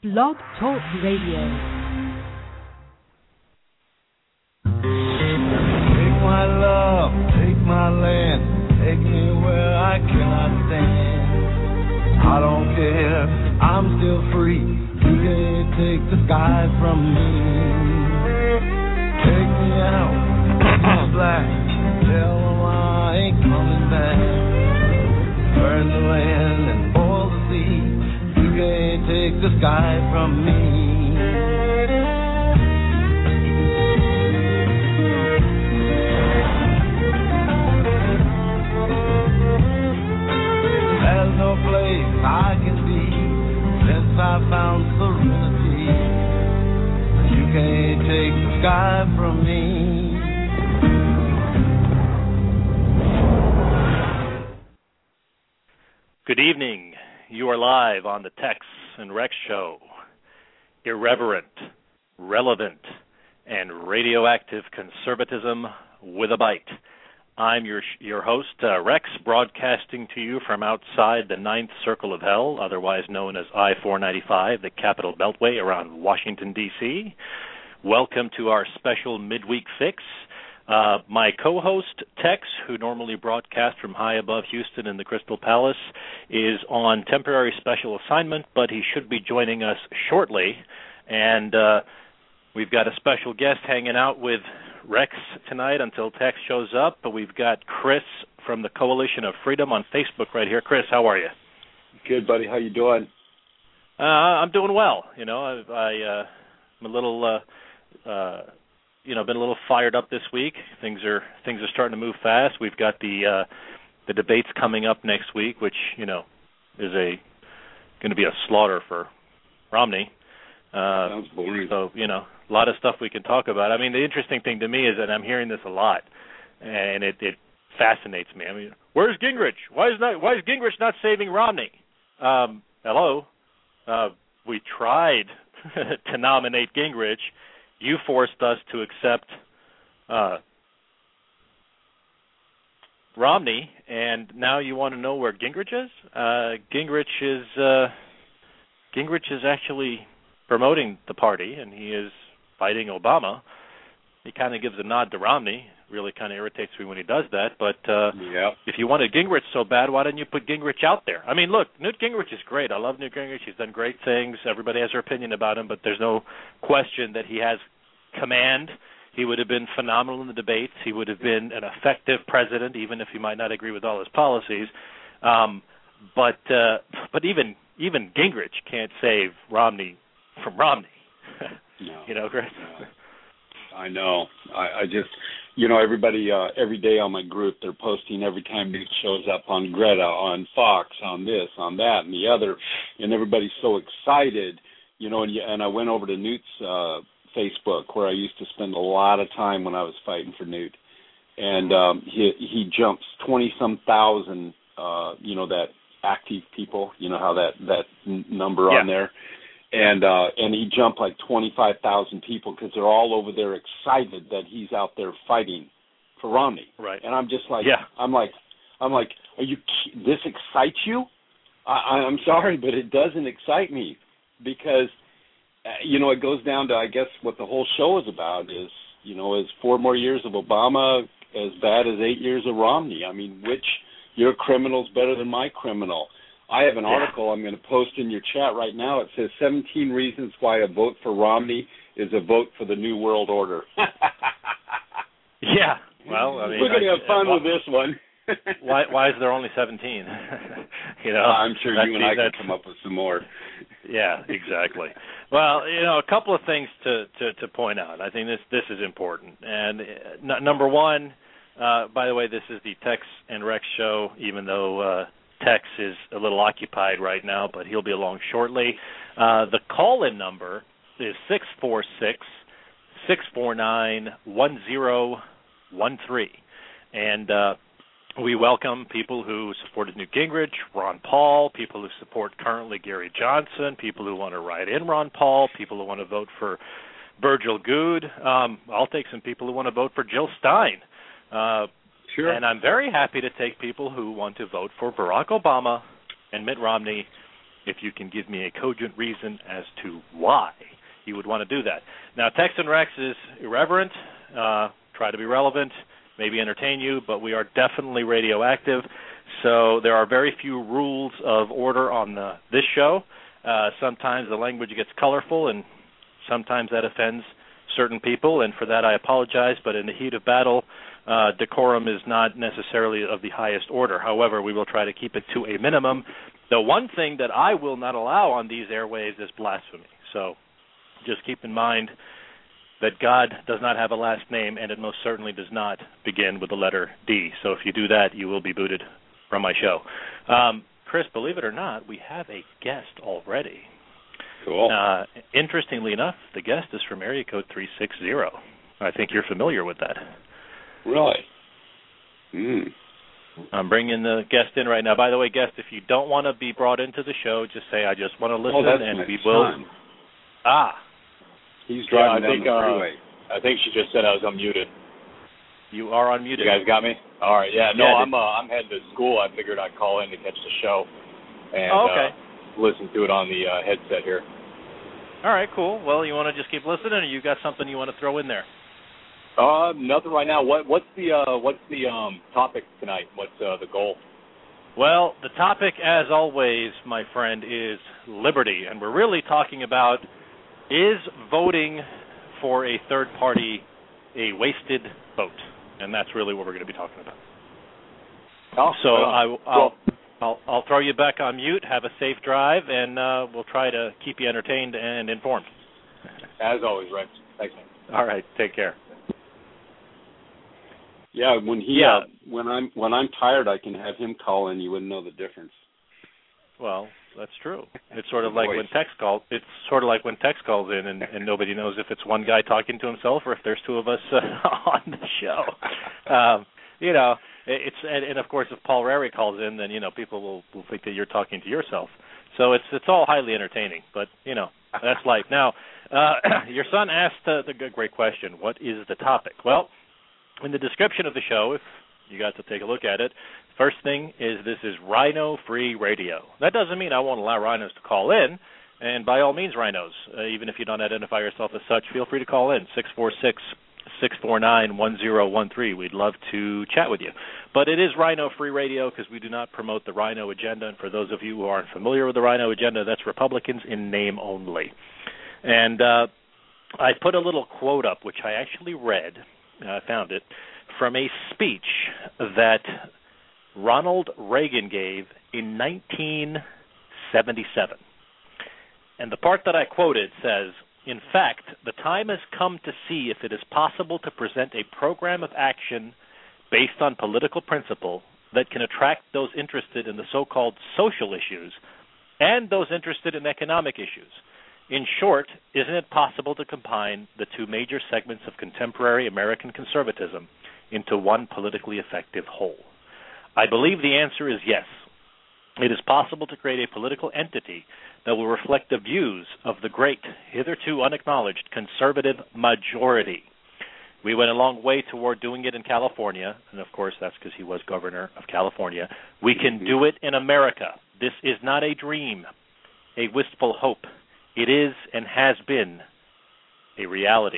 Blog Talk Radio. Take my love, take my land, take me where I cannot stand. I don't care, I'm still free. You can't take the sky from me. Take me out, I'm black. Tell them I ain't coming back. Burn the land and boil the sea. You can't take the sky from me. There's no place I can be since I found serenity. You can't take the sky from me. Good evening. You are live on the Tex and Rex Show. Irreverent, relevant, and radioactive conservatism with a bite. I'm your host, Rex, broadcasting to you from outside the Ninth Circle of Hell, otherwise known as I-495, the Capital Beltway around Washington, D.C. Welcome to our special midweek fix. My co-host, Tex, who normally broadcasts from high above Houston in the Crystal Palace, is on temporary special assignment, but he should be joining us shortly. And we've got a special guest hanging out with Rex tonight until Tex shows up. But we've got Chris from the Coalition of Freedom on Facebook right here. Chris, how are you? Good, buddy. How you doing? I'm doing well. You know, I'm a little... been a little fired up this week. Things are starting to move fast. We've got the debates coming up next week, which is going to be a slaughter for Romney. Sounds boring. So a lot of stuff we can talk about. I mean, the interesting thing to me is that I'm hearing this a lot, and it fascinates me. I mean, where's Gingrich? Why is Gingrich not saving Romney? Hello, we tried to nominate Gingrich. You forced us to accept Romney, and now you want to know where Gingrich is? Gingrich is actually promoting the party, and he is fighting Obama. He kind of gives a nod to Romney. Really kind of irritates me when he does that. But if you wanted Gingrich so bad, why didn't you put Gingrich out there? I mean, look, Newt Gingrich is great. I love Newt Gingrich. He's done great things. Everybody has their opinion about him, but there's no question that he has command. He would have been phenomenal in the debates. He would have been an effective president, even if you might not agree with all his policies. But even Gingrich can't save Romney from Romney. No, Chris? No. I know. I just, everybody, every day on my group, they're posting every time Newt shows up on Greta, on Fox, on this, on that, and the other, and everybody's so excited, and I went over to Newt's Facebook, where I used to spend a lot of time when I was fighting for Newt, and he jumps 20-some thousand, that active people, how that number on there. And he jumped like 25,000 people because they're all over there excited that he's out there fighting for Romney. Right. And I'm just like, I'm like, are you? This excites you? I'm sorry, but it doesn't excite me because, it goes down to, I guess, what the whole show is about is, is 4 more years of Obama as bad as 8 years of Romney? I mean, which your criminal's better than my criminal? I have an article I'm going to post in your chat right now. It says 17 reasons why a vote for Romney is a vote for the New World Order. Yeah. Well, I mean, we're going to have fun with this one. why is there only 17? I'm sure you and I can come up with some more. Yeah, exactly. Well, a couple of things to point out. I think this is important. And number one, by the way, this is the Tex and Rex show, even though Tex is a little occupied right now, but he'll be along shortly. The call-in number is 646-649-1013. And we welcome people who supported Newt Gingrich, Ron Paul, people who support currently Gary Johnson, people who want to write in Ron Paul, people who want to vote for Virgil Goode. I'll take some people who want to vote for Jill Stein. Sure. And I'm very happy to take people who want to vote for Barack Obama and Mitt Romney if you can give me a cogent reason as to why you would want to do that. Now, Tex and Rex is irreverent, try to be relevant, maybe entertain you, but we are definitely radioactive. So there are very few rules of order on this show. Sometimes the language gets colorful, and sometimes that offends certain people, and for that I apologize. But in the heat of battle, decorum is not necessarily of the highest order. However, we will try to keep it to a minimum. The one thing that I will not allow on these airwaves is blasphemy. So just keep in mind that God does not have a last name, and it most certainly does not begin with the letter D. So if you do that, you will be booted from my show. Chris, believe it or not, we have a guest already. Cool. Interestingly enough, the guest is from area code 360. I think you're familiar with that. Really? I'm bringing the guest in right now. By the way, guest, if you don't want to be brought into the show, just say, I just want to listen, and we will. Son. He's driving down the freeway. I think she just said I was unmuted. You are unmuted. You guys got me? All right. Yeah. No, I'm heading to school. I figured I'd call in to catch the show and listen to it on the headset here. All right. Cool. Well, you want to just keep listening, or you got something you want to throw in there? Nothing right now. What's the topic tonight? What's the goal? Well, the topic, as always, my friend, is liberty, and we're really talking about, is voting for a third party a wasted vote? And that's really what we're going to be talking about. I'll throw you back on mute. Have a safe drive, and we'll try to keep you entertained and informed. As always, Rex. Thanks, man. All right, take care. Yeah, when I'm tired, I can have him call in. You wouldn't know the difference. Well, that's true. It's sort of like when Tex calls. It's sort of like when Tex calls in, and nobody knows if it's one guy talking to himself or if there's two of us on the show. And of course, if Paul Rary calls in, then people will think that you're talking to yourself. So it's all highly entertaining, but that's life. Now, your son asked the great question: what is the topic? Well, in the description of the show, if you got to take a look at it, first thing is this is rhino-free radio. That doesn't mean I won't allow rhinos to call in, and by all means, rhinos, even if you don't identify yourself as such, feel free to call in, 646-649-1013. We'd love to chat with you. But it is rhino-free radio because we do not promote the rhino agenda, and for those of you who aren't familiar with the rhino agenda, that's Republicans in name only. And I put a little quote up, which I actually read, I found it, from a speech that Ronald Reagan gave in 1977. And the part that I quoted says, in fact, the time has come to see if it is possible to present a program of action based on political principle that can attract those interested in the so-called social issues and those interested in economic issues. In short, isn't it possible to combine the two major segments of contemporary American conservatism into one politically effective whole? I believe the answer is yes. It is possible to create a political entity that will reflect the views of the great, hitherto unacknowledged, conservative majority. We went a long way toward doing it in California, and of course that's because he was governor of California. We can do it in America. This is not a dream, a wistful hope. It is and has been a reality.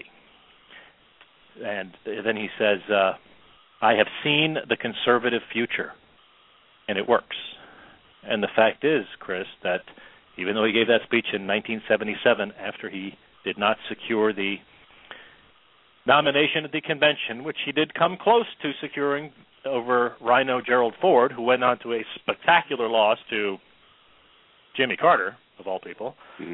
And then he says, I have seen the conservative future, and it works. And the fact is, Chris, that even though he gave that speech in 1977 after he did not secure the nomination at the convention, which he did come close to securing over Rhino Gerald Ford, who went on to a spectacular loss to Jimmy Carter, of all people,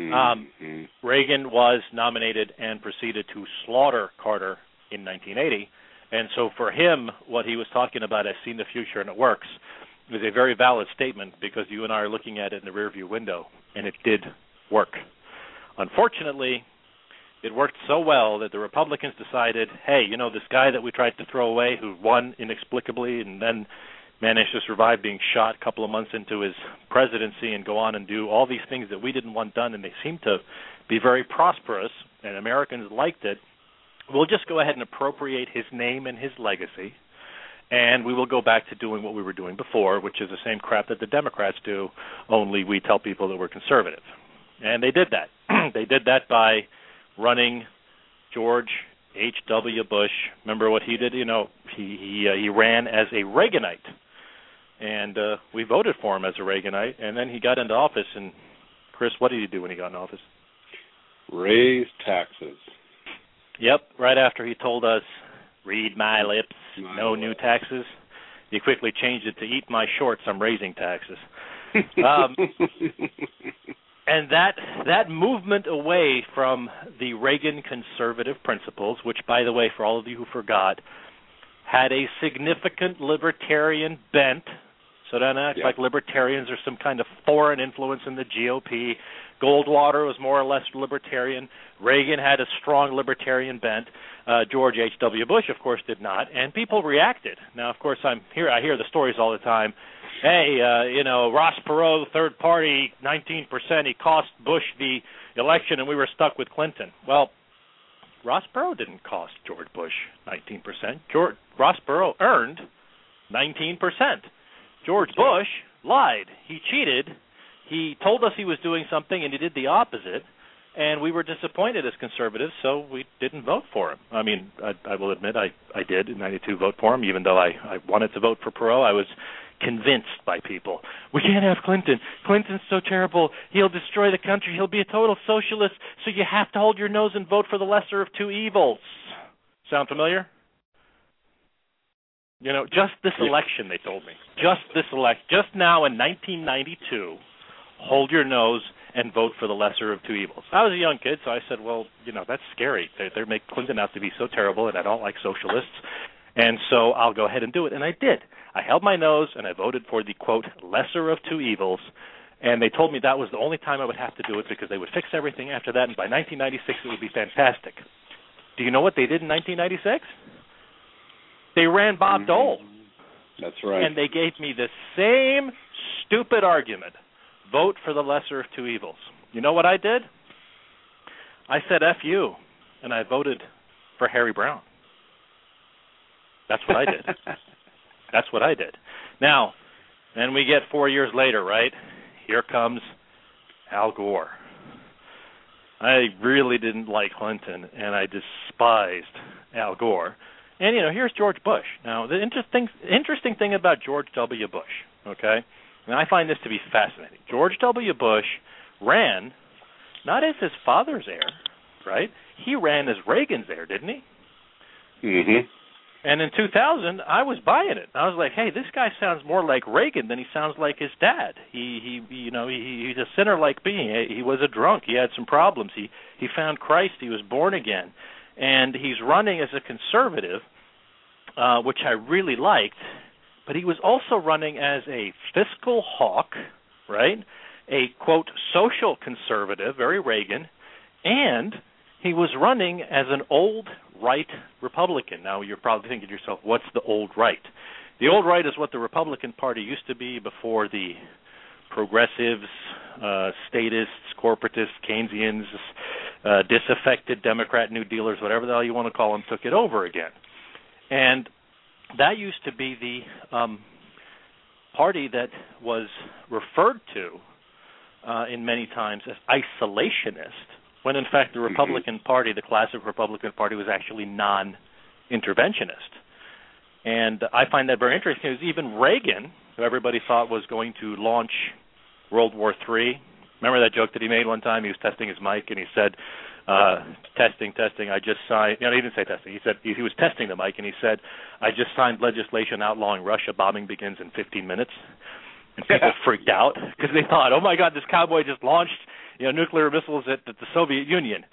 Reagan was nominated and proceeded to slaughter Carter in 1980. And so for him, what he was talking about, I've seen the future and it works, is a very valid statement because you and I are looking at it in the rearview window, and it did work. Unfortunately, it worked so well that the Republicans decided, hey, this guy that we tried to throw away who won inexplicably and then managed to survive being shot a couple of months into his presidency and go on and do all these things that we didn't want done, and they seemed to be very prosperous, and Americans liked it. We'll just go ahead and appropriate his name and his legacy and we will go back to doing what we were doing before, which is the same crap that the Democrats do, only we tell people that we're conservative. And they did that. They did that by running George H.W. Bush. Remember what he did? You know, he ran as a Reaganite, and we voted for him as a Reaganite, and then he got into office. And Chris, what did he do when he got in office? Raise taxes. Yep, right after he told us, read my lips, no new taxes, he quickly changed it to eat my shorts, I'm raising taxes. And that movement away from the Reagan conservative principles, which, by the way, for all of you who forgot, had a significant libertarian bent, so don't act like libertarians are some kind of foreign influence in the GOP. Goldwater was more or less libertarian. Reagan had a strong libertarian bent. George H.W. Bush, of course, did not, and people reacted. Now, of course, I hear the stories all the time. Hey, Ross Perot, third party, 19%, he cost Bush the election, and we were stuck with Clinton. Well, Ross Perot didn't cost George Bush 19%. Ross Perot earned 19%. George Bush lied. He cheated. He told us he was doing something, and he did the opposite, and we were disappointed as conservatives, so we didn't vote for him. I mean, I will admit I did in 92 vote for him, even though I wanted to vote for Perot. I was convinced by people. We can't have Clinton. Clinton's so terrible. He'll destroy the country. He'll be a total socialist, so you have to hold your nose and vote for the lesser of two evils. Sound familiar? You know, just this election, they told me. Just now in 1992, hold your nose and vote for the lesser of two evils. I was a young kid, so I said, well, that's scary. They make Clinton out to be so terrible, and I don't like socialists, and so I'll go ahead and do it. And I did. I held my nose, and I voted for the, quote, lesser of two evils, and they told me that was the only time I would have to do it because they would fix everything after that, and by 1996 it would be fantastic. Do you know what they did in 1996? They ran Bob Dole. That's right. And they gave me the same stupid argument. Vote for the lesser of two evils. You know what I did? I said F you, and I voted for Harry Brown. That's what I did. That's what I did. Now, then we get 4 years later, right? Here comes Al Gore. I really didn't like Clinton, and I despised Al Gore. And, here's George Bush. Now, the interesting thing about George W. Bush, okay, and I find this to be fascinating. George W. Bush ran not as his father's heir, right? He ran as Reagan's heir, didn't he? Mm-hmm. And in 2000, I was buying it. I was like, hey, this guy sounds more like Reagan than he sounds like his dad. He's a sinner-like being. He was a drunk. He had some problems. He found Christ. He was born again. And he's running as a conservative, which I really liked, but he was also running as a fiscal hawk, right? A, quote, social conservative, very Reagan, and he was running as an old right Republican. Now, you're probably thinking to yourself, what's the old right? The old right is what the Republican Party used to be before the progressives, statists, corporatists, Keynesians, disaffected Democrat New Dealers, whatever the hell you want to call them, took it over again. And that used to be the party that was referred to in many times as isolationist, when in fact the Republican Party, the classic Republican Party, was actually non-interventionist. And I find that very interesting, because even Reagan, who everybody thought was going to launch World War III. Remember that joke that he made one time? He was testing his mic, and he said, testing, I just signed, he didn't say testing. He said he was testing the mic, and he said, I just signed legislation outlawing Russia. Bombing begins in 15 minutes. And people freaked out because they thought, oh, my God, this cowboy just launched nuclear missiles at the Soviet Union.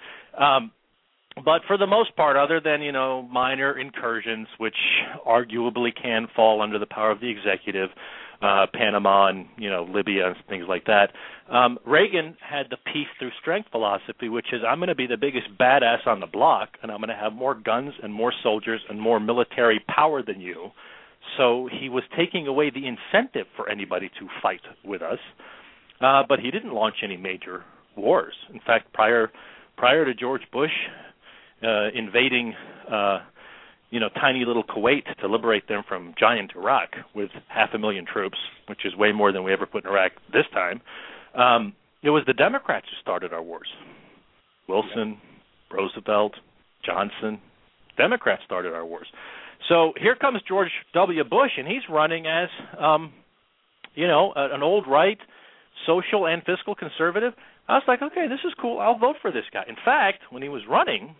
But for the most part, other than, minor incursions, which arguably can fall under the power of the executive, Panama and, Libya and things like that, Reagan had the peace through strength philosophy, which is I'm going to be the biggest badass on the block, and I'm going to have more guns and more soldiers and more military power than you. So he was taking away the incentive for anybody to fight with us, but he didn't launch any major wars. In fact, prior to George Bush invading tiny little Kuwait to liberate them from giant Iraq with 500,000 troops, which is way more than we ever put in Iraq this time. It was the Democrats who started our wars. Wilson, Roosevelt, Johnson, Democrats started our wars. So here comes George W. Bush, and he's running as, an old right, social and fiscal conservative. I was like, okay, this is cool. I'll vote for this guy. In fact, when he was running,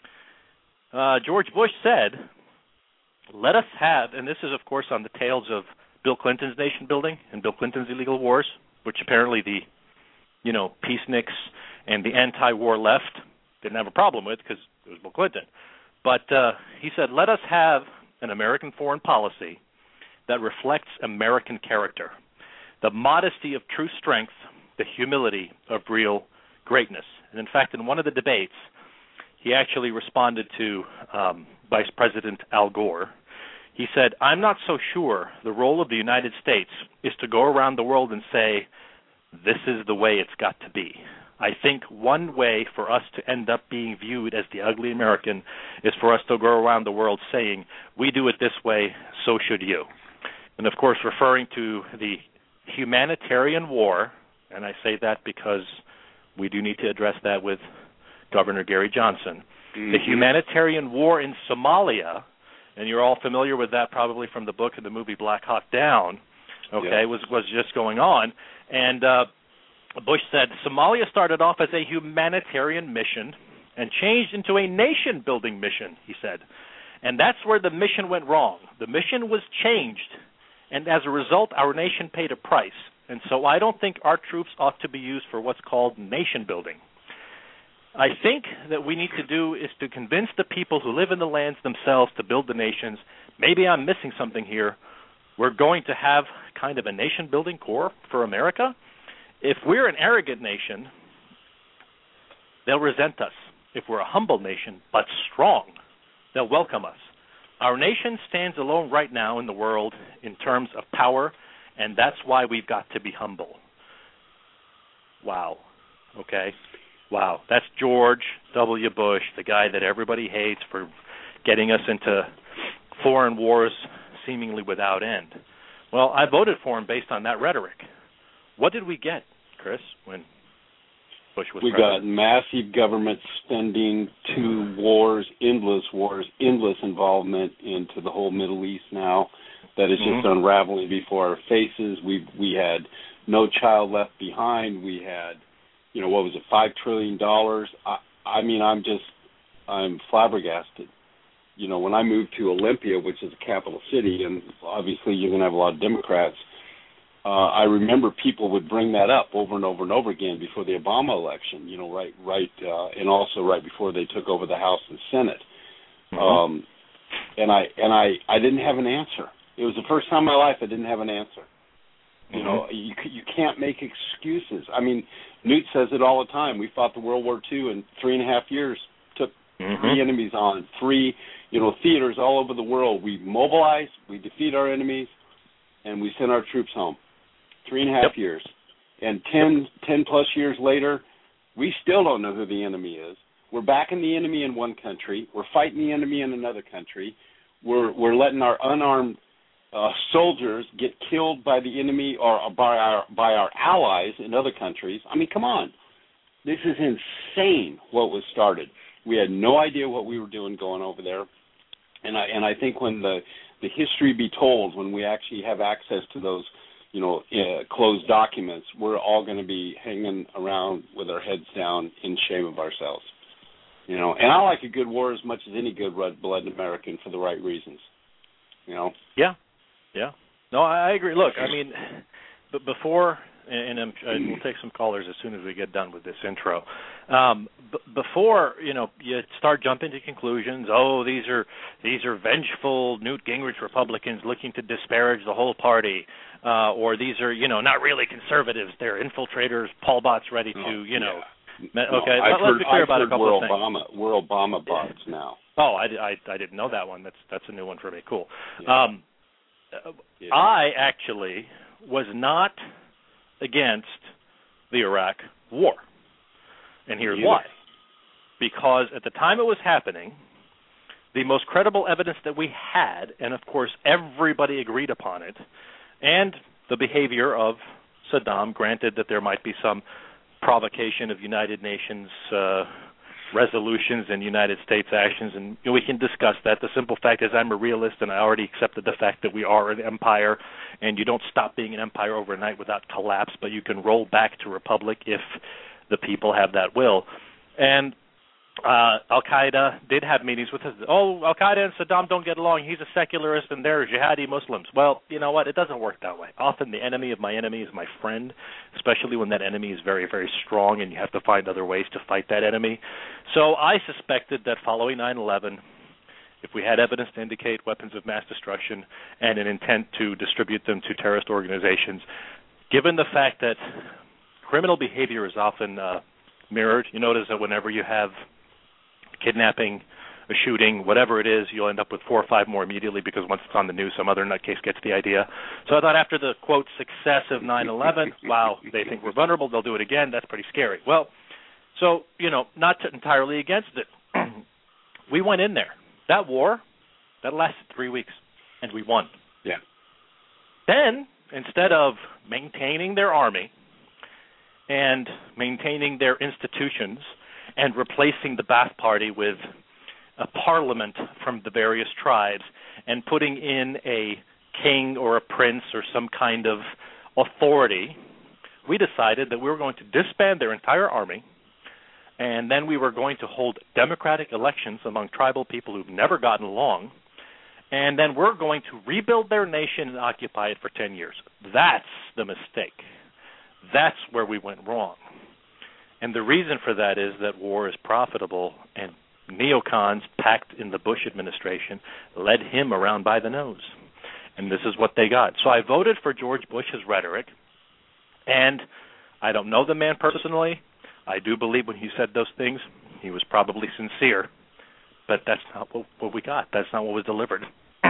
George Bush said, let us have, and this is, of course, on the tails of Bill Clinton's nation building and Bill Clinton's illegal wars, which apparently the, peaceniks and the anti-war left didn't have a problem with because it was Bill Clinton. But he said, let us have an American foreign policy that reflects American character, the modesty of true strength, the humility of real greatness. And in fact, in one of the debates, he actually responded to Vice President Al Gore. He said, I'm not so sure the role of the United States is to go around the world and say, this is the way it's got to be. I think one way for us to end up being viewed as the ugly American is for us to go around the world saying, we do it this way, so should you. And, of course, referring to the humanitarian war, and I say that because we do need to address that with Governor Gary Johnson. Mm-hmm. The humanitarian war in Somalia, and you're all familiar with that probably from the book and the movie Black Hawk Down, was just going on. And Bush said, Somalia started off as a humanitarian mission and changed into a nation-building mission, he said. And that's where the mission went wrong. The mission was changed, and as a result, our nation paid a price. And so I don't think our troops ought to be used for what's called nation-building. I think that we need to do is to convince the people who live in the lands themselves to build the nations. Maybe I'm missing something here. We're going to have kind of a nation-building corps for America. If we're an arrogant nation, they'll resent us. If we're a humble nation, but strong, they'll welcome us. Our nation stands alone right now in the world in terms of power, and that's why we've got to be humble. Wow. Okay. Wow. That's George W. Bush, the guy that everybody hates for getting us into foreign wars seemingly without end. Well, I voted for him based on that rhetoric. What did we get, Chris, when Bush was president? We got massive government spending, 2 wars, endless involvement into the whole Middle East now that is just unraveling before our faces. We had no child left behind. We had, what was it, $5 trillion? I'm flabbergasted. When I moved to Olympia, which is a capital city, and obviously you're going to have a lot of Democrats, I remember people would bring that up over and over and over again before the Obama election, and also right before they took over the House and Senate. And I didn't have an answer. It was the first time in my life I didn't have an answer. You can't make excuses. I mean, Newt says it all the time. We fought the World War II in 3.5 years, took 3 enemies on, 3 theaters all over the world. We mobilized, we defeat our enemies, and we send our troops home. 3.5 years. And 10 plus years later, we still don't know who the enemy is. We're backing the enemy in one country. We're fighting the enemy in another country. We're letting our unarmed soldiers get killed by the enemy or by our allies in other countries. I mean, come on. This is insane what was started. We had no idea what we were doing going over there. And I think when the history be told, when we actually have access to those, closed documents, we're all going to be hanging around with our heads down in shame of ourselves. And I like a good war as much as any good red-blooded American for the right reasons. Yeah. No, I agree. Look, I mean, but before, and we'll take some callers as soon as we get done with this intro. Before you start jumping to conclusions. Oh, these are vengeful Newt Gingrich Republicans looking to disparage the whole party, or these are not really conservatives. They're infiltrators, Paul bots ready to Okay, let's be clear about a couple of things. We're Obama bots now. Oh, I didn't know that one. That's a new one for me. Cool. Yeah. I actually was not against the Iraq War. And here's why. Because at the time it was happening, the most credible evidence that we had, and of course everybody agreed upon it, and the behavior of Saddam, granted that there might be some provocation of United Nations resolutions and United States actions, and we can discuss that. The simple fact is I'm a realist, and I already accepted the fact that we are an empire, and you don't stop being an empire overnight without collapse, but you can roll back to republic if the people have that will. And Al-Qaeda did have meetings with us. Oh, Al-Qaeda and Saddam don't get along. He's a secularist and they're jihadi Muslims. Well, you know what? It doesn't work that way. Often the enemy of my enemy is my friend, especially when that enemy is very, very strong and you have to find other ways to fight that enemy. So I suspected that following 9/11, if we had evidence to indicate weapons of mass destruction and an intent to distribute them to terrorist organizations, given the fact that criminal behavior is often mirrored, you notice that whenever you have kidnapping, a shooting, whatever it is, you'll end up with 4 or 5 more immediately because once it's on the news, some other nutcase gets the idea. So I thought after the, quote, success of 9/11, wow, they think we're vulnerable, they'll do it again. That's pretty scary. Well, so, not entirely against it. We went in there. That war, that lasted 3 weeks, and we won. Yeah. Then, instead of maintaining their army and maintaining their institutions and replacing the Ba'ath Party with a parliament from the various tribes and putting in a king or a prince or some kind of authority, we decided that we were going to disband their entire army, and then we were going to hold democratic elections among tribal people who've never gotten along, and then we're going to rebuild their nation and occupy it for 10 years. That's the mistake. That's where we went wrong. And the reason for that is that war is profitable, and neocons packed in the Bush administration led him around by the nose. And this is what they got. So I voted for George Bush's rhetoric, and I don't know the man personally. I do believe when he said those things, he was probably sincere, but that's not what we got. That's not what was delivered.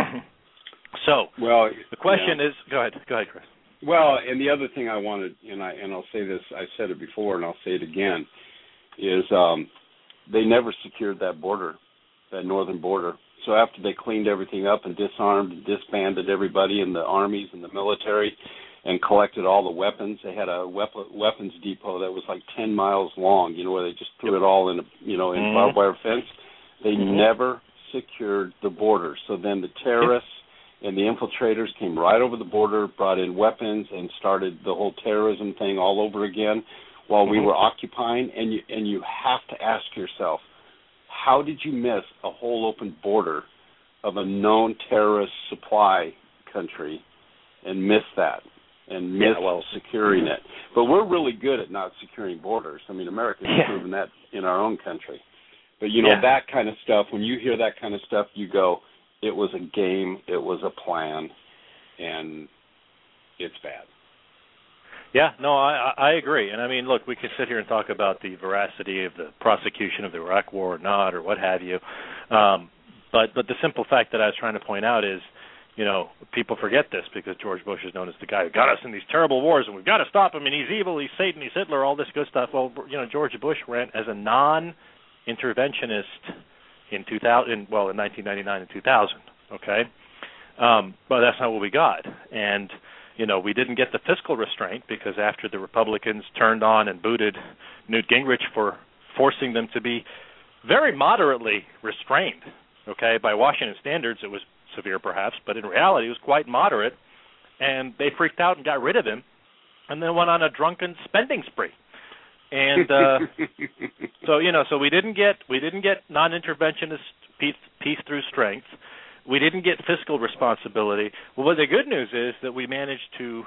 So the question is, go ahead, Chris. Well, and the other thing I wanted, and I'll say this, I said it before and I'll say it again, is they never secured that border, that northern border. So after they cleaned everything up and disarmed and disbanded everybody in the armies and the military and collected all the weapons, they had a weapons depot that was like 10 miles long, where they just threw it all in, in barbed wire fence. They never secured the border. So then the terrorists and the infiltrators came right over the border, brought in weapons, and started the whole terrorism thing all over again while we were occupying. And you have to ask yourself, how did you miss a whole open border of a known terrorist supply country and miss that and miss securing it? But we're really good at not securing borders. I mean, Americans have proven that in our own country. But, that kind of stuff, when you hear that kind of stuff, you go, it was a game, it was a plan, and it's bad. Yeah, no, I agree. And, I mean, look, we could sit here and talk about the veracity of the prosecution of the Iraq War or not or what have you. But the simple fact that I was trying to point out is, people forget this because George Bush is known as the guy who got us in these terrible wars, and we've got to stop him, and he's evil, he's Satan, he's Hitler, all this good stuff. Well, George Bush ran as a non-interventionist in 1999 and 2000, okay? But that's not what we got. And, we didn't get the fiscal restraint because after the Republicans turned on and booted Newt Gingrich for forcing them to be very moderately restrained, okay? By Washington standards, it was severe perhaps, but in reality it was quite moderate. And they freaked out and got rid of him and then went on a drunken spending spree. And so we didn't get non-interventionist peace through strength. We didn't get fiscal responsibility. Well, the good news is that we managed to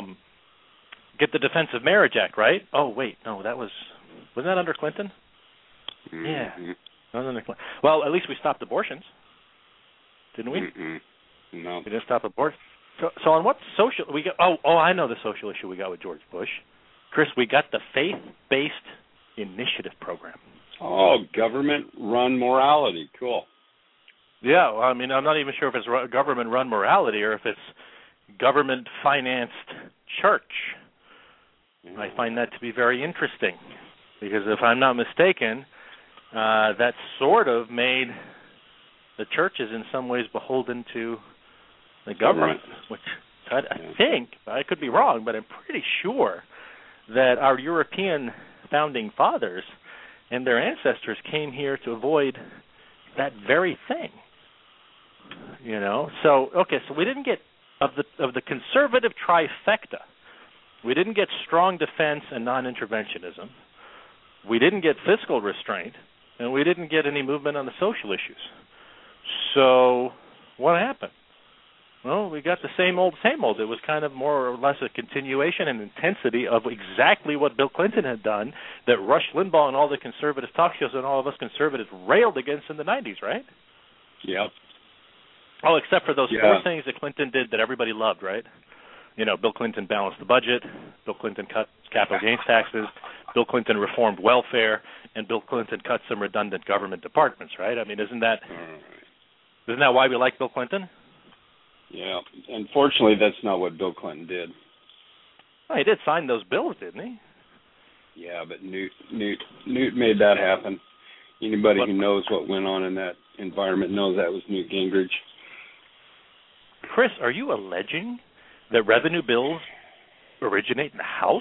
get the Defense of Marriage Act, right? Oh, wait, no, wasn't that under Clinton? Mm-hmm. Yeah, that was under Clinton. Well, at least we stopped abortions, didn't we? Mm-hmm. No, we didn't stop abortion. So on what social we got? Oh, I know the social issue we got with George Bush. Chris, we got the faith-based initiative program. Oh, government-run morality. Cool. Yeah, well, I mean, I'm not even sure if it's government-run morality or if it's government-financed church. I find that to be very interesting because if I'm not mistaken, that sort of made the church is in some ways beholden to the government, which I think, I could be wrong, but I'm pretty sure that our European founding fathers and their ancestors came here to avoid that very thing. You know, so we didn't get of the conservative trifecta. We didn't get strong defense and non-interventionism. We didn't get fiscal restraint, and we didn't get any movement on the social issues. So what happened? Well, we got the same old, same old. It was kind of more or less a continuation and intensity of exactly what Bill Clinton had done that Rush Limbaugh and all the conservative talk shows and all of us conservatives railed against in the 90s, right? Yep. Oh, except for those four things that Clinton did that everybody loved, right? You know, Bill Clinton balanced the budget, Bill Clinton cut capital gains taxes, Bill Clinton reformed welfare, and Bill Clinton cut some redundant government departments, right? I mean, isn't that why we like Bill Clinton? Yeah. Unfortunately, that's not what Bill Clinton did. Well, he did sign those bills, didn't he? Yeah, but Newt made that happen. Anybody who knows what went on in that environment knows that was Newt Gingrich. Chris, are you alleging that revenue bills originate in the House?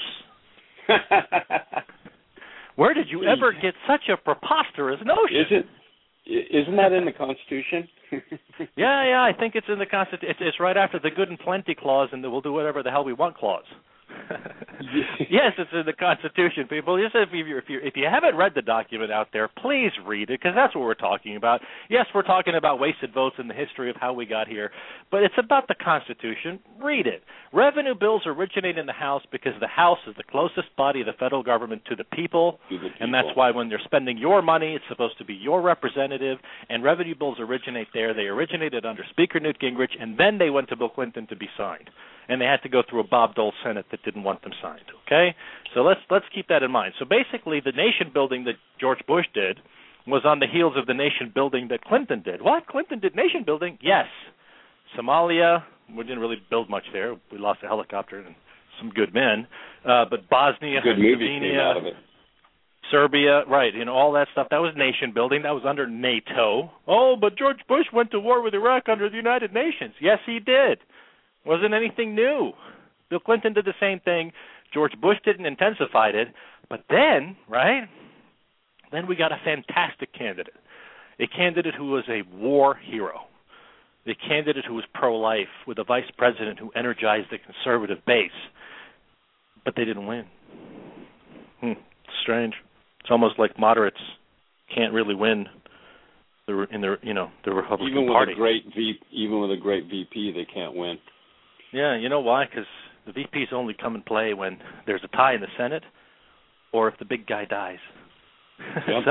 Where did you ever get such a preposterous notion? Isn't that in the Constitution? Yeah, I think it's in the Constitution. It's right after the Good and Plenty Clause and the We'll do whatever the hell we want clause. Yes, it's in the Constitution, people. Just if you haven't read the document out there, please read it, because that's what we're talking about. Yes, we're talking about wasted votes and the history of how we got here, but it's about the Constitution. Read it. Revenue bills originate in the House because the House is the closest body of the federal government to the people, and that's why when they're spending your money, it's supposed to be your representative, and revenue bills originate there. They originated under Speaker Newt Gingrich, and then they went to Bill Clinton to be signed. And they had to go through a Bob Dole Senate that didn't want them signed, okay? So let's keep that in mind. So basically the nation building that George Bush did was on the heels of the nation building that Clinton did. What? Clinton did nation building? Yes. Somalia, we didn't really build much there. We lost a helicopter and some good men. But Bosnia, good movies came out of it. Serbia, right, all that stuff, that was nation building. That was under NATO. Oh, but George Bush went to war with Iraq under the United Nations. Yes, he did. Wasn't anything new. Bill Clinton did the same thing. George Bush didn't intensify it. But then, right, then we got a fantastic candidate, a candidate who was a war hero, a candidate who was pro-life with a vice president who energized the conservative base. But they didn't win. Strange. It's almost like moderates can't really win the Republican Party. Even with a great VP, they can't win. Yeah, you know why? Because the VPs only come and play when there's a tie in the Senate or if the big guy dies. Yep.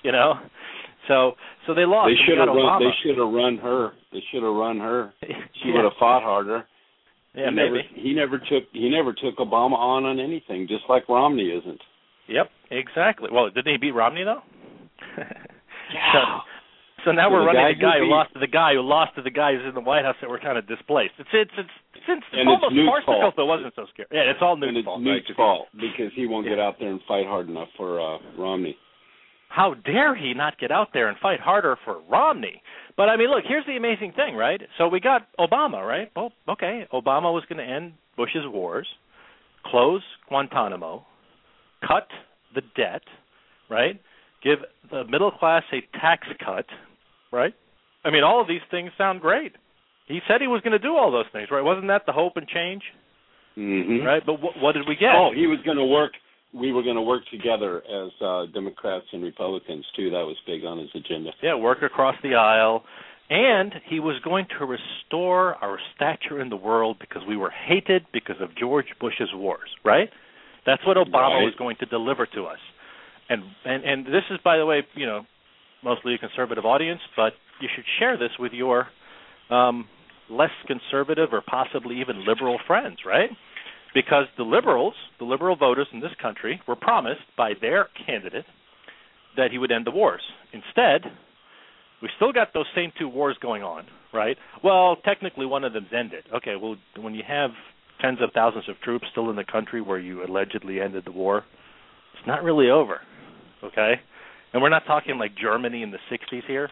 So they lost. They should have run her. She would have fought harder. Yeah, maybe. He never took Obama on anything, just like Romney isn't. Yep, exactly. Well, didn't he beat Romney though? Yeah. So now we're running the guy who lost to the guy who lost to the guy who's in the White House that we're kind of displaced. It's almost farcical if it wasn't so scary. Yeah, it's all Newt's fault. Newt's fault because he won't get out there and fight hard enough for Romney. How dare he not get out there and fight harder for Romney? But I mean, look, here's the amazing thing, right? So we got Obama, right? Well, okay, Obama was going to end Bush's wars, close Guantanamo, cut the debt, right? Give the middle class a tax cut, right? I mean, all of these things sound great. He said he was going to do all those things, right? Wasn't that the hope and change? Mm-hmm. Right? But what did we get? Oh, he was going to work. We were going to work together as Democrats and Republicans, too. That was big on his agenda. Yeah, work across the aisle. And he was going to restore our stature in the world because we were hated because of George Bush's wars, right? That's what Obama was going to deliver to us. And this is, by the way, mostly a conservative audience, but you should share this with your less conservative or possibly even liberal friends, right? Because the liberal voters in this country were promised by their candidate that he would end the wars. Instead, we still got those same two wars going on, right? Well, technically one of them's ended. Okay, well, when you have tens of thousands of troops still in the country where you allegedly ended the war, it's not really over, okay? And we're not talking like Germany in the 60s here.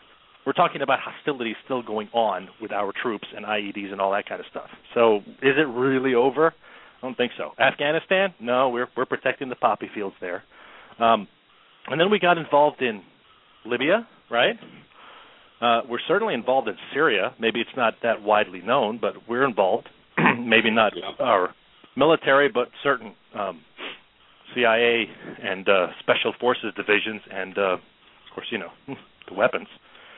we're talking about hostilities still going on with our troops and IEDs and all that kind of stuff. So is it really over? I don't think so. Afghanistan? No, we're protecting the poppy fields there. And then we got involved in Libya, right? We're certainly involved in Syria. Maybe it's not that widely known, but we're involved. Maybe not our military, but certain CIA and special forces divisions and, of course, the weapons.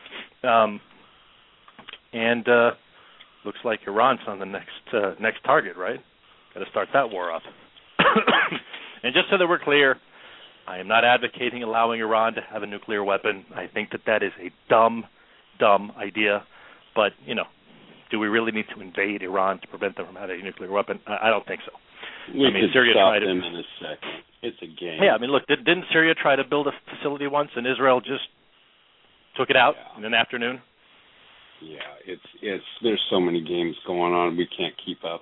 And looks like Iran's on the next target, right? Got to start that war up. And just so that we're clear, I am not advocating allowing Iran to have a nuclear weapon. I think that is a dumb idea. But, do we really need to invade Iran to prevent them from having a nuclear weapon? I don't think so. We could Syria stop tried them in a second. It's a game. Yeah, look, didn't Syria try to build a facility once, and Israel just took it out in an afternoon? Yeah, there's so many games going on, we can't keep up.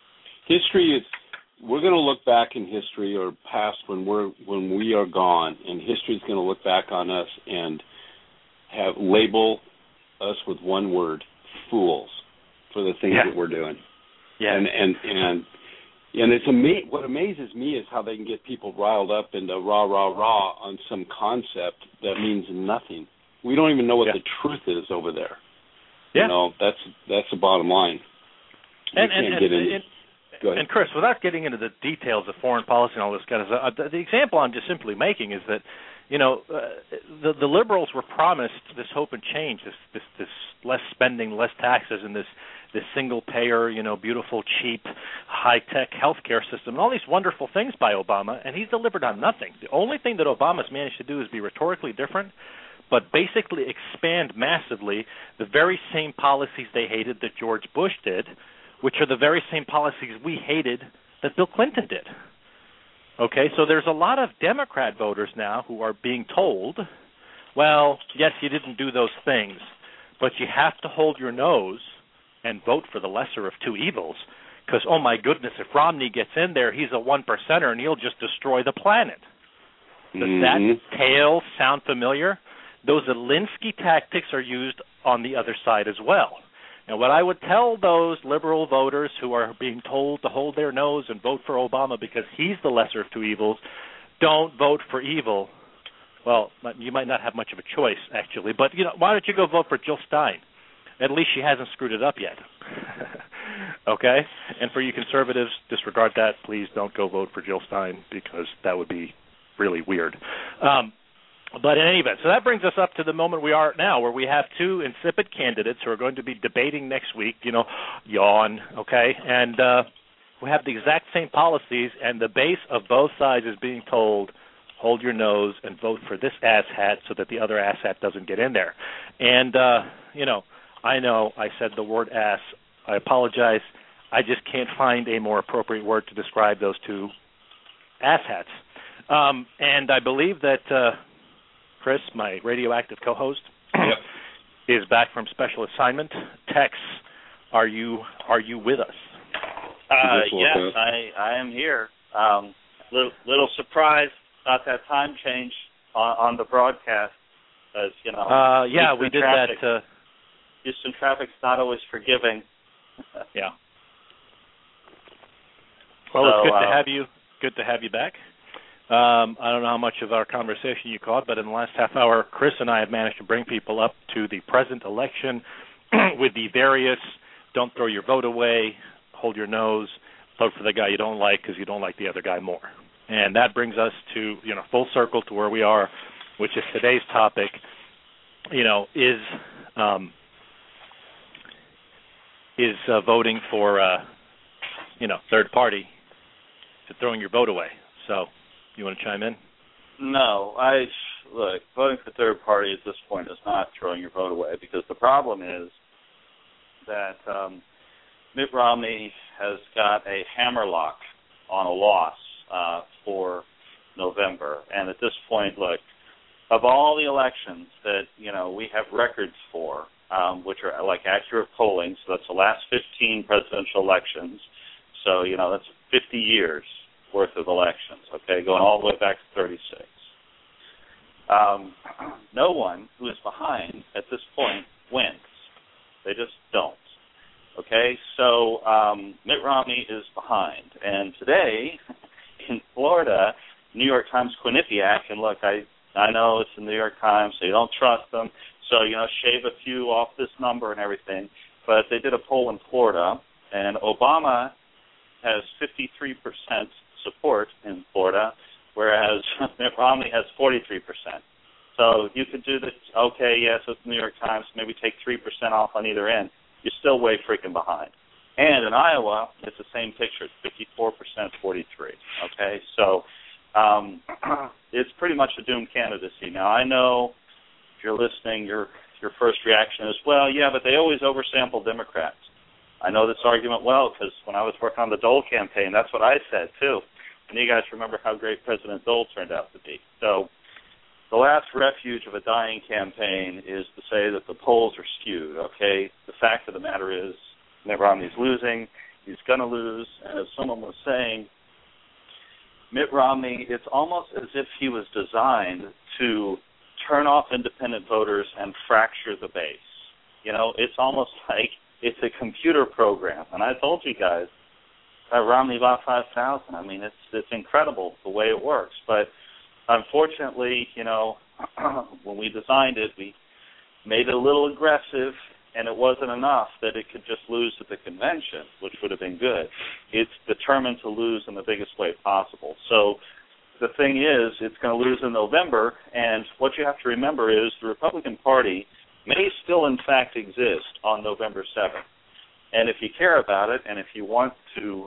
We're going to look back in history or past when we are gone, and history's going to look back on us and label us with one word: fools, for the things that we're doing. Yeah. And it's what amazes me is how they can get people riled up into rah on some concept that means nothing. We don't even know what the truth is over there. Yeah. That's the bottom line. And Chris, without getting into the details of foreign policy and all this kind of stuff, the example I'm just simply making is that, the liberals were promised this hope and change, this less spending, less taxes, and this single-payer, beautiful, cheap, high-tech healthcare system, and all these wonderful things by Obama, and he's delivered on nothing. The only thing that Obama's managed to do is be rhetorically different, but basically expand massively the very same policies they hated that George Bush did, which are the very same policies we hated that Bill Clinton did. Okay, so there's a lot of Democrat voters now who are being told, well, yes, you didn't do those things, but you have to hold your nose and vote for the lesser of two evils, because, oh my goodness, if Romney gets in there, he's a one-percenter and he'll just destroy the planet. Does that tale sound familiar? Those Alinsky tactics are used on the other side as well. And what I would tell those liberal voters who are being told to hold their nose and vote for Obama because he's the lesser of two evils, don't vote for evil. Well, you might not have much of a choice, actually. But, why don't you go vote for Jill Stein? At least she hasn't screwed it up yet. Okay? And for you conservatives, disregard that. Please don't go vote for Jill Stein because that would be really weird. But in any event, so that brings us up to the moment we are now, where we have two insipid candidates who are going to be debating next week, yawn, okay? And we have the exact same policies, and the base of both sides is being told, hold your nose and vote for this asshat so that the other asshat doesn't get in there. And, I know I said the word ass. I apologize. I just can't find a more appropriate word to describe those two asshats. And I believe that Chris, my radioactive co-host, is back from special assignment. Tex, are you with us? Yes, I am here. Little surprise about that time change on the broadcast, as we did that. Houston traffic's not always forgiving. Yeah. Well, it's good to have you. Good to have you back. I don't know how much of our conversation you caught, but in the last half hour, Chris and I have managed to bring people up to the present election with the various don't throw your vote away, hold your nose, vote for the guy you don't like because you don't like the other guy more. And that brings us to, full circle to where we are, which is today's topic, is voting for, third party to throwing your vote away. So, you want to chime in? No, look, voting for third party at this point is not throwing your vote away, because the problem is that Mitt Romney has got a hammerlock on a loss for November. And at this point, look, of all the elections that, we have records for, which are like accurate polling, so that's the last 15 presidential elections, so, that's 50 years worth of elections, okay, going all the way back to 36. no one who is behind at this point wins. They just don't. Okay, so Mitt Romney is behind. And today, in Florida, New York Times Quinnipiac, and look, I know it's the New York Times, so you don't trust them, so, shave a few off this number and everything, but they did a poll in Florida, and Obama has 53% support in Florida, whereas Mitt Romney has 43%. So you could do this, okay, yes, it's the New York Times, maybe take 3% off on either end. You're still way freaking behind. And in Iowa, it's the same picture. It's 54%, 43%. Okay, so it's pretty much a doomed candidacy. Now, I know if you're listening, your first reaction is, well, yeah, but they always oversample Democrats. I know this argument well because when I was working on the Dole campaign, that's what I said, too. And you guys remember how great President Dole turned out to be. So the last refuge of a dying campaign is to say that the polls are skewed, okay? The fact of the matter is Mitt Romney's losing. He's going to lose. And as someone was saying, Mitt Romney, it's almost as if he was designed to turn off independent voters and fracture the base. It's almost like it's a computer program. And I told you guys, Romney bought 5,000. I mean, it's incredible the way it works. But unfortunately, when we designed it, we made it a little aggressive, and it wasn't enough that it could just lose at the convention, which would have been good. It's determined to lose in the biggest way possible. So the thing is, it's going to lose in November, and what you have to remember is the Republican Party may still, in fact, exist on November 7th. And if you care about it, and if you want to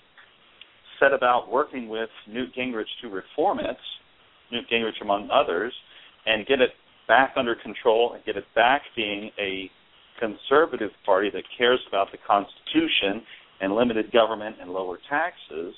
set about working with Newt Gingrich to reform it, Newt Gingrich among others, and get it back under control and get it back being a conservative party that cares about the Constitution and limited government and lower taxes,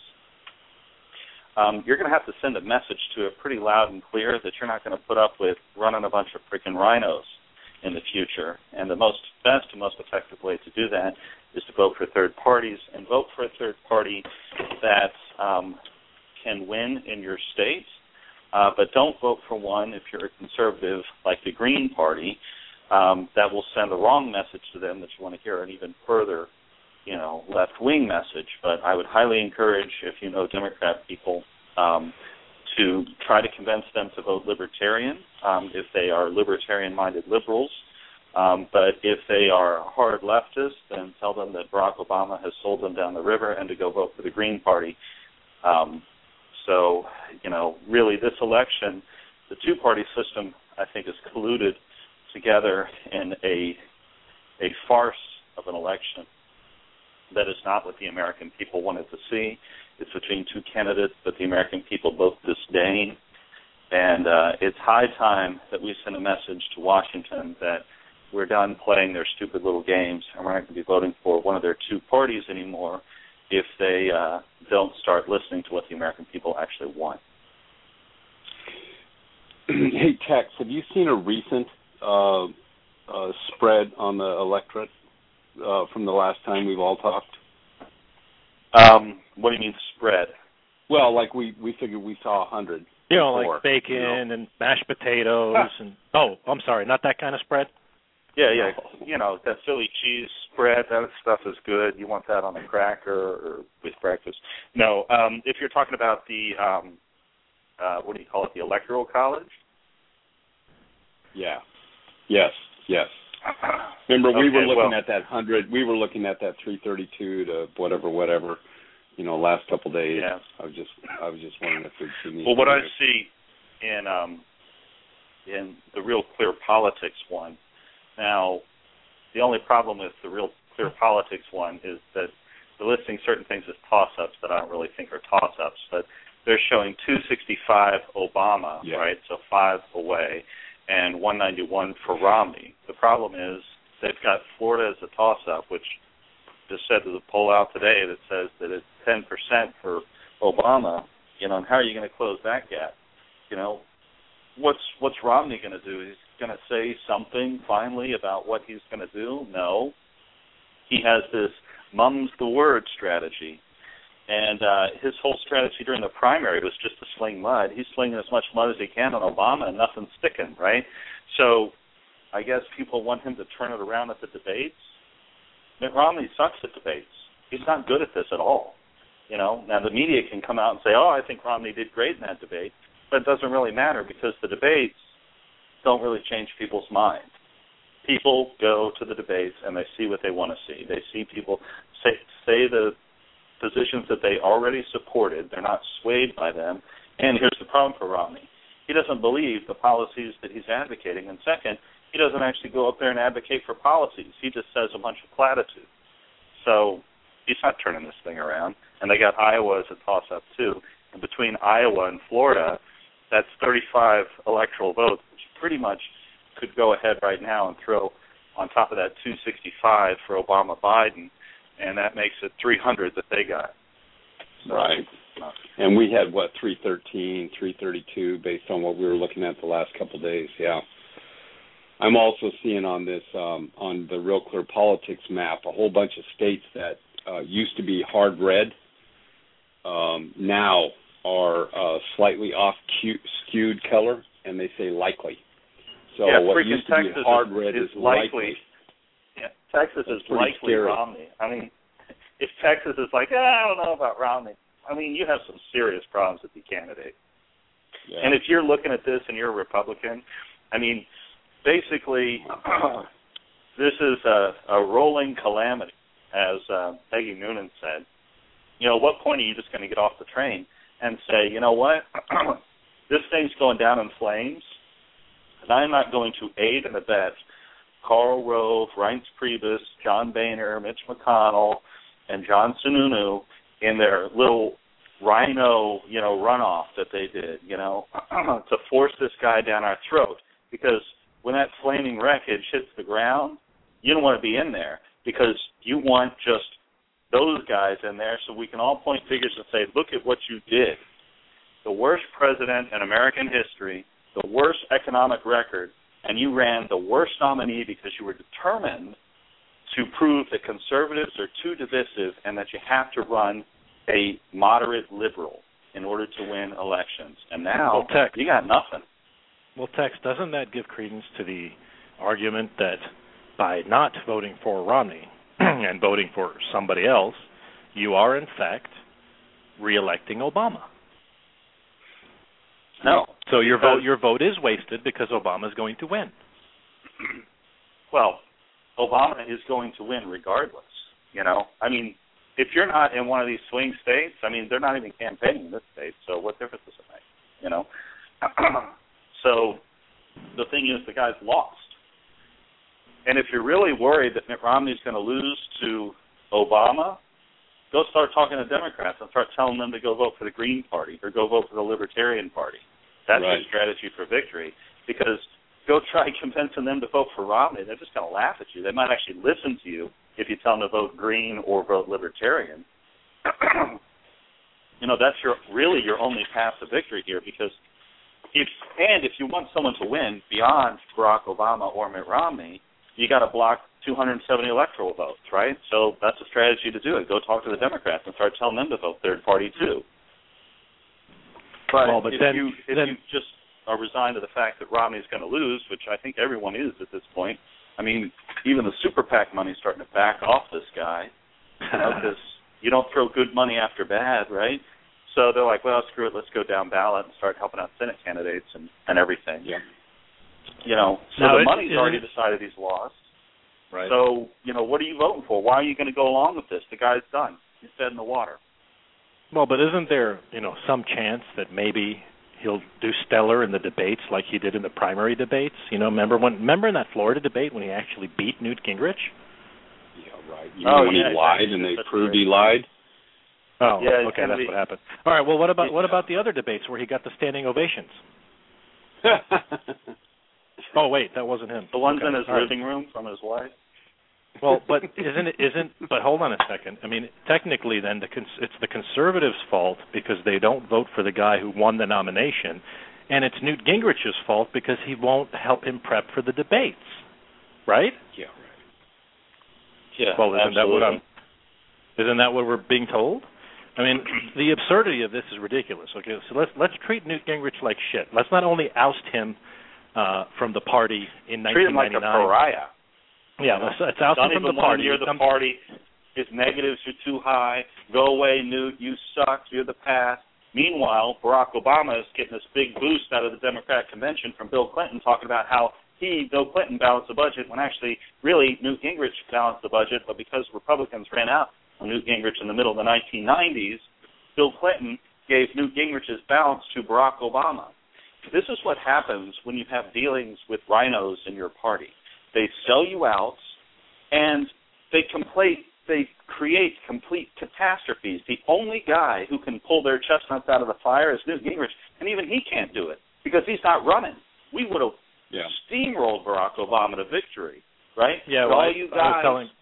you're going to have to send a message to it pretty loud and clear that you're not going to put up with running a bunch of freaking rhinos in the future. And the best and most effective way to do that is to vote for third parties and vote for a third party that can win in your state. But don't vote for one if you're a conservative like the Green Party. That will send the wrong message to them that you want to hear an even further, left-wing message. But I would highly encourage, if you know Democrat people, to try to convince them to vote Libertarian if they are Libertarian-minded liberals. But if they are hard leftists, then tell them that Barack Obama has sold them down the river and to go vote for the Green Party. So, really this election, the two-party system, I think, is colluded together in a farce of an election that is not what the American people wanted to see. It's between two candidates that the American people both disdain. And it's high time that we send a message to Washington that we're done playing their stupid little games and we're not going to be voting for one of their two parties anymore if they don't start listening to what the American people actually want. Hey, Tex, have you seen a recent spread on the electorate from the last time we've all talked? What do you mean spread? Well, like we figured we saw 100. Like bacon and mashed potatoes and I'm sorry, not that kind of spread? Yeah. That Philly cheese spread, that stuff is good. You want that on a cracker or with breakfast. No, if you're talking about the, what do you call it, the Electoral College? Yeah. Yes. Remember, we were looking at that 100, we were looking at that 332 to whatever, last couple of days. Yeah. I was just wondering if we'd seen these. Well, what I see in the Real Clear Politics one, now, the only problem with the Real Clear Politics one is that they're listing certain things as toss-ups that I don't really think are toss-ups, but they're showing 265 Obama, right, so 5 away, and 191 for Romney. The problem is they've got Florida as a toss-up, which just said there's a poll out today that says that it's 10% for Obama, and how are you going to close that gap? What's Romney going to do? He's going to say something finally about what he's going to do? No. He has this mum's the word strategy. And his whole strategy during the primary was just to sling mud. He's slinging as much mud as he can on Obama, and nothing's sticking, right? So I guess people want him to turn it around at the debates. Mitt Romney sucks at debates. He's not good at this at all. You know, now the media can come out and say, oh, I think Romney did great in that debate, but it doesn't really matter because the debates don't really change people's minds. People go to the debates and they see what they want to see. They see people say the positions that they already supported. They're not swayed by them. And here's the problem for Romney. He doesn't believe the policies that he's advocating. And second, he doesn't actually go up there and advocate for policies. He just says a bunch of platitudes. So he's not turning this thing around. And they got Iowa as a toss-up, too. And between Iowa and Florida, that's 35 electoral votes, which pretty much could go ahead right now and throw on top of that 265 for Obama-Biden, and that makes it 300 that they got. So, right. And we had, 313, 332 based on what we were looking at the last couple of days, yeah. I'm also seeing on this, on the Real Clear Politics map, a whole bunch of states that used to be hard red now are slightly off-skewed color, and they say likely. So yeah, what used to be hard red is likely. Yeah, Texas is likely scary. Romney. I mean, if Texas is like, I don't know about Romney, I mean, you have some serious problems with the candidate. Yeah. And if you're looking at this and you're a Republican, I mean, basically, this is a rolling calamity, as Peggy Noonan said. You know, at what point are you just going to get off the train and say, you know what, this thing's going down in flames, and I'm not going to aid and abet Karl Rove, Reince Priebus, John Boehner, Mitch McConnell, and John Sununu in their little rhino, runoff that they did, to force this guy down our throat. Because when that flaming wreckage hits the ground, you don't want to be in there because you want just those guys in there so we can all point fingers and say, look at what you did. The worst president in American history, the worst economic record, and you ran the worst nominee because you were determined to prove that conservatives are too divisive and that you have to run a moderate liberal in order to win elections. And now you got nothing. Well, Tex, doesn't that give credence to the argument that by not voting for Romney and voting for somebody else, you are, in fact, re-electing Obama? No. So your vote is wasted because Obama is going to win. Well, Obama is going to win regardless, I mean, if you're not in one of these swing states, I mean, they're not even campaigning in this state, so what difference does it make, So the thing is, the guy's lost. And if you're really worried that Mitt Romney's going to lose to Obama, go start talking to Democrats and start telling them to go vote for the Green Party or go vote for the Libertarian Party. That's right. Your strategy for victory. Because go try convincing them to vote for Romney. They're just going to laugh at you. They might actually listen to you if you tell them to vote Green or vote Libertarian. That's really your only path to victory here, because if you want someone to win beyond Barack Obama or Mitt Romney, you got to block 270 electoral votes, right? So that's a strategy to do it. Go talk to the Democrats and start telling them to vote third party too. But if you just are resigned to the fact that Romney's going to lose, which I think everyone is at this point, I mean, even the super PAC money's starting to back off this guy, because you don't throw good money after bad, right? So they're like, well, screw it, let's go down ballot and start helping out Senate candidates and everything. Yeah. So the money's already decided he's lost. Right. So, what are you voting for? Why are you going to go along with this? The guy's done. He's dead in the water. Well, but isn't there, some chance that maybe he'll do stellar in the debates like he did in the primary debates? Remember in that Florida debate when he actually beat Newt Gingrich? Yeah, right. When he lied and they proved he lied? Oh, yeah, okay, that's what happened. All right, well, what about the other debates where he got the standing ovations? Oh, wait, that wasn't him. The ones in his living room from his wife? Well, but but hold on a second. I mean, technically then it's the conservatives' fault because they don't vote for the guy who won the nomination, and it's Newt Gingrich's fault because he won't help him prep for the debates. Right? Yeah, right. Yeah, well, isn't that what we're being told? I mean, the absurdity of this is ridiculous. Okay, so let's treat Newt Gingrich like shit. Let's not only oust him from the party in 1999. Treat him like a pariah. Yeah, let's oust him from the party. You're the party. His negatives are too high. Go away, Newt. You suck. You're the past. Meanwhile, Barack Obama is getting this big boost out of the Democratic convention from Bill Clinton, talking about how Bill Clinton, balanced the budget when actually, really, Newt Gingrich balanced the budget, but because Republicans ran out on Newt Gingrich in the middle of the 1990s, Bill Clinton gave Newt Gingrich's balance to Barack Obama. This is what happens when you have dealings with rhinos in your party. They sell you out, and they create complete catastrophes. The only guy who can pull their chestnuts out of the fire is Newt Gingrich, and even he can't do it because he's not running. We would have steamrolled Barack Obama to victory, right? Yeah, well, all you guys,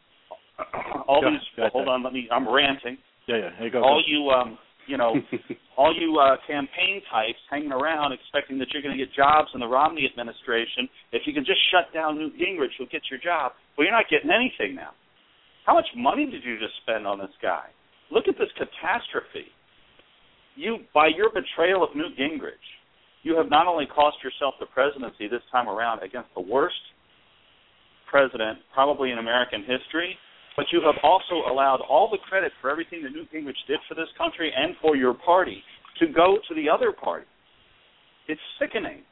hold on, I'm ranting. Yeah, here you go. All you, all you campaign types hanging around expecting that you're going to get jobs in the Romney administration. If you can just shut down Newt Gingrich, you'll get your job. Well, you're not getting anything now. How much money did you just spend on this guy? Look at this catastrophe. By your betrayal of Newt Gingrich, you have not only cost yourself the presidency this time around against the worst president probably in American history, but you have also allowed all the credit for everything that Newt Gingrich did for this country and for your party to go to the other party. It's sickening.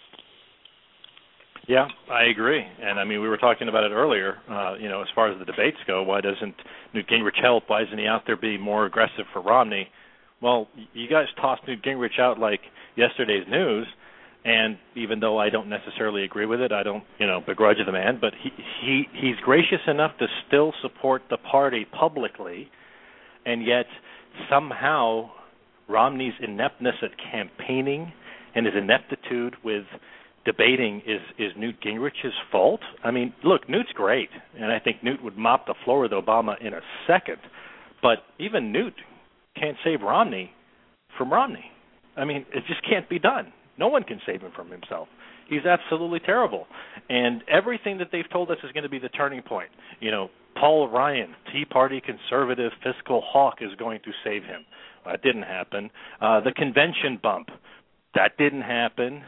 Yeah, I agree. And, I mean, we were talking about it earlier, as far as the debates go, why doesn't Newt Gingrich help? Why isn't he out there being more aggressive for Romney? Well, you guys tossed Newt Gingrich out like yesterday's news, and even though I don't necessarily agree with it, I don't, begrudge the man, but he's gracious enough to still support the party publicly, and yet somehow Romney's ineptness at campaigning and his ineptitude with debating is Newt Gingrich's fault. I mean, look, Newt's great, and I think Newt would mop the floor with Obama in a second, but even Newt can't save Romney from Romney. I mean, it just can't be done. No one can save him from himself. He's absolutely terrible. And everything that they've told us is going to be the turning point. Paul Ryan, Tea Party conservative fiscal hawk, is going to save him. That didn't happen. The convention bump, that didn't happen.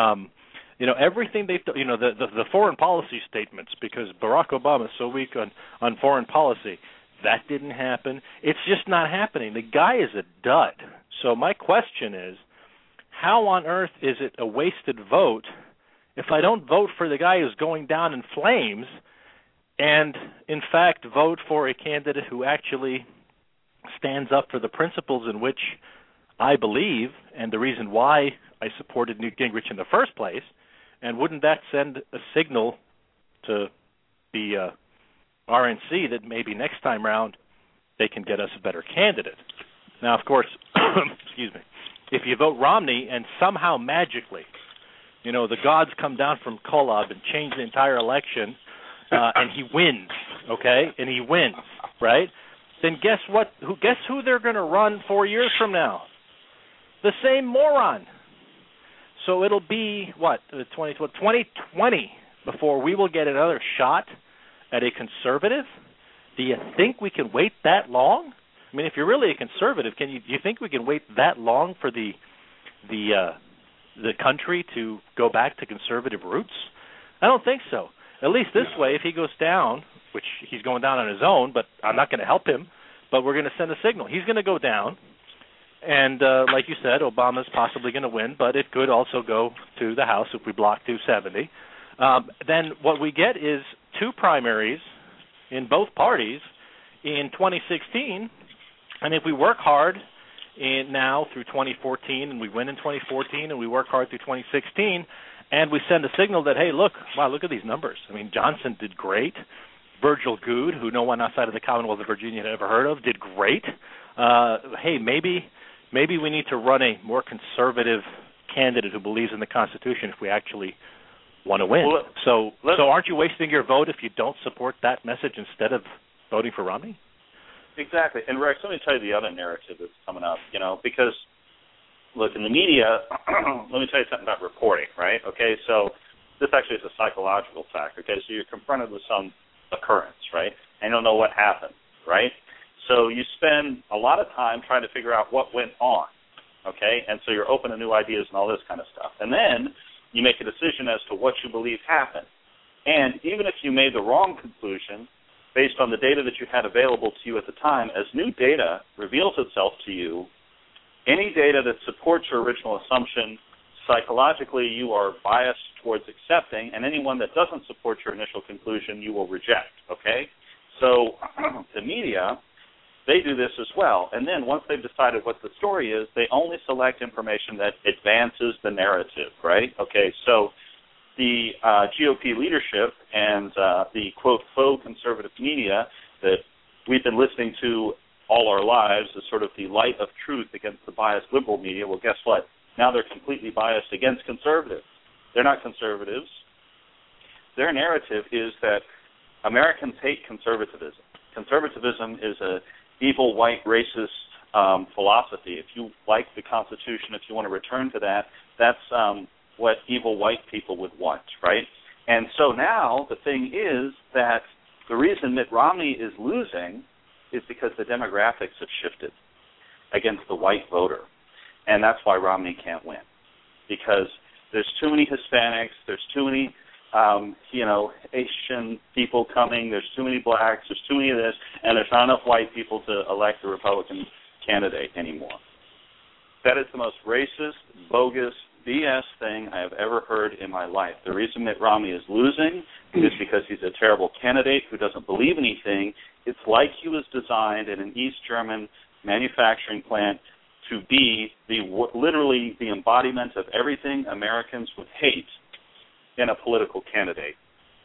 Everything they've done, the foreign policy statements, because Barack Obama is so weak on foreign policy, that didn't happen. It's just not happening. The guy is a dud. So my question is, how on earth is it a wasted vote if I don't vote for the guy who's going down in flames and, in fact, vote for a candidate who actually stands up for the principles in which I believe and the reason why I supported Newt Gingrich in the first place? And wouldn't that send a signal to the RNC that maybe next time around they can get us a better candidate? Now, of course, excuse me, if you vote Romney and somehow magically, the gods come down from Kolob and change the entire election, and he wins, okay? And he wins, right? Then guess what? Guess who they're going to run 4 years from now? The same moron. So it'll be, 2020 before we will get another shot at a conservative? Do you think we can wait that long? I mean, if you're really a conservative, do you think we can wait that long for the country to go back to conservative roots? I don't think so. At least this way, if he goes down, which he's going down on his own, but I'm not going to help him, but we're going to send a signal. He's going to go down, and like you said, Obama's possibly going to win, but it could also go to the House if we block 270. Then what we get is two primaries in both parties in 2016, and if we work hard now through 2014 and we win in 2014 and we work hard through 2016 and we send a signal that, hey, look at these numbers. I mean, Johnson did great. Virgil Goode, who no one outside of the Commonwealth of Virginia had ever heard of, did great. Hey, maybe we need to run a more conservative candidate who believes in the Constitution if we actually want to win. Well, so aren't you wasting your vote if you don't support that message instead of voting for Romney? Exactly. And, Rex, let me tell you the other narrative that's coming up, because, look, in the media, let me tell you something about reporting, right? Okay, so this actually is a psychological fact, okay? So you're confronted with some occurrence, right? And you don't know what happened, right? so you spend a lot of time trying to figure out what went on, okay? And so you're open to new ideas and all this kind of stuff. And then you make a decision as to what you believe happened. And even if you made the wrong conclusion, based on the data that you had available to you at the time, as new data reveals itself to you, any data that supports your original assumption, psychologically you are biased towards accepting, and anyone that doesn't support your initial conclusion you will reject, okay? So the media, they do this as well. And then once they've decided what the story is, they only select information that advances the narrative, right? Okay, so the GOP leadership and the, quote, faux conservative media that we've been listening to all our lives as sort of the light of truth against the biased liberal media, well, guess what? Now they're completely biased against conservatives. They're not conservatives. Their narrative is that Americans hate conservatism. Conservatism is a evil, white, racist philosophy. If you like the Constitution, if you want to return to that, that's what evil white people would want, right? And so now the thing is that the reason Mitt Romney is losing is because the demographics have shifted against the white voter. And that's why Romney can't win, because there's too many Hispanics, there's too many, Asian people coming, there's too many blacks, there's too many of this, and there's not enough white people to elect a Republican candidate anymore. That is the most racist, bogus, BS thing I have ever heard in my life. The reason Mitt Romney is losing is because he's a terrible candidate who doesn't believe anything. It's like he was designed in an East German manufacturing plant to be literally the embodiment of everything Americans would hate in a political candidate.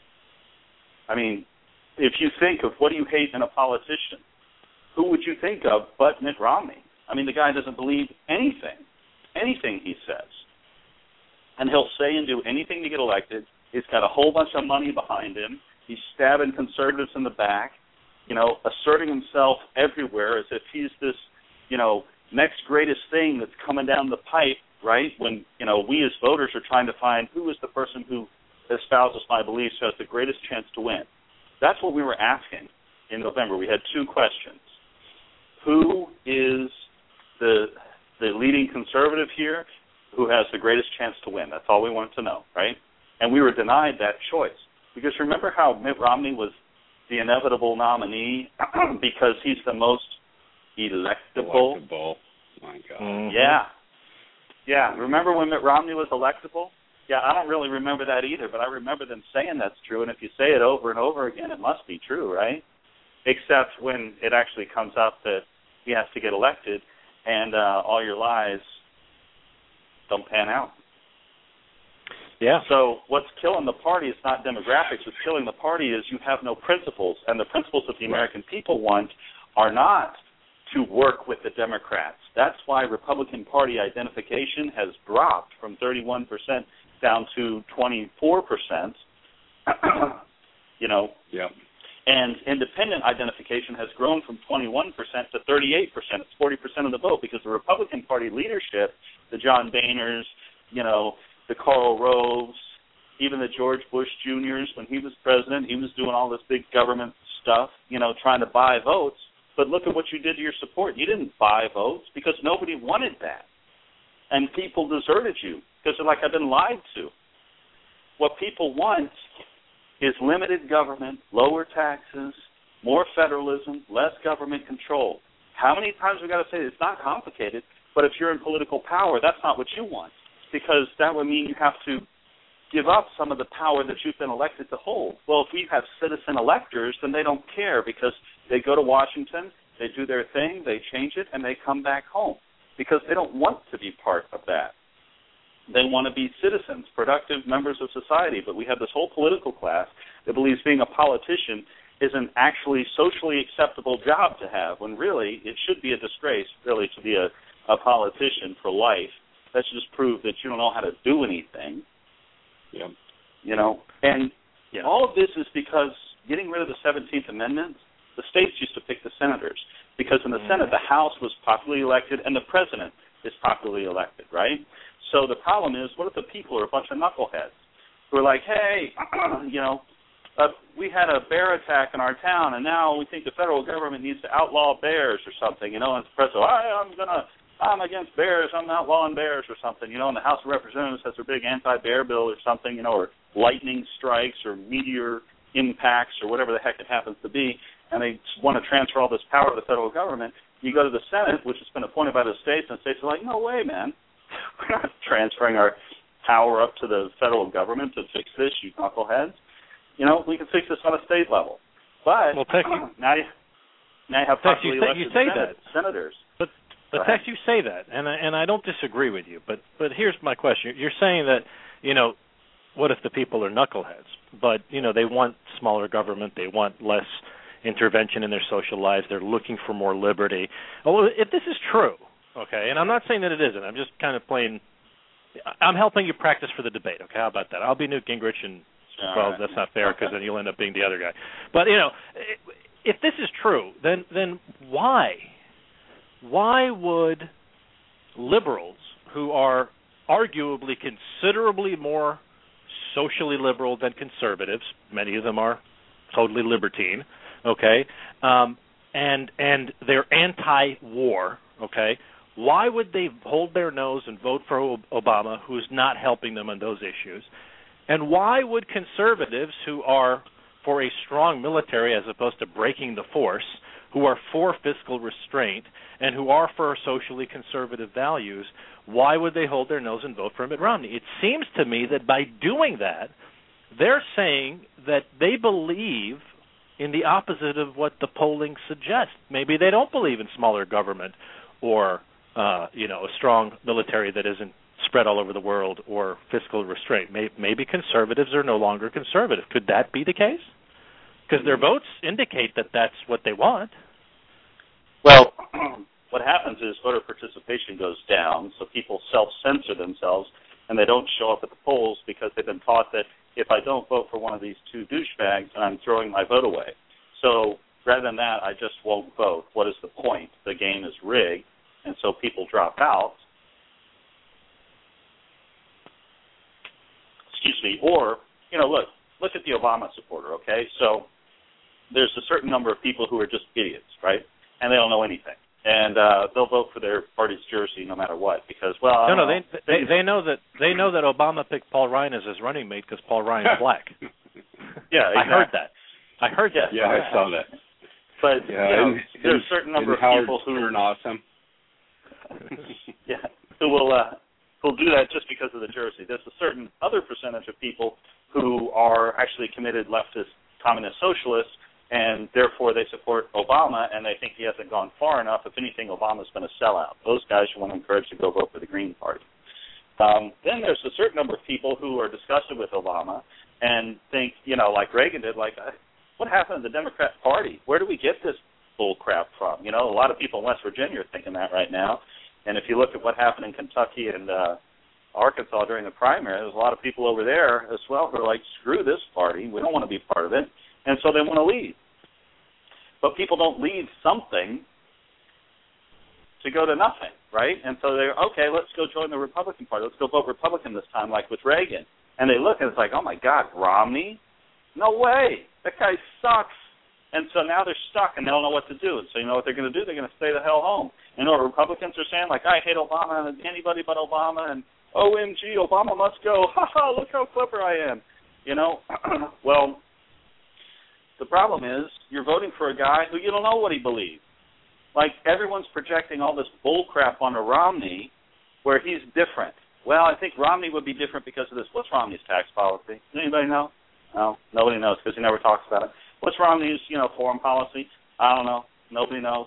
I mean, if you think of what do you hate in a politician, who would you think of but Mitt Romney? I mean, the guy doesn't believe anything he says. And he'll say and do anything to get elected. He's got a whole bunch of money behind him. He's stabbing conservatives in the back, asserting himself everywhere as if he's this, next greatest thing that's coming down the pipe, right? When, we as voters are trying to find who is the person who espouses my beliefs who has the greatest chance to win. That's what we were asking in November. We had two questions. Who is the leading conservative here who has the greatest chance to win? That's all we wanted to know, right? And we were denied that choice. Because remember how Mitt Romney was the inevitable nominee because he's the most electable. My God. Mm-hmm. Yeah. Remember when Mitt Romney was electable? Yeah, I don't really remember that either, but I remember them saying that's true, and if you say it over and over again, it must be true, right? Except when it actually comes up that he has to get elected, and all your lies don't pan out. Yeah. So what's killing the party is not demographics. What's killing the party is you have no principles, and the principles that the American people want are not to work with the Democrats. That's why Republican Party identification has dropped from 31% down to 24%. Yeah. And independent identification has grown from 21% to 38%. It's 40% of the vote because the Republican Party leadership, the John Boehners, the Karl Roves, even the George Bush Juniors, when he was president, he was doing all this big government stuff, trying to buy votes. But look at what you did to your support. You didn't buy votes because nobody wanted that. And people deserted you because they're like, I've been lied to. What people want is limited government, lower taxes, more federalism, less government control. How many times we got to say it's not complicated, but if you're in political power, that's not what you want, because that would mean you have to give up some of the power that you've been elected to hold. Well, if we have citizen electors, then they don't care because they go to Washington, they do their thing, they change it, and they come back home because they don't want to be part of that. They want to be citizens, productive members of society, but we have this whole political class that believes being a politician is an actually socially acceptable job to have, when really it should be a disgrace, really, to be a politician for life. That should just prove that you don't know how to do anything. Yeah. And all of this is because getting rid of the 17th Amendment, the states used to pick the senators, because in the Senate, the House was popularly elected and the president is popularly elected, right? So the problem is, what if the people are a bunch of knuckleheads who are like, hey, we had a bear attack in our town, and now we think the federal government needs to outlaw bears or something, and the press will, I'm against bears, I'm outlawing bears or something, and the House of Representatives has their big anti-bear bill or something, or lightning strikes or meteor impacts or whatever the heck it happens to be, and they want to transfer all this power to the federal government. You go to the Senate, which has been appointed by the states, and the states are like, no way, man. We're not transferring our power up to the federal government to fix this, you knuckleheads. We can fix this on a state level. But now you have popularly elected senators. But Tex, you say that, and I don't disagree with you. But here's my question: you're saying that what if the people are knuckleheads? But they want smaller government, they want less intervention in their social lives, they're looking for more liberty. Well, if this is true, okay, and I'm not saying that it isn't. I'm just kind of playing. I'm helping you practice for the debate. Okay, how about that? I'll be Newt Gingrich and. Well, that's not fair because then you'll end up being the other guy. But if this is true, then why would liberals who are arguably considerably more socially liberal than conservatives, many of them are totally libertine, okay, and they're anti-war, okay, why would they hold their nose and vote for Obama, who's not helping them on those issues? And why would conservatives who are for a strong military as opposed to breaking the force, who are for fiscal restraint, and who are for socially conservative values, why would they hold their nose and vote for Mitt Romney? It seems to me that by doing that, they're saying that they believe in the opposite of what the polling suggests. Maybe they don't believe in smaller government or, a strong military that isn't spread all over the world or fiscal restraint. Maybe conservatives are no longer conservative. Could that be the case? Because their votes indicate that that's what they want. Well, what happens is voter participation goes down, so people self-censor themselves, and they don't show up at the polls because they've been taught that if I don't vote for one of these two douchebags, I'm throwing my vote away. So rather than that, I just won't vote. What is the point? The game is rigged, and so people drop out. Excuse me. Or, look at the Obama supporter, okay? So there's a certain number of people who are just idiots, right? And they don't know anything. And they'll vote for their party's jersey no matter what because, they know that Obama picked Paul Ryan as his running mate because Paul Ryan's black. Yeah, exactly. I heard that. Yeah, I saw that. But there's a certain number of people who are awesome. who will do that just because of the jersey. There's a certain other percentage of people who are actually committed leftist communist socialists, and therefore they support Obama, and they think he hasn't gone far enough. If anything, Obama's been a sellout. Those guys you want to encourage to go vote for the Green Party. Then there's a certain number of people who are disgusted with Obama and think, like Reagan did, what happened to the Democrat Party? Where do we get this bull crap from? A lot of people in West Virginia are thinking that right now. And if you look at what happened in Kentucky and Arkansas during the primary, there's a lot of people over there as well who are like, screw this party. We don't want to be part of it. And so they want to leave. But people don't leave something to go to nothing, right? And so they're, okay, let's go join the Republican Party. Let's go vote Republican this time, like with Reagan. And they look and it's like, oh, my God, Romney? No way. That guy sucks. And so now they're stuck and they don't know what to do. And so you know what they're going to do? They're going to stay the hell home. You know what Republicans are saying? Like, I hate Obama and anybody but Obama, and OMG, Obama must go. Ha ha, look how clever I am. Well, the problem is you're voting for a guy who you don't know what he believes. Like, everyone's projecting all this bull crap onto Romney where he's different. Well, I think Romney would be different because of this. What's Romney's tax policy? Does anybody know? No, nobody knows because he never talks about it. What's Romney's, foreign policy? I don't know. Nobody knows.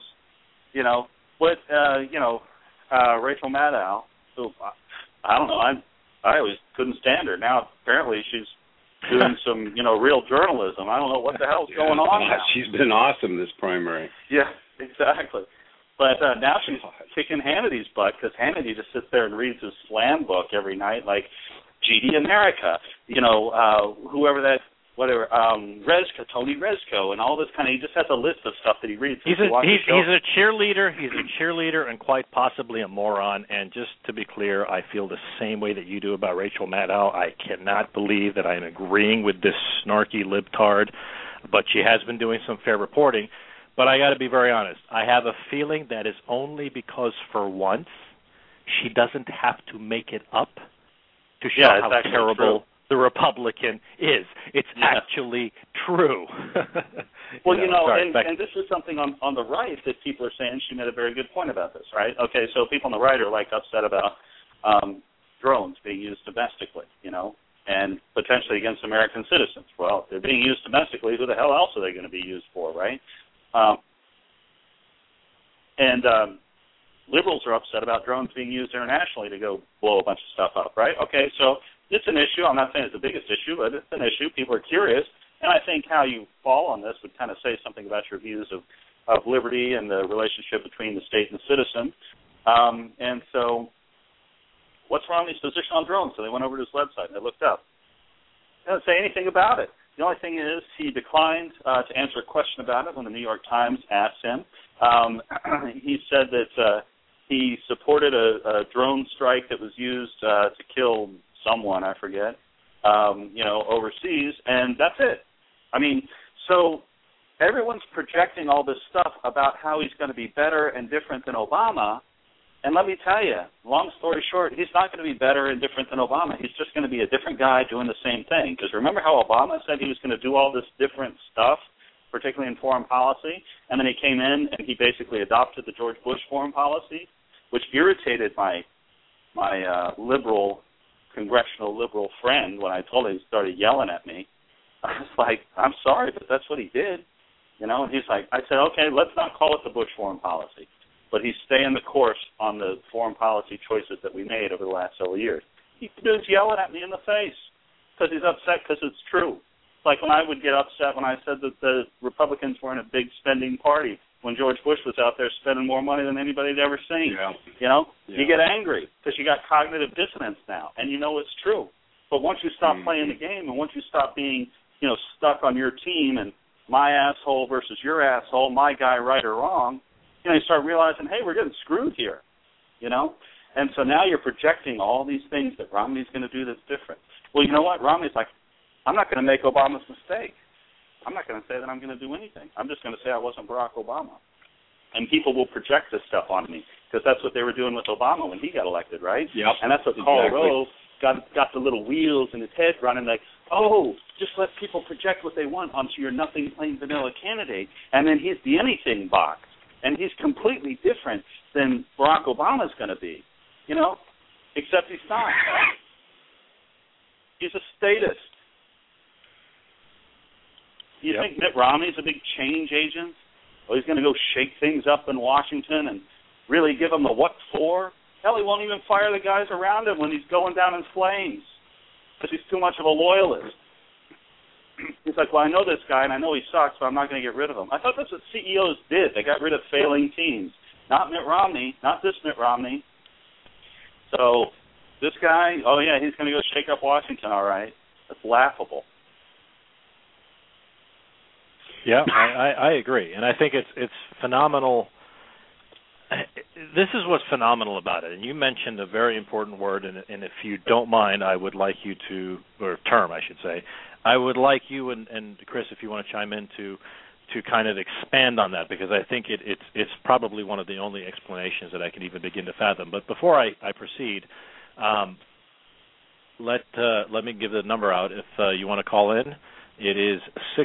Rachel Maddow, who, I don't know, I always couldn't stand her. Now, apparently, she's doing some, real journalism. I don't know what the hell's going on now. She's been awesome this primary. Yeah, exactly. But now she's kicking Hannity's butt because Hannity just sits there and reads his slam book every night, like GD America, whoever that Tony Rezko, and all this kind of. He just has a list of stuff that he reads. He's a cheerleader. He's a cheerleader, and quite possibly a moron. And just to be clear, I feel the same way that you do about Rachel Maddow. I cannot believe that I'm agreeing with this snarky libtard, but she has been doing some fair reporting. But I got to be very honest. I have a feeling that is only because, for once, she doesn't have to make it up to show how terrible the Republican is. It's actually true. Well, and this is something on the right that people are saying. She made a very good point about this, right? Okay, so people on the right are upset about drones being used domestically, and potentially against American citizens. Well, if they're being used domestically, who the hell else are they going to be used for, right? Liberals are upset about drones being used internationally to go blow a bunch of stuff up, right? Okay, so it's an issue. I'm not saying it's the biggest issue, but it's an issue. People are curious, and I think how you fall on this would kind of say something about your views of liberty and the relationship between the state and the citizen. And so what's Romney's position on drones? So they went over to his website and they looked up. He doesn't say anything about it. The only thing is he declined to answer a question about it when the New York Times asked him. He said that he supported a drone strike that was used to kill someone, I forget, overseas, and that's it. I mean, so everyone's projecting all this stuff about how he's going to be better and different than Obama, and let me tell you, long story short, he's not going to be better and different than Obama. He's just going to be a different guy doing the same thing. Because remember how Obama said he was going to do all this different stuff, particularly in foreign policy, and then he came in and he basically adopted the George Bush foreign policy, which irritated my congressional liberal friend when I told him. He started yelling at me. I was like, I'm sorry, but that's what he did. And he's like, I said, okay, let's not call it the Bush foreign policy, but he's staying the course on the foreign policy choices that we made over the last several years. He's yelling at me in the face because he's upset because it's true. It's like when I would get upset when I said that the Republicans weren't a big spending party when George Bush was out there spending more money than anybody had ever seen. Yeah. You get angry because you got cognitive dissonance now, and it's true. But once you stop playing the game and once you stop being, stuck on your team and my asshole versus your asshole, my guy right or wrong, you start realizing, hey, we're getting screwed here, And so now you're projecting all these things that Romney's going to do that's different. Well, you know what? Romney's like, I'm not going to make Obama's mistake. I'm not going to say that I'm going to do anything. I'm just going to say I wasn't Barack Obama. And people will project this stuff on me because that's what they were doing with Obama when he got elected, right? Yep. And that's what Karl Rove got the little wheels in his head running like, oh, just let people project what they want onto your nothing plain vanilla candidate. And then he's the anything box. And he's completely different than Barack Obama's going to be, except he's not. He's a statist. You think Mitt Romney's a big change agent? Or he's going to go shake things up in Washington and really give them the what for? Hell, he won't even fire the guys around him when he's going down in flames because he's too much of a loyalist. He's like, well, I know this guy, and I know he sucks, but I'm not going to get rid of him. I thought that's what CEOs did. They got rid of failing teams. Not Mitt Romney, not this Mitt Romney. So this guy, oh, yeah, he's going to go shake up Washington, all right. That's laughable. Yeah, I agree. And I think it's phenomenal. This is what's phenomenal about it. And you mentioned a very important word, and if you don't mind, I would like you to, or term, I should say, I would like you and Chris, if you want to chime in, to kind of expand on that, because I think it's probably one of the only explanations that I can even begin to fathom. But before I proceed, let me give the number out if you want to call in. It is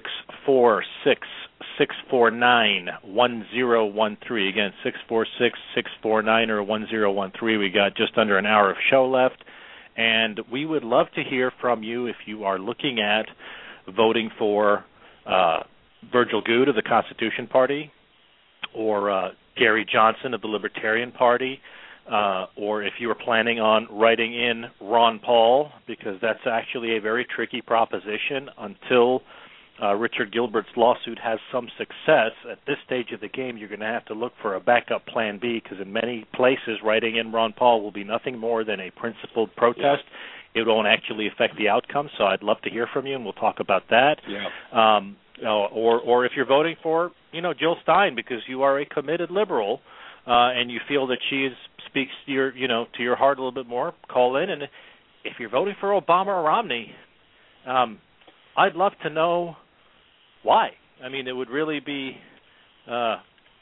646-649-1013. Again, 646-649 or 1013. We got just under an hour of show left. And we would love to hear from you if you are looking at voting for Virgil Goode of the Constitution Party, or Gary Johnson of the Libertarian Party, or if you are planning on writing in Ron Paul, because that's actually a very tricky proposition until Richard Gilbert's lawsuit has some success. At this stage of the game, you're going to have to look for a backup plan B, because in many places, writing in Ron Paul will be nothing more than a principled protest. it won't actually affect the outcome. So I'd love to hear from you, and we'll talk about that. Yeah. Or if you're voting for, Jill Stein because you are a committed liberal, and you feel that she speaks to your, to your heart a little bit more, call in. And if you're voting for Obama or Romney, I'd love to know why. I mean, it would really be a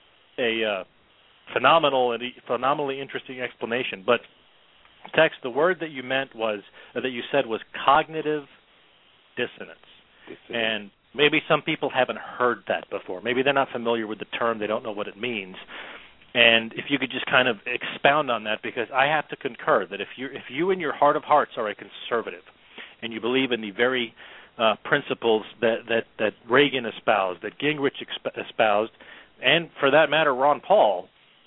phenomenally interesting explanation. But Tex, the word that you said was cognitive dissonance. And maybe some people haven't heard that before. Maybe they're not familiar with the term. They don't know what it means. And if you could just kind of expound on that, because I have to concur that if you in your heart of hearts are a conservative and you believe in the very principles that Reagan espoused, that Gingrich espoused, and for that matter, Ron Paul,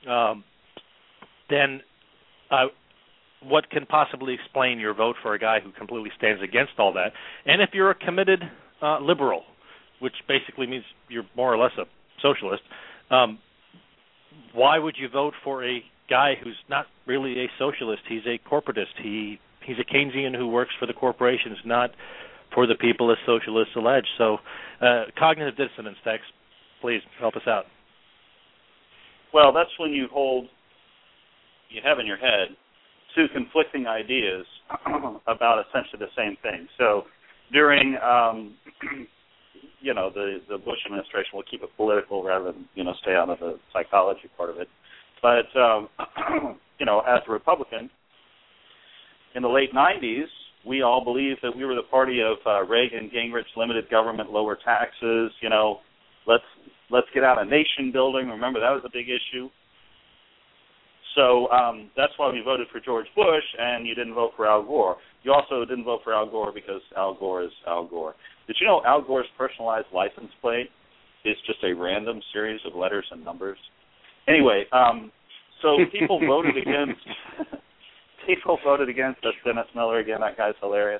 then what can possibly explain your vote for a guy who completely stands against all that? And if you're a committed liberal, which basically means you're more or less a socialist, why would you vote for a guy who's not really a socialist? He's a corporatist. He's a Keynesian who works for the corporations, not for the people as socialists allege. So cognitive dissonance, Tex, please help us out. Well, that's when you have in your head two conflicting ideas about essentially the same thing. So during, the Bush administration, we'll keep it political rather than, stay out of the psychology part of it. But, as a Republican, in the late 90s, we all believed that we were the party of Reagan, Gingrich, limited government, lower taxes, let's get out of nation building. Remember, that was a big issue. So that's why we voted for George Bush, and you didn't vote for Al Gore. You also didn't vote for Al Gore because Al Gore is Al Gore. Did you know Al Gore's personalized license plate is just a random series of letters and numbers? Anyway, so people voted against. People voted against us. Dennis Miller again. That guy's hilarious.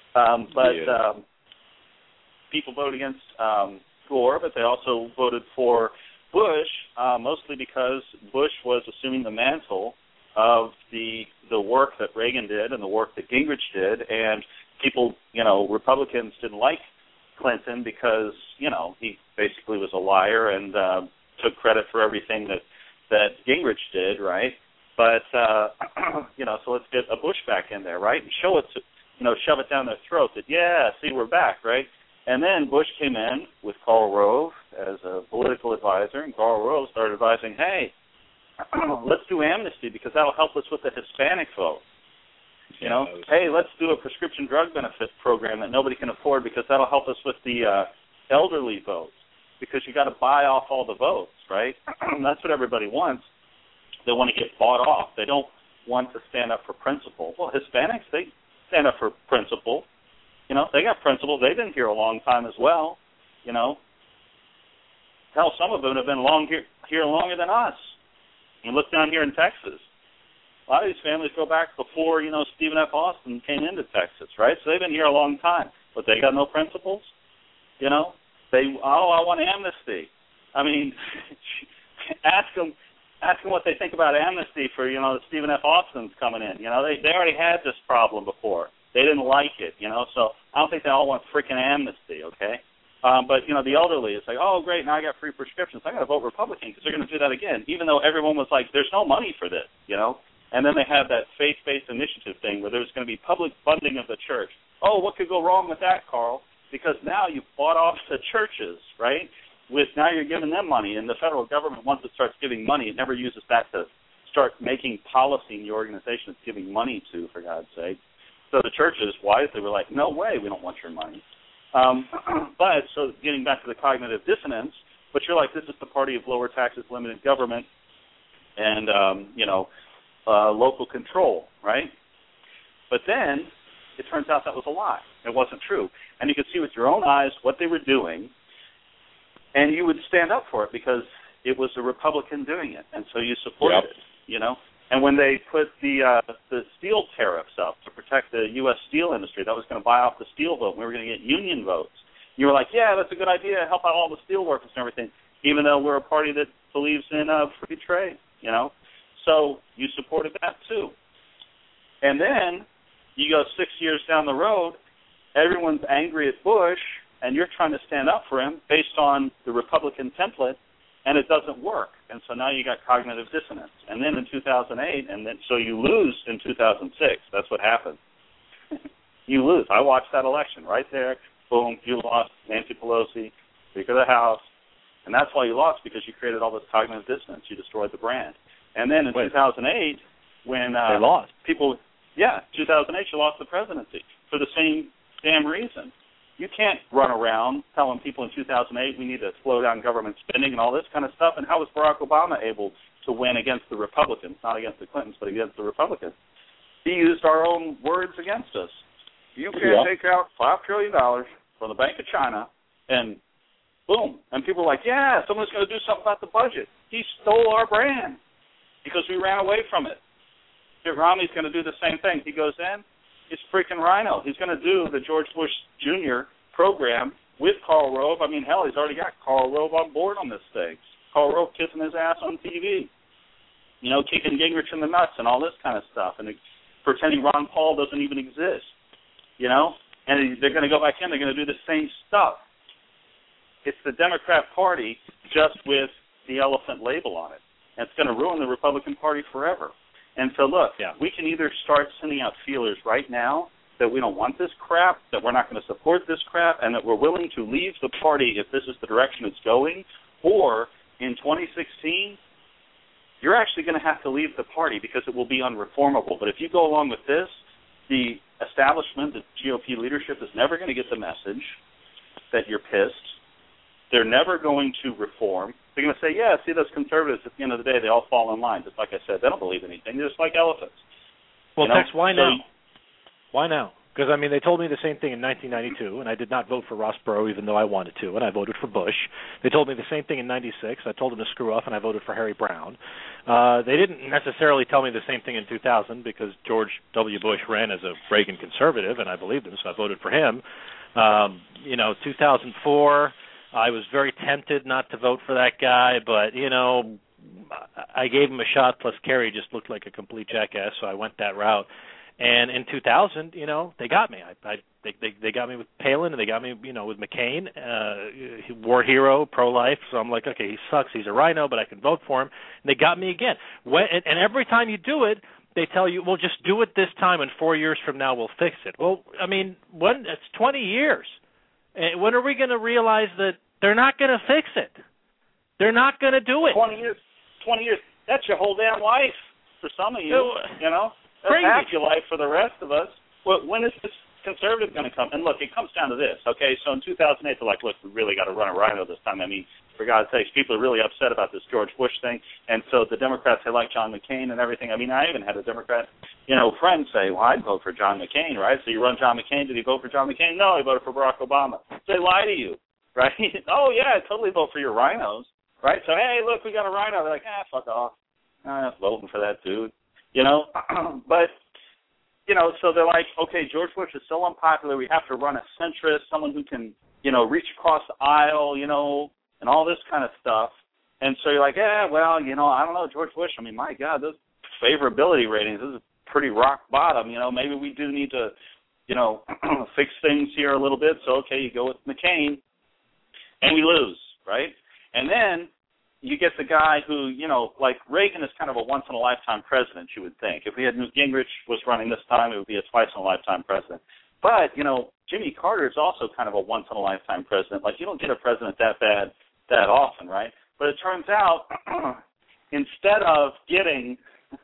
People voted against Gore, but they also voted for Bush, mostly because Bush was assuming the mantle of the work that Reagan did and the work that Gingrich did, and people, Republicans didn't like Clinton because, he basically was a liar and took credit for everything that Gingrich did, right? But, so let's get a Bush back in there, right? And shove it down their throat that, see, we're back, right? And then Bush came in with Karl Rove as a political advisor, and Karl Rove started advising, hey, let's do amnesty because that'll help us with the Hispanic vote. Hey, let's do a prescription drug benefit program that nobody can afford because that'll help us with the elderly vote because you got to buy off all the votes, right? That's what everybody wants. They want to get bought off. They don't want to stand up for principle. Well, Hispanics, they stand up for principle. They got principles. They've been here a long time as well. Hell, some of them have been here longer than us. You look down here in Texas. A lot of these families go back before, Stephen F. Austin came into Texas, right? So they've been here a long time. But they got no principles? I want amnesty. I mean, ask them what they think about amnesty for, Stephen F. Austin's coming in. They already had this problem before. They didn't like it, so I don't think they all want freaking amnesty, okay? But, the elderly, it's like, oh, great, now I got free prescriptions. I got to vote Republican because they're going to do that again, even though everyone was like, there's no money for this, And then they have that faith-based initiative thing where there's going to be public funding of the church. Oh, what could go wrong with that, Carl? Because now you've bought off the churches, right? Now you're giving them money, and the federal government, once it starts giving money, it never uses that to start making policy in the organization it's giving money to, for God's sake. So the churches wisely were like, no way, we don't want your money. But, so getting back to the cognitive dissonance, but you're like, this is the party of lower taxes, limited government, and, local control, right? But then it turns out that was a lie. It wasn't true. And you could see with your own eyes what they were doing, and you would stand up for it because it was a Republican doing it, and so you supported it, And when they put the steel tariffs up to protect the U.S. steel industry, that was going to buy off the steel vote. We were going to get union votes. You were like, yeah, that's a good idea, help out all the steel workers and everything, even though we're a party that believes in free trade, So you supported that too. And then You go 6 years down the road, everyone's angry at Bush, and you're trying to stand up for him based on the Republican template, and it doesn't work. And so now you got cognitive dissonance. And then in 2008, so you lose in 2006. That's what happened. You lose. I watched that election right there. Boom, you lost. Nancy Pelosi, Speaker of the House. And that's why you lost, because you created all this cognitive dissonance. You destroyed the brand. And then in 2008, when they lost. 2008, you lost the presidency for the same damn reason. You can't run around telling people in 2008 we need to slow down government spending and all this kind of stuff. And how was Barack Obama able to win against the Republicans, not against the Clintons, but against the Republicans? He used our own words against us. You can't take out $5 trillion from the Bank of China, and boom. And people are like, yeah, someone's going to do something about the budget. He stole our brand because we ran away from it. Mitt Romney's going to do the same thing. He goes in, he's freaking rhino. He's going to do the George Bush Jr. program with Karl Rove. I mean, hell, he's already got Karl Rove on board on this thing. Karl Rove kissing his ass on TV. You know, kicking Gingrich in the nuts and all this kind of stuff, and pretending Ron Paul doesn't even exist. You know? And they're going to go back in, they're going to do the same stuff. It's the Democrat Party just with the elephant label on it. And it's going to ruin the Republican Party forever. And so, look, we can either start sending out feelers right now that we don't want this crap, that we're not going to support this crap, and that we're willing to leave the party if this is the direction it's going, or in 2016, you're actually going to have to leave the party because it will be unreformable. But if you go along with this, the establishment, the GOP leadership is never going to get the message that you're pissed. They're never going to reform. They're going to say, yeah, see, those conservatives, at the end of the day, they all fall in line. Just like I said, they don't believe anything. They're just like elephants. Well, Tex, why now? Why now? Because, I mean, they told me the same thing in 1992, and I did not vote for Ross Perot even though I wanted to, and I voted for Bush. They told me the same thing in 96. I told them to screw off, and I voted for Harry Brown. They didn't necessarily tell me the same thing in 2000 because George W. Bush ran as a Reagan conservative, and I believed him, so I voted for him. 2004, I was very tempted not to vote for that guy, but, I gave him a shot, plus Kerry just looked like a complete jackass, so I went that route. And in 2000, they got me. They got me with Palin, and they got me, with McCain, war hero, pro-life. So I'm like, okay, he sucks. He's a rhino, but I can vote for him. And they got me again. And every time you do it, they tell you, well, just do it this time, and 4 years from now we'll fix it. Well, I mean, it's 20 years. And when are we going to realize that they're not going to fix it? They're not going to do it. 20 years. That's your whole damn life for some of you, That's half your life for the rest of us. Well, when is this conservative going to come? And look, it comes down to this, okay? So in 2008, they're like, look, we really got to run a rhino this time. I mean, for God's sakes, people are really upset about this George Bush thing. And so the Democrats, they like John McCain and everything. I mean, I even had a Democrat, friend say, well, I'd vote for John McCain, right? So you run John McCain. Did he vote for John McCain? No, he voted for Barack Obama. So they lie to you, right? Oh, yeah, I totally vote for your rhinos, right? So, hey, look, we got a rhino. They're like, fuck off. I'm not voting for that dude. But, so they're like, okay, George Bush is so unpopular, we have to run a centrist, someone who can, reach across the aisle, and all this kind of stuff. And so you're like, I don't know, George Bush, I mean, my God, those favorability ratings, this is pretty rock bottom, maybe we do need to, fix things here a little bit. So, okay, you go with McCain, and we lose, right? And then you get the guy who, like Reagan is kind of a once-in-a-lifetime president, you would think. If we had Newt Gingrich was running this time, it would be a twice-in-a-lifetime president. But, Jimmy Carter is also kind of a once-in-a-lifetime president. Like, you don't get a president that bad that often, right? But it turns out instead of getting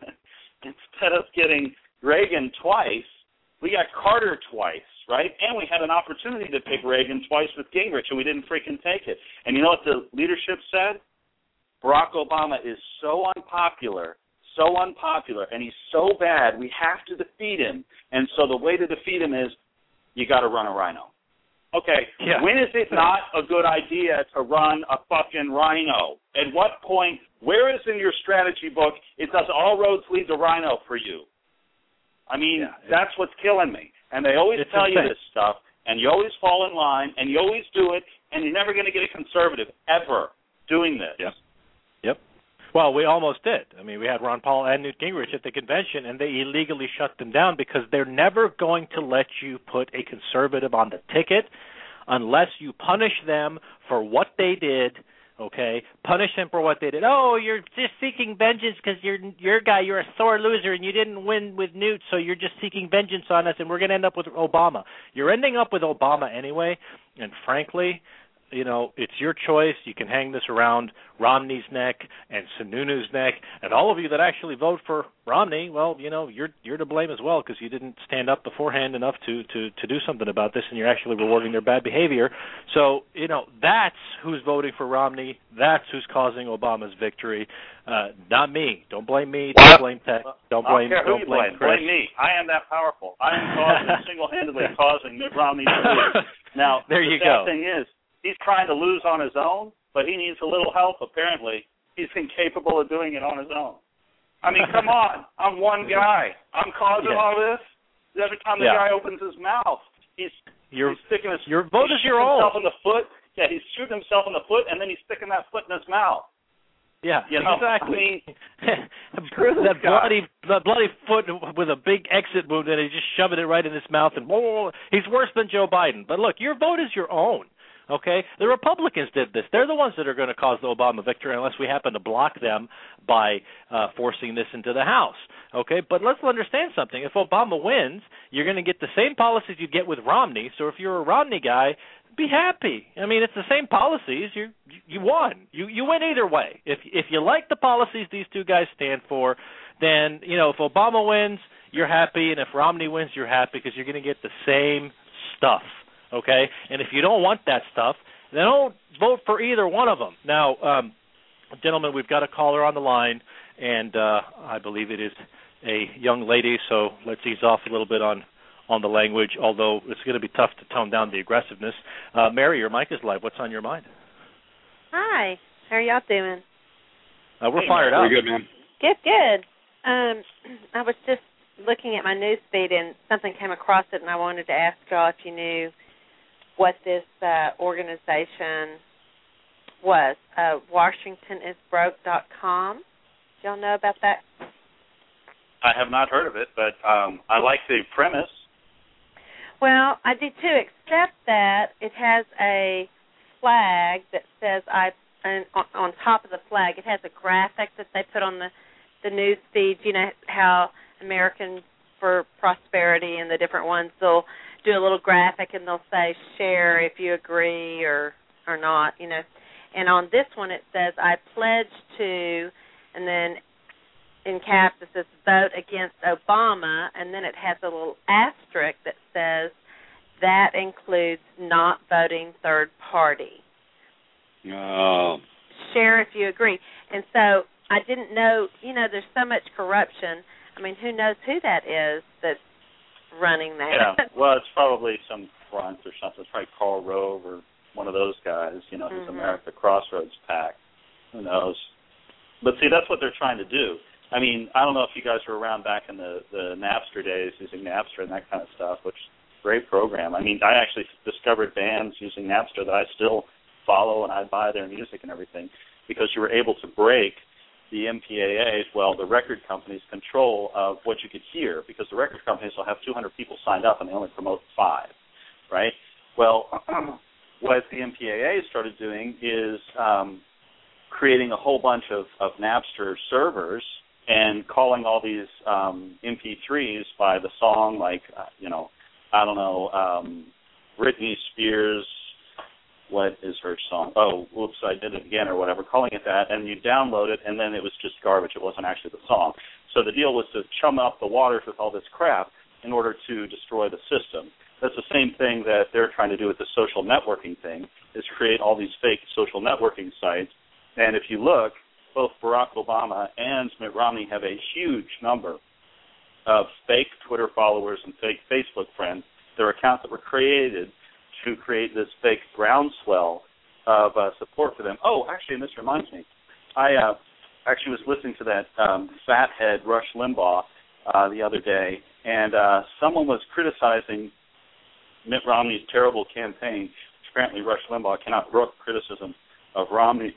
Reagan twice, we got Carter twice, right? And we had an opportunity to pick Reagan twice with Gingrich, and we didn't freaking take it. And you know what the leadership said? Barack Obama is so unpopular, and he's so bad, we have to defeat him. And so the way to defeat him is you got to run a rhino. Okay, When is it not a good idea to run a fucking rhino? At what point, where is in your strategy book, it does all roads lead to rhino for you? I mean, that's what's killing me. And they always tell you this stuff, and you always fall in line, and you always do it, and you're never going to get a conservative ever doing this. Yep. Well, we almost did. I mean, we had Ron Paul and Newt Gingrich at the convention, and they illegally shut them down because they're never going to let you put a conservative on the ticket unless you punish them for what they did. Okay, punish them for what they did. Oh, you're just seeking vengeance because you're a guy. You're a sore loser, and you didn't win with Newt, so you're just seeking vengeance on us, and we're going to end up with Obama. You're ending up with Obama anyway, and frankly, you know, it's your choice. You can hang this around Romney's neck and Sununu's neck, and all of you that actually vote for Romney, well, you know, you're to blame as well because you didn't stand up beforehand enough to do something about this, and you're actually rewarding their bad behavior. So, you know, that's who's voting for Romney. That's who's causing Obama's victory. Not me. Don't blame me. Don't blame Tech. Don't blame Chris. Blame me. I am that powerful. I am single-handedly causing Mitt Romney to lose. Now, there you the sad thing is, he's trying to lose on his own, but he needs a little help, apparently. He's incapable of doing it on his own. I mean, come on. I'm one guy. I'm causing all this. Every time the guy opens his mouth, he's sticking his your vote is your own. Himself in the foot. Yeah, he's shooting himself in the foot, and then he's sticking that foot in his mouth. Yeah, you know, exactly. I mean, that bloody foot with a big exit wound, and he's just shoving it right in his mouth, and he's worse than Joe Biden. But look, your vote is your own. Okay, the Republicans did this. They're the ones that are going to cause the Obama victory unless we happen to block them by forcing this into the House. Okay, but let's understand something. If Obama wins, you're going to get the same policies you get with Romney. So if you're a Romney guy, be happy. I mean, it's the same policies. You won. You win either way. If you like the policies these two guys stand for, then, you know, if Obama wins, you're happy, and if Romney wins, you're happy because you're going to get the same stuff. Okay, and if you don't want that stuff, then don't vote for either one of them. Now, gentlemen, we've got a caller on the line, and I believe it is a young lady, so let's ease off a little bit on the language, although it's going to be tough to tone down the aggressiveness. Mary, your mic is live. What's on your mind? Hi. How are y'all doing? We're fired up. Pretty good, man. Good. I was just looking at my news feed, and something came across it, and I wanted to ask y'all if you knew what this organization was. WashingtonIsBroke.com. Do y'all know about that? I have not heard of it, but I like the premise. Well, I do too, except that it has a flag that says, and on top of the flag, it has a graphic that they put on the news feed. You know how Americans for Prosperity and the different ones, they'll do a little graphic and they'll say share if you agree or not, you know. And on this one it says I pledge to, and then in caps it says vote against Obama, and then it has a little asterisk that says that includes not voting third party. Oh. Share if you agree. And so I didn't know, you know, there's so much corruption. I mean, who knows who that is that's running that? Yeah, well, it's probably some front or something. It's probably Karl Rove or one of those guys, you know, his America Crossroads PAC. Who knows? But see, that's what they're trying to do. I mean, I don't know if you guys were around back in the Napster days using Napster and that kind of stuff, which is a great program. I mean, I actually discovered bands using Napster that I still follow, and I buy their music and everything because you were able to break the MPAA's, well, the record company's control of what you could hear, because the record companies will have 200 people signed up and they only promote 5, right? Well, what the MPAA started doing is creating a whole bunch of Napster servers and calling all these MP3s by the song, like, you know, I don't know, Britney Spears, what is her song? Oh, whoops, I did it again or whatever, calling it that, and you download it, and then it was just garbage. It wasn't actually the song. So the deal was to chum up the waters with all this crap in order to destroy the system. That's the same thing that they're trying to do with the social networking thing, is create all these fake social networking sites. And if you look, both Barack Obama and Mitt Romney have a huge number of fake Twitter followers and fake Facebook friends. They're accounts that were created to create this fake groundswell of support for them. Oh, actually, and this reminds me, I actually was listening to that fathead Rush Limbaugh the other day, and someone was criticizing Mitt Romney's terrible campaign. Apparently, Rush Limbaugh cannot brook criticism of Romney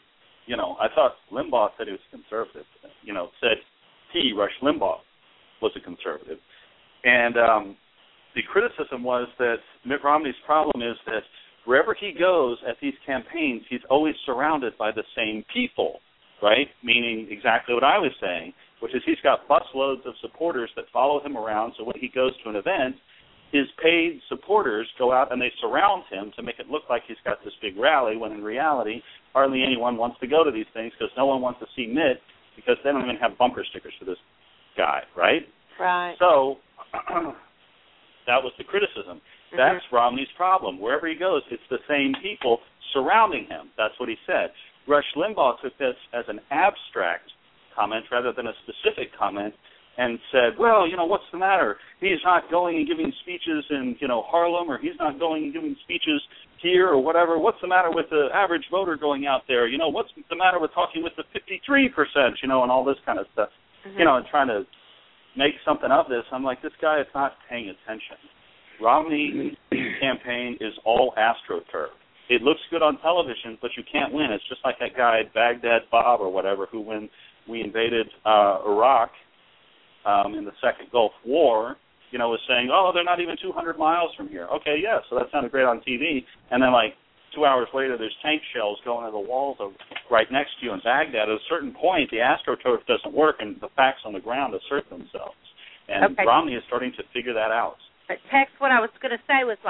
I thought Limbaugh said he was conservative. Said Rush Limbaugh was a conservative. And the criticism was that Mitt Romney's problem is that wherever he goes at these campaigns, he's always surrounded by the same people, right? Meaning exactly what I was saying, which is he's got busloads of supporters that follow him around, so when he goes to an event, his paid supporters go out and they surround him to make it look like he's got this big rally, when in reality, hardly anyone wants to go to these things because no one wants to see Mitt because they don't even have bumper stickers for this guy, right? Right. So that was the criticism. That's Romney's problem. Wherever he goes, it's the same people surrounding him. That's what he said. Rush Limbaugh took this as an abstract comment rather than a specific comment and said, well, what's the matter? He's not going and giving speeches in, Harlem, or he's not going and giving speeches here or whatever. What's the matter with the average voter going out there? What's the matter with talking with the 53%, and all this kind of stuff, and trying to make something of this. I'm like, this guy is not paying attention. Romney's campaign is all AstroTurf. It looks good on television, but you can't win. It's just like that guy, Baghdad Bob or whatever, who when we invaded Iraq in the Second Gulf War, was saying, oh, they're not even 200 miles from here. Okay, yeah, so that sounded great on TV. And then, 2 hours later, there's tank shells going to the walls of right next to you in Baghdad. At a certain point, the AstroTurf doesn't work, and the facts on the ground assert themselves. And Romney is starting to figure that out. But Tex, what I was going to say was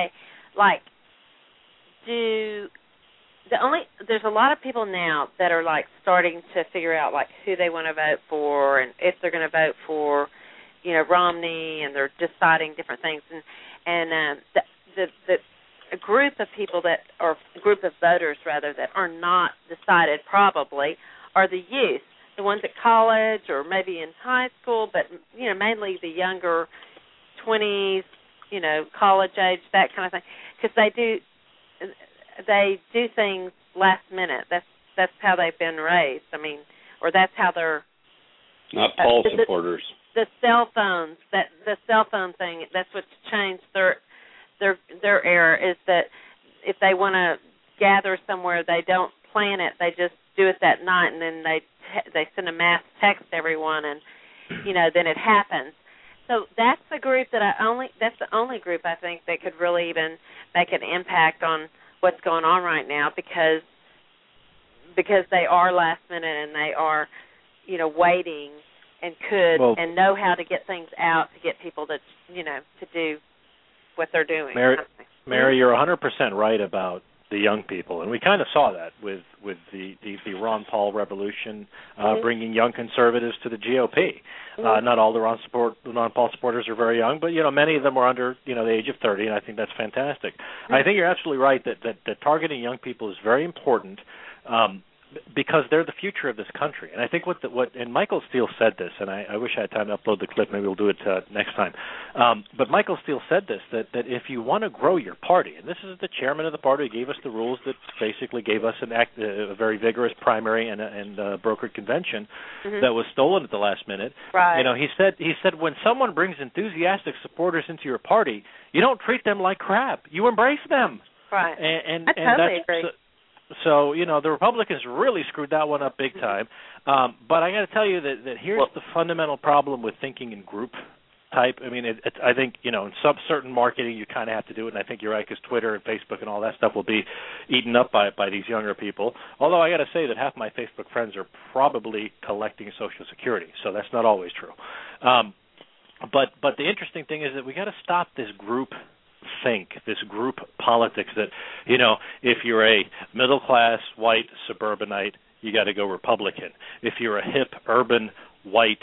there's a lot of people now that are starting to figure out who they want to vote for and if they're going to vote for, Romney, and they're deciding different things. And a group of people or a group of voters rather that are not decided probably are the youth, the ones at college or maybe in high school, but mainly the younger 20s, college age, that kind of thing, because they do things last minute. That's how they've been raised. Or that's how they're not Paul supporters. The cell phones, the cell phone thing. That's what's changed their era. Is that if they want to gather somewhere, they don't plan it. They just do it that night, and then they send a mass text to everyone, and then it happens. So that's the group that's the only group I think that could really even make an impact on what's going on right now because they are last minute and they are, waiting and and know how to get things out to get people to do what they're doing. Mary, you're 100% right about the young people, and we kind of saw that with the Ron Paul revolution, bringing young conservatives to the GOP. Not all the Ron Paul supporters are very young, but many of them are under the age of 30, and I think that's fantastic. I think you're absolutely right that targeting young people is very important. Because they're the future of this country, and I think and Michael Steele said this, and I wish I had time to upload the clip. Maybe we'll do it next time. But Michael Steele said this that if you want to grow your party, and this is the chairman of the party who gave us the rules that basically gave us a very vigorous primary and a brokered convention that was stolen at the last minute. Right. He said when someone brings enthusiastic supporters into your party, you don't treat them like crap. You embrace them. Right. And I totally agree. So, the Republicans really screwed that one up big time. But I got to tell you that here's the fundamental problem with thinking in group type. I think, in some certain marketing you kind of have to do it, and I think you're right, because Twitter and Facebook and all that stuff will be eaten up by these younger people. Although I got to say that half my Facebook friends are probably collecting Social Security, so that's not always true. But the interesting thing is that we got to stop this group this group politics that, if you're a middle-class, white, suburbanite, you got to go Republican. If you're a hip, urban, white,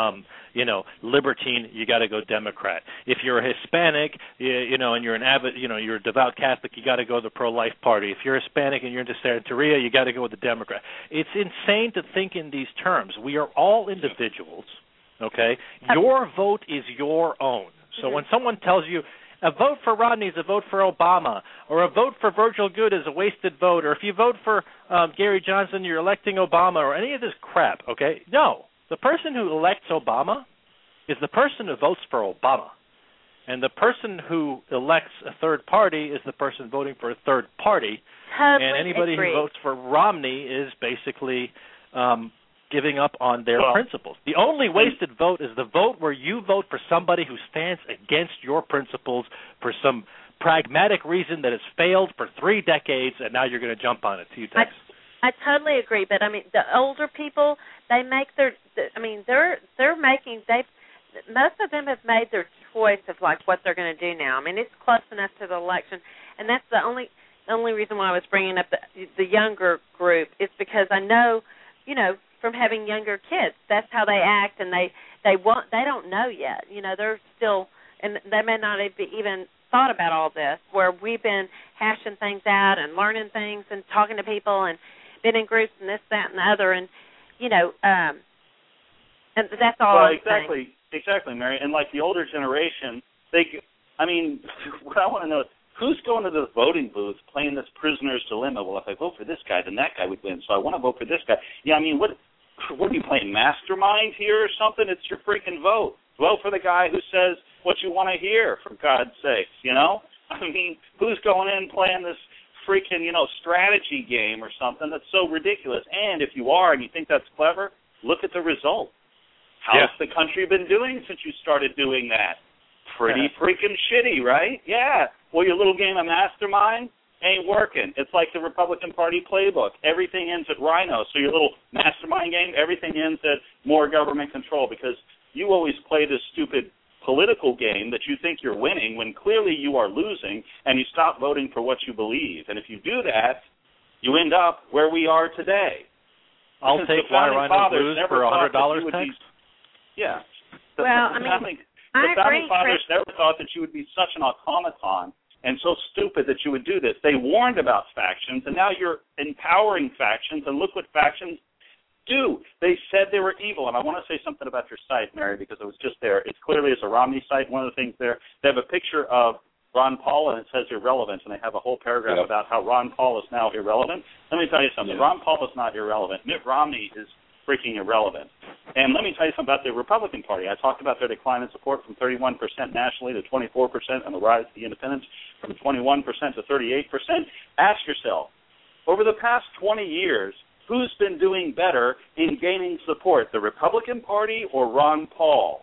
libertine, you got to go Democrat. If you're a Hispanic, and you're an avid, you're a devout Catholic, you got to go the pro-life party. If you're Hispanic and you're into Santeria, you got to go with the Democrat. It's insane to think in these terms. We are all individuals, okay? Your vote is your own. So when someone tells you, a vote for Rodney is a vote for Obama, or a vote for Virgil Good is a wasted vote, or if you vote for Gary Johnson, you're electing Obama, or any of this crap, okay? No. The person who elects Obama is the person who votes for Obama. And the person who elects a third party is the person voting for a third party. Totally and anybody agree. who votes for Romney is basically giving up on their principles. The only wasted vote is the vote where you vote for somebody who stands against your principles for some pragmatic reason that has failed for 3 decades, and now you're going to jump on it. To you, Tex. I totally agree, but I mean, the older people, they make most of them have made their choice of like what they're going to do now. I mean, it's close enough to the election, and that's the only reason why I was bringing up the younger group is because I know, from having younger kids, that's how they act, and they don't know yet. They're still, and they may not have even thought about all this, where we've been hashing things out and learning things and talking to people and been in groups and this, that, and the other, and and that's all. Well, I'm saying. Exactly, Mary. And like the older generation, what I want to know is who's going to the voting booth playing this prisoner's dilemma? Well, if I vote for this guy, then that guy would win, so I want to vote for this guy. Yeah, I mean, what are you playing, Mastermind here or something? It's your freaking vote. Vote for the guy who says what you want to hear, for God's sakes, I mean, who's going in playing this freaking, strategy game or something that's so ridiculous? And if you are and you think that's clever, look at the result. How's the country been doing since you started doing that? Pretty freaking shitty, right? Yeah. Well, your little game of Mastermind ain't working. It's like the Republican Party playbook. Everything ends at Rhino. So your little Mastermind game, everything ends at more government control, because you always play this stupid political game that you think you're winning when clearly you are losing, and you stop voting for what you believe. And if you do that, you end up where we are today. I'll take why Rhino lose for $100, Tex. Yeah. Well, I mean, the founding fathers never thought that you would be such an automaton and so stupid that you would do this. They warned about factions, and now you're empowering factions, and look what factions do. They said they were evil. And I want to say something about your site, Mary, because it was just there. It's clearly a Romney site. One of the things there, they have a picture of Ron Paul, and it says irrelevant, and they have a whole paragraph about how Ron Paul is now irrelevant. Let me tell you something. Ron Paul is not irrelevant. Mitt Romney is freaking irrelevant. And let me tell you something about the Republican Party. I talked about their decline in support from 31% nationally to 24%, and the rise of the independents from 21% to 38%. Ask yourself, over the past 20 years, who's been doing better in gaining support, the Republican Party or Ron Paul?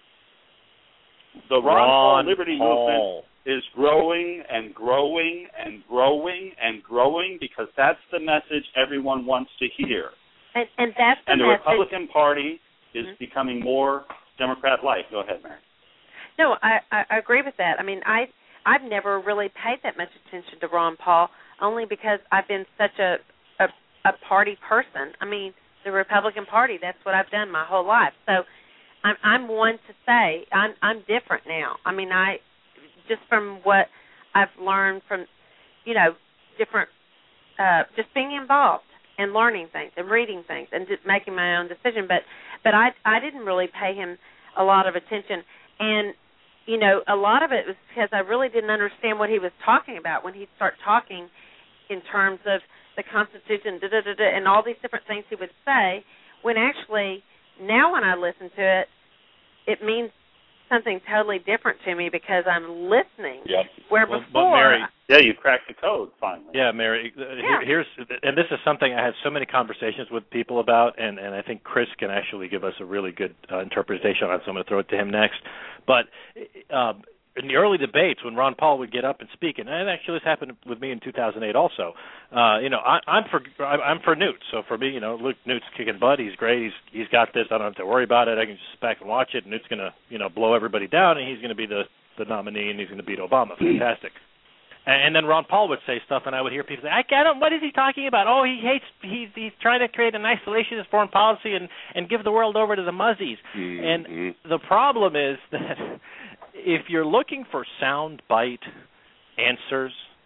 The Ron Paul Liberty movement is growing and growing and growing and growing, because that's the message everyone wants to hear. And that's the message. Republican Party is becoming more Democrat-like. Go ahead, Mary. No, I agree with that. I mean, I've never really paid that much attention to Ron Paul, only because I've been such a party person. I mean, the Republican Party, that's what I've done my whole life. So I'm one to say I'm different now. I mean, just from what I've learned from, different, just being involved and learning things and reading things and just making my own decision. But I didn't really pay him a lot of attention. And, a lot of it was because I really didn't understand what he was talking about when he'd start talking in terms of the Constitution, and all these different things he would say, when actually now when I listen to it, it means something totally different to me because I'm listening. Yep. Where Well, before, Mary, you cracked the code finally. Yeah, Mary. Here's, and this is something I had so many conversations with people about, and I think Chris can actually give us a really good interpretation on it, so I'm going to throw it to him next. But in the early debates, when Ron Paul would get up and speak, and actually this happened with me in 2008 also. I'm for Newt, so for me, look, Newt's kicking butt. He's great. He's got this. I don't have to worry about it. I can just sit back and watch it. And Newt's going to blow everybody down, and he's going to be the nominee, and he's going to beat Obama. Fantastic. And then Ron Paul would say stuff, and I would hear people say, what is he talking about? Oh, he's trying to create an isolationist foreign policy and give the world over to the muzzies. Mm-hmm. And the problem is that if you're looking for sound bite answers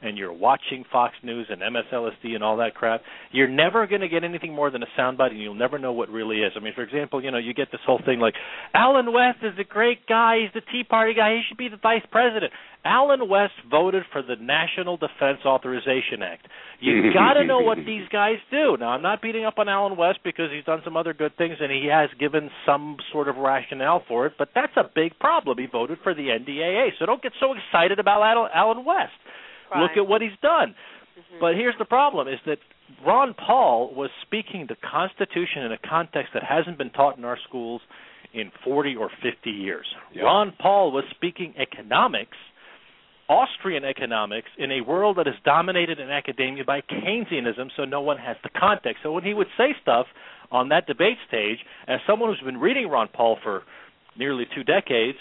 and you're watching Fox News and MSLSD and all that crap, you're never going to get anything more than a soundbite, and you'll never know what really is. I mean, for example, you get this whole thing like, Alan West is a great guy. He's the Tea Party guy. He should be the vice president. Alan West voted for the National Defense Authorization Act. You've got to know what these guys do. Now, I'm not beating up on Alan West because he's done some other good things and he has given some sort of rationale for it, but that's a big problem. He voted for the NDAA, so don't get so excited about Alan West. Right. Look at what he's done. Mm-hmm. But here's the problem, is that Ron Paul was speaking the Constitution in a context that hasn't been taught in our schools in 40 or 50 years. Yep. Ron Paul was speaking economics, Austrian economics, in a world that is dominated in academia by Keynesianism, so no one has the context. So when he would say stuff on that debate stage, as someone who's been reading Ron Paul for nearly 2 decades,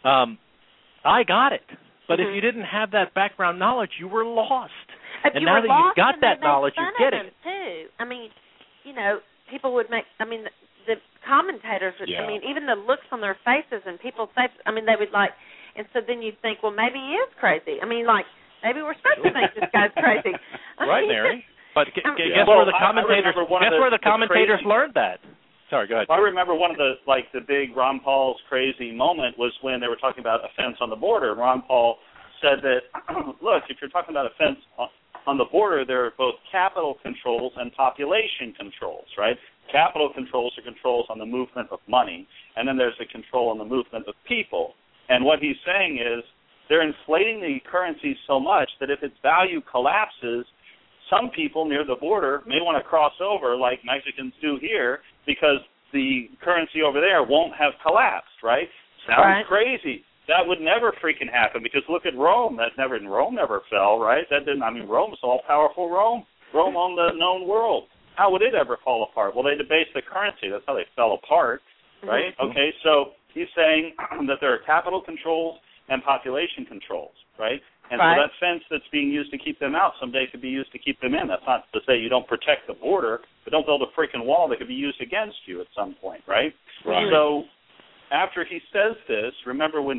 I got it. But if you didn't have that background knowledge, you were lost. And now that you've got that knowledge, you're getting it. Too. I mean, people would make, the commentators would, even the looks on their faces and people's faces, they would like, and so then you'd think, well, maybe he is crazy. Maybe we're supposed to think this guy's crazy. Right, Mary. But guess where the commentators learned that? Sorry, go ahead. I remember one of the big Ron Paul's crazy moment was when they were talking about a fence on the border. Ron Paul said that, look, if you're talking about a fence on the border, there are both capital controls and population controls, right? Capital controls are controls on the movement of money, and then there's a control on the movement of people. And what he's saying is they're inflating the currency so much that if its value collapses, some people near the border may want to cross over like Mexicans do here because the currency over there won't have collapsed, right? Sounds crazy. That would never freaking happen because look at Rome. Rome never fell, right? Rome's all-powerful Rome. Rome owned the known world. How would it ever fall apart? Well, they debased the currency. That's how they fell apart, right? Mm-hmm. Okay, so he's saying that there are capital controls and population controls, right? And so that fence that's being used to keep them out someday could be used to keep them in. That's not to say you don't protect the border, but don't build a freaking wall that could be used against you at some point, right? So after he says this, remember when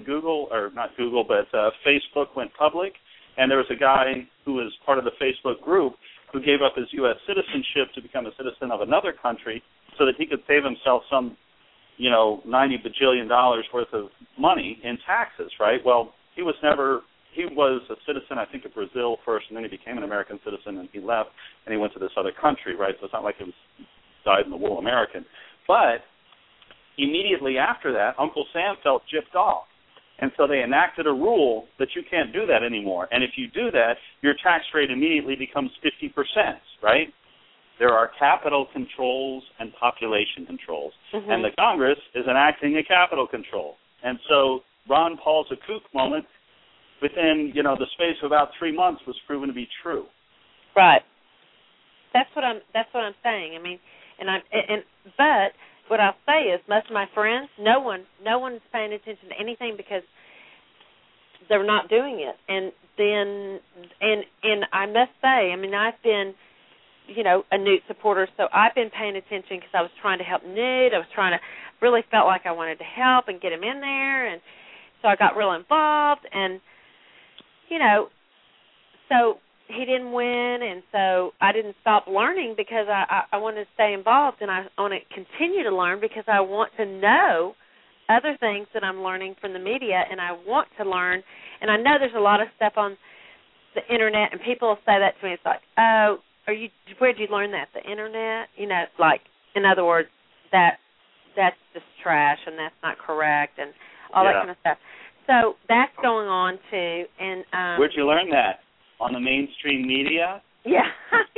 Facebook went public, and there was a guy who was part of the Facebook group who gave up his U.S. citizenship to become a citizen of another country so that he could save himself some, $90 bajillion worth of money in taxes, right? Well, he was a citizen, I think, of Brazil first, and then he became an American citizen, and he left, and he went to this other country, right? So it's not like he was dyed-in-the-wool American. But immediately after that, Uncle Sam felt gypped off. And so they enacted a rule that you can't do that anymore. And if you do that, your tax rate immediately becomes 50%, right? There are capital controls and population controls. Mm-hmm. And the Congress is enacting a capital control. And so Ron Paul's a kook moment within, the space of about 3 months was proven to be true. Right. That's what I'm saying. But what I'll say is most of my friends, no one's paying attention to anything because they're not doing it. And then I must say, I've been, a Newt supporter, so I've been paying attention because I was trying to help Newt. Really felt like I wanted to help and get him in there, and so I got real involved, and so he didn't win, and so I didn't stop learning because I wanted to stay involved, and I want to continue to learn because I want to know other things that I'm learning from the media, and I want to learn. And I know there's a lot of stuff on the Internet, and people will say that to me. It's like, oh, where did you learn that? The Internet? In other words, that's just trash, and that's not correct, and all that kind of stuff. So that's going on, too. And where'd you learn that? On the mainstream media? Yeah.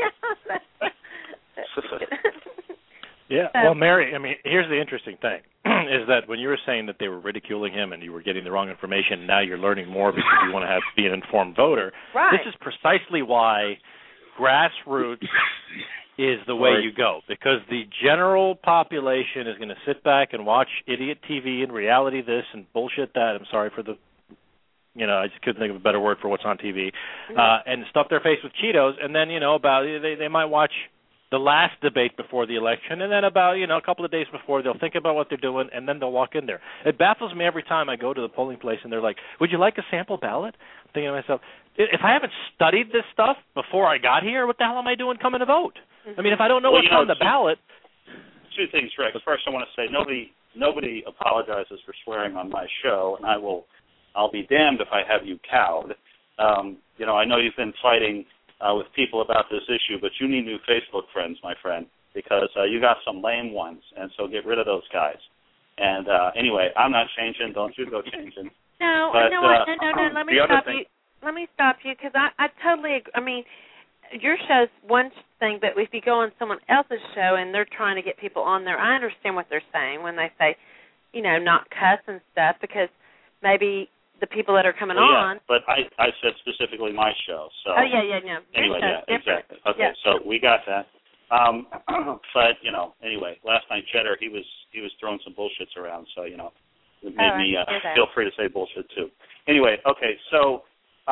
Yeah. Well, Mary, here's the interesting thing, is that when you were saying that they were ridiculing him and you were getting the wrong information, now you're learning more because you want to be an informed voter. Right. This is precisely why grassroots is the way you go, because the general population is going to sit back and watch idiot TV and reality this and bullshit that. I'm sorry for the, I just couldn't think of a better word for what's on TV, and stuff their face with Cheetos, and then, they might watch the last debate before the election, and then about, a couple of days before, they'll think about what they're doing, and then they'll walk in there. It baffles me every time I go to the polling place, and they're like, would you like a sample ballot? I'm thinking to myself, if I haven't studied this stuff before I got here, what the hell am I doing coming to vote? I mean, if I don't know what's on the ballot. Two things, Rex. First, I want to say nobody apologizes for swearing on my show, and I'll be damned if I have you cowed. I know you've been fighting with people about this issue, but you need new Facebook friends, my friend, because you got some lame ones, and so get rid of those guys. And anyway, I'm not changing. Don't you go changing. No, but, no. Let me stop you. Let me stop you because I totally agree. I mean, your show's one thing, but if you go on someone else's show and they're trying to get people on there, I understand what they're saying when they say, not cuss and stuff, because maybe the people that are coming on. But I said specifically my show. So. Oh, yeah, no. Anyway, exactly. Okay, yeah. So we got that. But, anyway, last night, Cheddar, he was throwing some bullshits around, so, it made me feel free to say bullshit, too. Anyway, okay, so,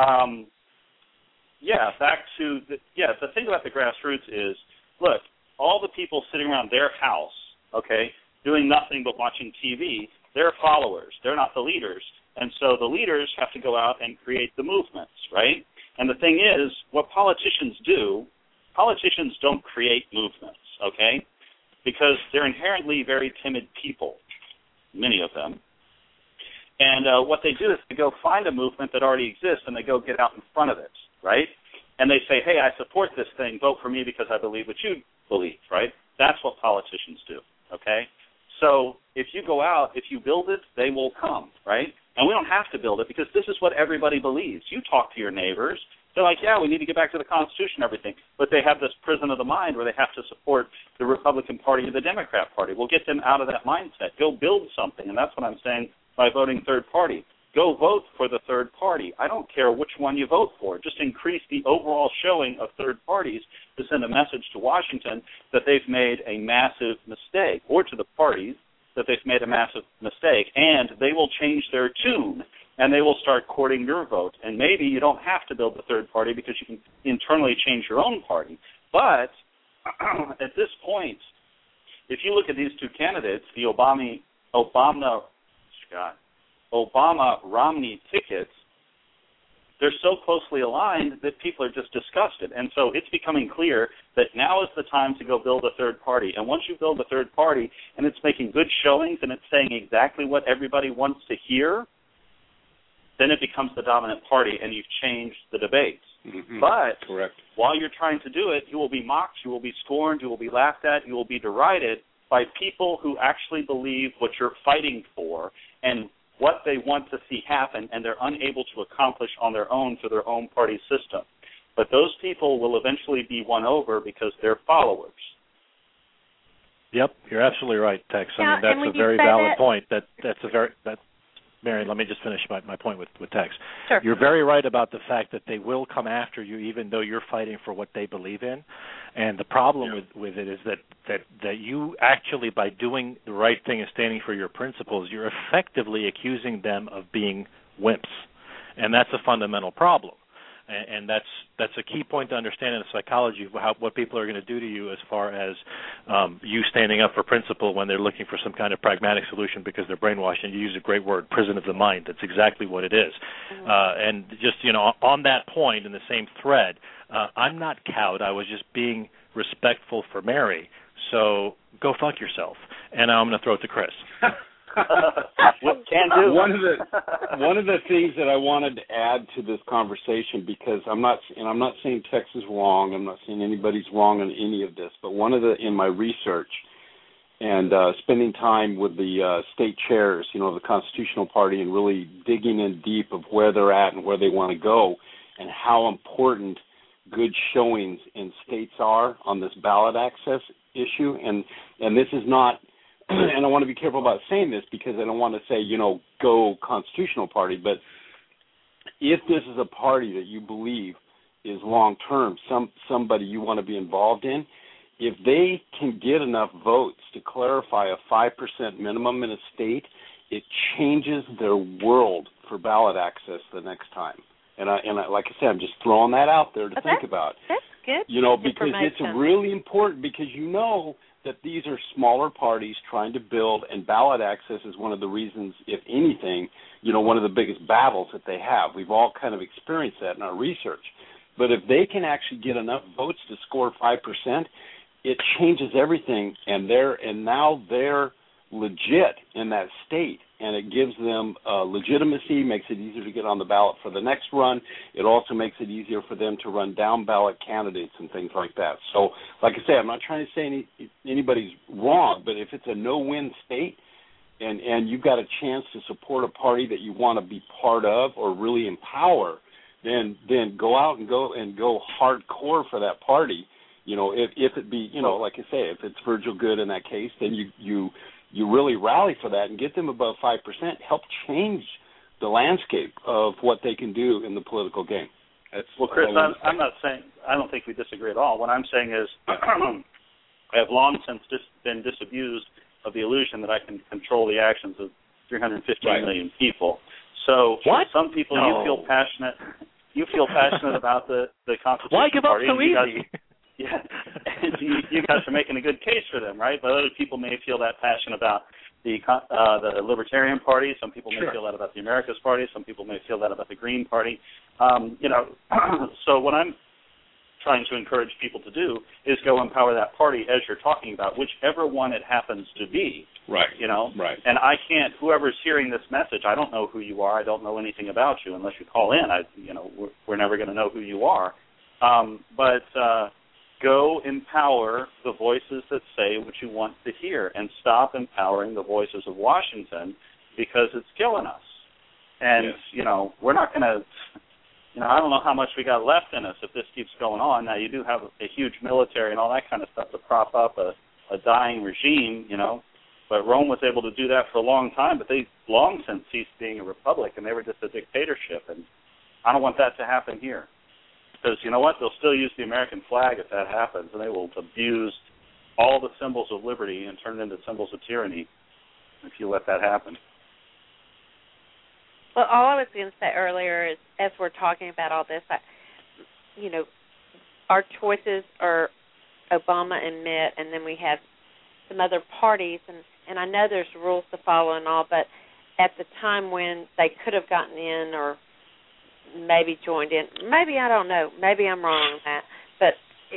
back to, the thing about the grassroots is, look, all the people sitting around their house, okay, doing nothing but watching TV, they're followers. They're not the leaders. And so the leaders have to go out and create the movements, right? And the thing is, what politicians don't create movements, okay? Because they're inherently very timid people, many of them. And what they do is they go find a movement that already exists and they go get out in front of it, right? And they say, hey, I support this thing. Vote for me because I believe what you believe, right? That's what politicians do, okay? So if you go out, if you build it, they will come, right? And we don't have to build it because this is what everybody believes. You talk to your neighbors. They're like, yeah, we need to get back to the Constitution and everything. But they have this prison of the mind where they have to support the Republican Party or the Democrat Party. We'll get them out of that mindset. Go build something, and that's what I'm saying by voting third party. Go vote for the third party. I don't care which one you vote for. Just increase the overall showing of third parties to send a message to Washington that they've made a massive mistake, or to the parties that they've made a massive mistake, and they will change their tune, and they will start courting your vote. And maybe you don't have to build the third party because you can internally change your own party. But at this point, if you look at these two candidates, the Obama-Romney tickets, they're so closely aligned that people are just disgusted. And so it's becoming clear that now is the time to go build a third party. And once you build a third party and it's making good showings and it's saying exactly what everybody wants to hear, then it becomes the dominant party and you've changed the debates. Mm-hmm. But correct. While you're trying to do it, you will be mocked, you will be scorned, you will be laughed at, you will be derided by people who actually believe what you're fighting for and what they want to see happen, and they're unable to accomplish on their own through their own party system. But those people will eventually be won over because they're followers. Yep, you're absolutely right, Tex. Yeah, I mean, that's a very valid point. Mary, let me just finish my point with Tex. Sure. You're very right about the fact that they will come after you even though you're fighting for what they believe in. And the problem with it is that you actually, by doing the right thing and standing for your principles, you're effectively accusing them of being wimps. And that's a fundamental problem. And that's a key point to understand in the psychology of what people are going to do to you as far as you standing up for principle when they're looking for some kind of pragmatic solution because they're brainwashed. And you use a great word, prison of the mind. That's exactly what it is. Mm-hmm. And just, on that point in the same thread, I'm not cowed. I was just being respectful for Mary. So go fuck yourself. And now I'm going to throw it to Chris. Can do. One of the things that I wanted to add to this conversation, because I'm not saying Tex is wrong, I'm not saying anybody's wrong on any of this, but in my research and spending time with the state chairs, of the Constitutional Party, and really digging in deep of where they're at and where they want to go, and how important good showings in states are on this ballot access issue, and this is not. And I want to be careful about saying this because I don't want to say, go Constitutional Party, but if this is a party that you believe is long-term, somebody you want to be involved in, if they can get enough votes to clarify a 5% minimum in a state, it changes their world for ballot access the next time. And like I said, I'm just throwing that out there to think about. good. You know, because it's really important, because you know that these are smaller parties trying to build, and ballot access is one of the reasons, if anything, you know, one of the biggest battles that they have. We've all kind of experienced that in our research. But if they can actually get enough votes to score 5%, it changes everything, and now they're legit in that state, and it gives them legitimacy, makes it easier to get on the ballot for the next run. It also makes it easier for them to run down ballot candidates and things like that. So, like I say, I'm not trying to say anybody's wrong, but if it's a no-win state and you've got a chance to support a party that you want to be part of or really empower, then go out and go hardcore for that party. You know, if it be, you know, like I say, if it's Virgil Goode in that case, then you really rally for that and get them above 5%, help change the landscape of what they can do in the political game. Well, Chris, I'm not saying, I don't think we disagree at all. What I'm saying is I have long since been disabused of the illusion that I can control the actions of 350 million people. So some people, you feel passionate about the Constitution. Why give up so easy? Yeah, you guys are making a good case for them, right? But other people may feel that passion about the Libertarian Party. Some people may feel that about the Americas Party. Some people may feel that about the Green Party. You know, so what I'm trying to encourage people to do is go empower that party, as you're talking about, whichever one it happens to be. Right. You know. Right. And I can't. Whoever's hearing this message, I don't know who you are. I don't know anything about you unless you call in. We're never going to know who you are. But go empower the voices that say what you want to hear, and stop empowering the voices of Washington, because it's killing us. And, you know, we're not going to, you know, I don't know how much we got left in us if this keeps going on. Now, you do have a huge military and all that kind of stuff to prop up a dying regime, you know, but Rome was able to do that for a long time, but they long since ceased being a republic, and they were just a dictatorship, and I don't want that to happen here. Because you know what? They'll still use the American flag if that happens, and they will abuse all the symbols of liberty and turn it into symbols of tyranny if you let that happen. Well, all I was going to say earlier is, as we're talking about all this, you know, our choices are Obama and Mitt, and then we have some other parties, and I know there's rules to follow and all, but at the time when they could have gotten in or maybe joined in. Maybe, I don't know. Maybe I'm wrong on that. But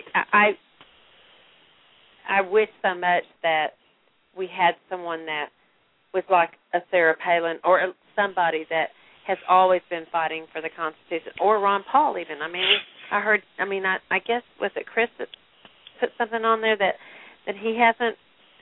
I wish so much that we had someone that was like a Sarah Palin or somebody that has always been fighting for the Constitution, or Ron Paul even. I mean, I guess, was it Chris that put something on there that he hasn't,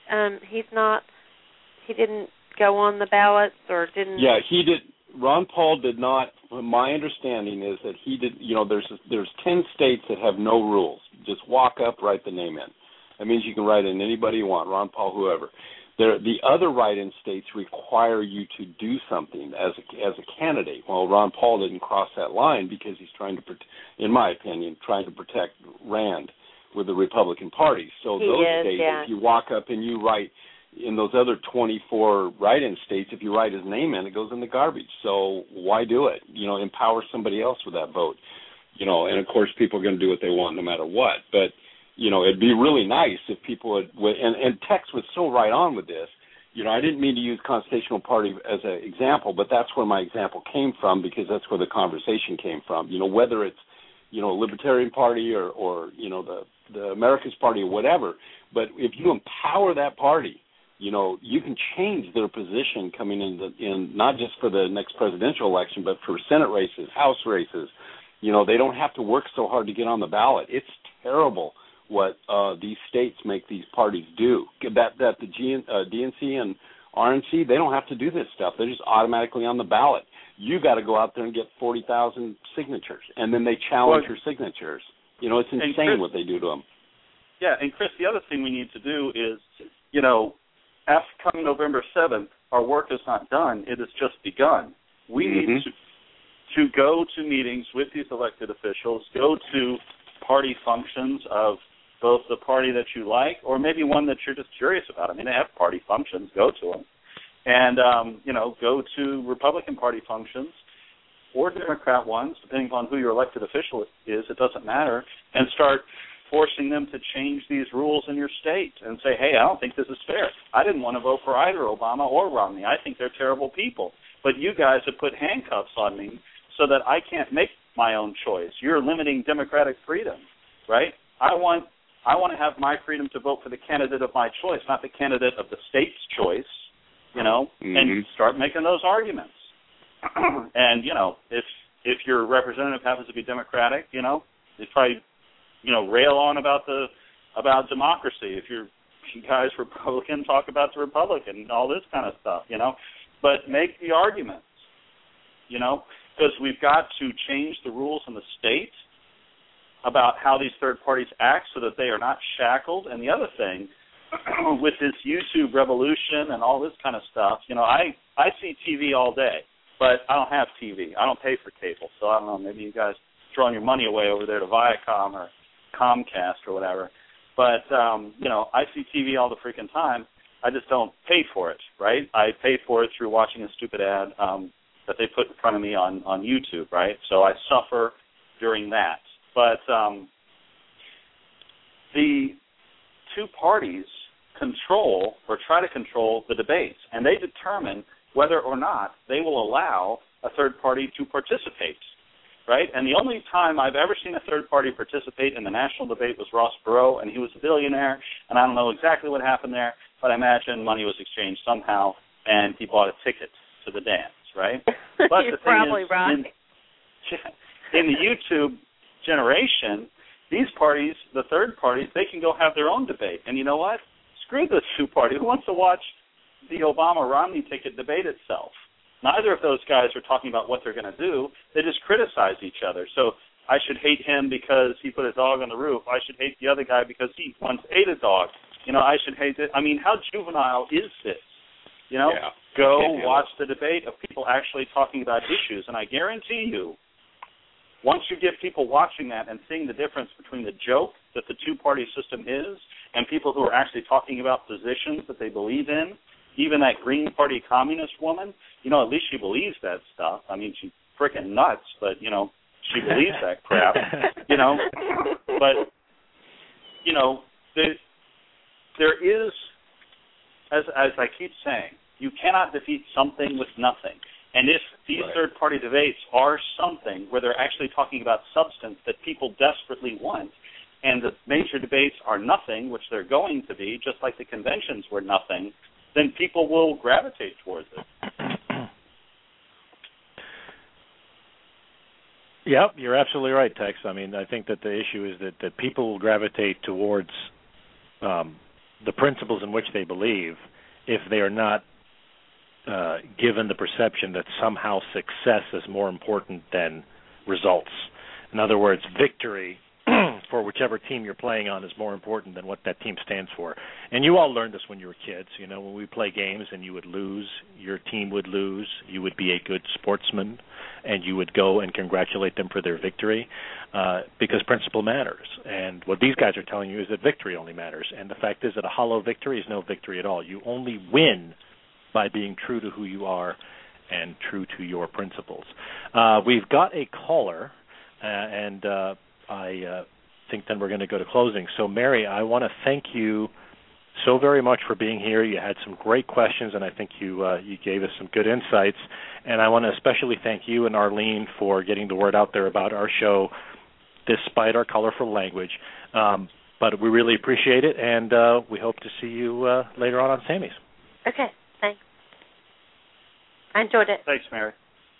he didn't go on the ballots or didn't? Yeah, he did. Ron Paul did not. My understanding is that he did. You know, there's 10 states that have no rules. Just walk up, write the name in. That means you can write in anybody you want, Ron Paul, whoever. The other write-in states require you to do something as a candidate. Well, Ron Paul didn't cross that line because he's trying to, in my opinion, trying to protect Rand with the Republican Party. So those states, if you walk up and you write. In those other 24 write-in states, if you write his name in, it goes in the garbage. So why do it? You know, empower somebody else with that vote. You know, and of course people are going to do what they want no matter what. But, you know, it'd be really nice if people would, and Tex was so right on with this. You know, I didn't mean to use Constitutional Party as an example, but that's where my example came from, because that's where the conversation came from. You know, whether it's, you know, Libertarian Party or you know, the Americans Party or whatever, but if you empower that party, you know, you can change their position coming in not just for the next presidential election, but for Senate races, House races. You know, they don't have to work so hard to get on the ballot. It's terrible what these states make these parties do. That the DNC and RNC, they don't have to do this stuff. They're just automatically on the ballot. You got to go out there and get 40,000 signatures, and then they challenge your signatures. You know, it's insane, Chris, what they do to them. Yeah, and Chris, the other thing we need to do is, you know, after coming November 7th, our work is not done. It has just begun. We need to go to meetings with these elected officials, go to party functions of both the party that you like or maybe one that you're just curious about. I mean, they have party functions. Go to them. And, you know, go to Republican Party functions or Democrat ones, depending upon who your elected official is, it doesn't matter, and start forcing them to change these rules in your state and say, hey, I don't think this is fair. I didn't want to vote for either Obama or Romney. I think they're terrible people. But you guys have put handcuffs on me so that I can't make my own choice. You're limiting democratic freedom, right? I want to have my freedom to vote for the candidate of my choice, not the candidate of the state's choice, and start making those arguments. And, if your representative happens to be Democratic, they probably rail on about democracy. If you guys Republican, talk about the Republican and all this kind of stuff, But make the arguments, because we've got to change the rules in the state about how these third parties act so that they are not shackled. And the other thing, with this YouTube revolution and all this kind of stuff, I see TV all day, but I don't have TV. I don't pay for cable, so I don't know, maybe you guys throwing your money away over there to Viacom or Comcast or whatever. But, I see TV all the freaking time. I just don't pay for it, right? I pay for it through watching a stupid ad that they put in front of me on YouTube, right? So I suffer during that. But the two parties control or try to control the debates, and they determine whether or not they will allow a third party to participate. Right? And the only time I've ever seen a third party participate in the national debate was Ross Perot, and he was a billionaire, and I don't know exactly what happened there, but I imagine money was exchanged somehow, and he bought a ticket to the dance, right? But You're probably right. In the YouTube generation, these parties, the third parties, they can go have their own debate. And you know what? Screw the two party. Who wants to watch the Obama-Romney ticket debate itself? Neither of those guys are talking about what they're going to do. They just criticize each other. So I should hate him because he put a dog on the roof. I should hate the other guy because he once ate a dog. I should hate it. I mean, how juvenile is this? Go watch the debate of people actually talking about issues. And I guarantee you, once you get people watching that and seeing the difference between the joke that the two-party system is and people who are actually talking about positions that they believe in, even that Green Party communist woman, at least she believes that stuff. I mean, she's freaking nuts, but, she believes that crap, But, there is, as I keep saying, you cannot defeat something with nothing. And if these third-party debates are something where they're actually talking about substance that people desperately want, and the major debates are nothing, which they're going to be, just like the conventions were nothing, then people will gravitate towards it. Yep, you're absolutely right, Tex. I mean, I think that the issue is that people will gravitate towards the principles in which they believe if they are not given the perception that somehow success is more important than results. In other words, victory for whichever team you're playing on is more important than what that team stands for. And you all learned this when you were kids. When we play games and you would lose, your team would lose, you would be a good sportsman, and you would go and congratulate them for their victory because principle matters. And what these guys are telling you is that victory only matters. And the fact is that a hollow victory is no victory at all. You only win by being true to who you are and true to your principles. We've got a caller, and I think then we're going to go to closing. So, Mary, I want to thank you so very much for being here. You had some great questions, and I think you gave us some good insights. And I want to especially thank you and Arlene for getting the word out there about our show, despite our colorful language. But we really appreciate it, and we hope to see you later on Sammy's. Okay, thanks. I enjoyed it. Thanks, Mary.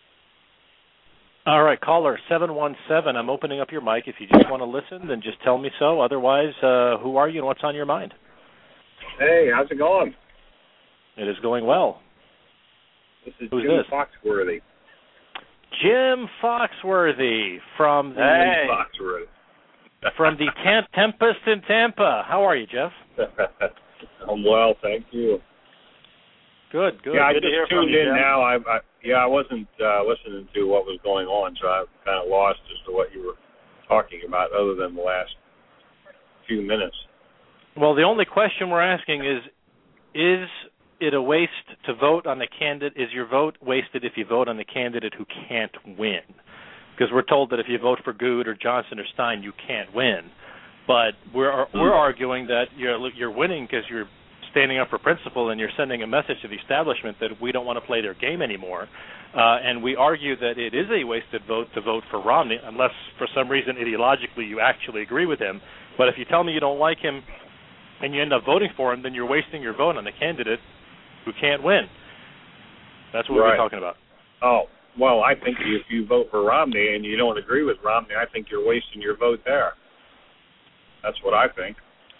All right, caller 717. I'm opening up your mic. If you just want to listen, then just tell me so. Otherwise, who are you and what's on your mind? Hey, how's it going? It is going well. This is Who's Jim this? Foxworthy. Jim Foxworthy from the from the Tempest in Tampa. How are you, Jeff? I'm well, thank you. Good. Yeah, I good just tuned in now. I wasn't listening to what was going on, so I'm kind of lost as to what you were talking about, other than the last few minutes. Well, the only question we're asking is it a waste to vote on the candidate? Is your vote wasted if you vote on the candidate who can't win? Because we're told that if you vote for Good or Johnson or Stein, you can't win. But we're arguing that you're winning because you're standing up for principle and you're sending a message to the establishment that we don't want to play their game anymore. And we argue that it is a wasted vote to vote for Romney unless for some reason ideologically you actually agree with him. But if you tell me you don't like him and you end up voting for him, then you're wasting your vote on the candidate who can't win. That's what we're talking about. Oh, well, I think if you vote for Romney and you don't agree with Romney, I think you're wasting your vote there. That's what I think.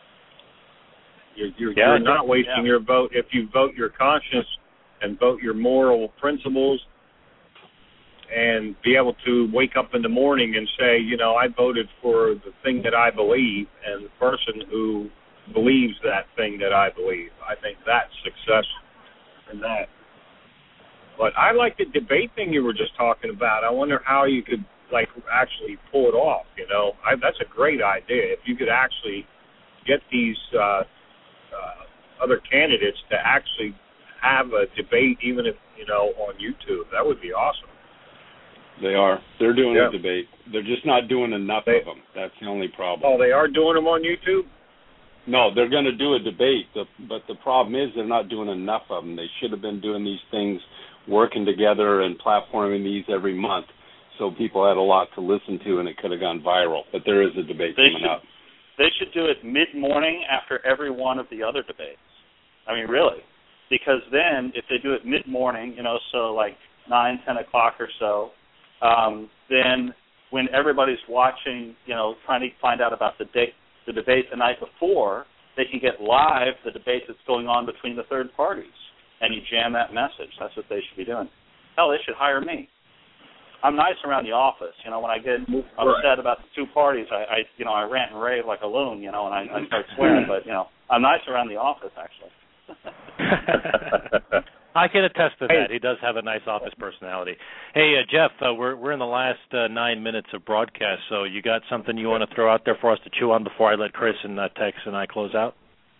You're not wasting your vote if you vote your conscience and vote your moral principles and be able to wake up in the morning and say, I voted for the thing that I believe and the person who believes that thing that I believe. I think that's success in that. But I like the debate thing you were just talking about. I wonder how you could, actually pull it off, That's a great idea. If you could actually get these other candidates to actually have a debate, even if, on YouTube, that would be awesome. They are. They're doing a debate. They're just not doing enough of them. That's the only problem. Oh, they are doing them on YouTube? No, they're going to do a debate, but the problem is they're not doing enough of them. They should have been doing these things, working together and platforming these every month so people had a lot to listen to and it could have gone viral. But there is a debate coming up. They should do it mid-morning after every one of the other debates. I mean, really. Because then if they do it mid-morning, so 9, 10 o'clock or so, then when everybody's watching, trying to find out about the debate the night before, they can get live the debate that's going on between the third parties, and you jam that message. That's what they should be doing. Hell, they should hire me. I'm nice around the office. When I get upset about the two parties, I rant and rave like a loon, and I start swearing. But I'm nice around the office, actually. I can attest to that. He does have a nice office personality. Hey, Jeff, we're in the last 9 minutes of broadcast, so you got something you want to throw out there for us to chew on before I let Chris and Tex and I close out?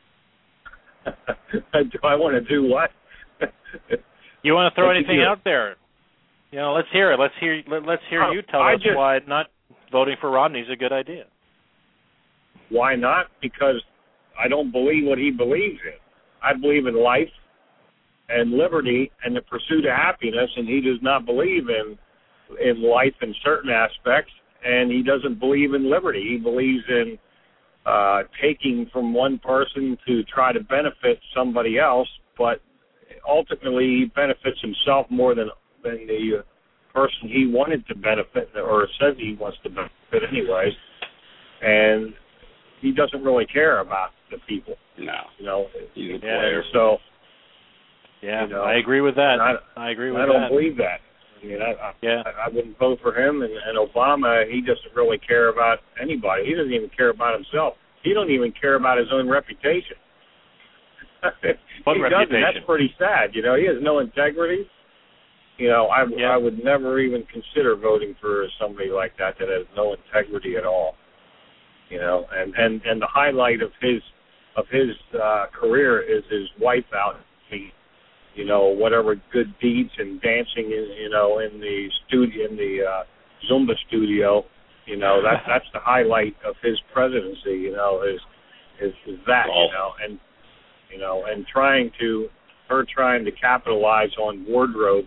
Do I want to do what? You want to throw anything out there? Let's hear it. Let's hear you tell us why not voting for Romney is a good idea. Why not? Because I don't believe what he believes in. I believe in life and liberty and the pursuit of happiness, and he does not believe in life in certain aspects, and he doesn't believe in liberty. He believes in taking from one person to try to benefit somebody else, but ultimately he benefits himself more than the person he wanted to benefit, or says he wants to benefit anyways, and he doesn't really care about the people. No. He's a player. So, I agree with that. I agree with that. I don't believe that. I mean, I wouldn't vote for him. And Obama, he doesn't really care about anybody. He doesn't even care about himself. He don't even care about his own reputation. What he reputation? doesn't. That's pretty sad. He has no integrity. I would never even consider voting for somebody like that has no integrity at all. And the highlight of his career is his wife out. Whatever good deeds and dancing in the studio, in the Zumba studio. That's the highlight of his presidency. Is that and trying to capitalize on wardrobe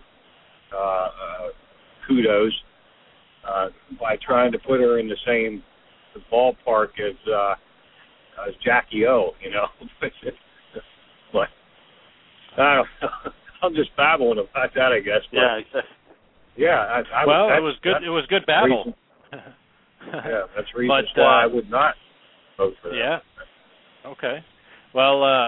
kudos by trying to put her in the same ballpark as Jackie O, but I don't know. I'm just babbling about that, I guess. But, it was good. It was good babble. That's reasons why I would not vote for that. Yeah. Okay. Well,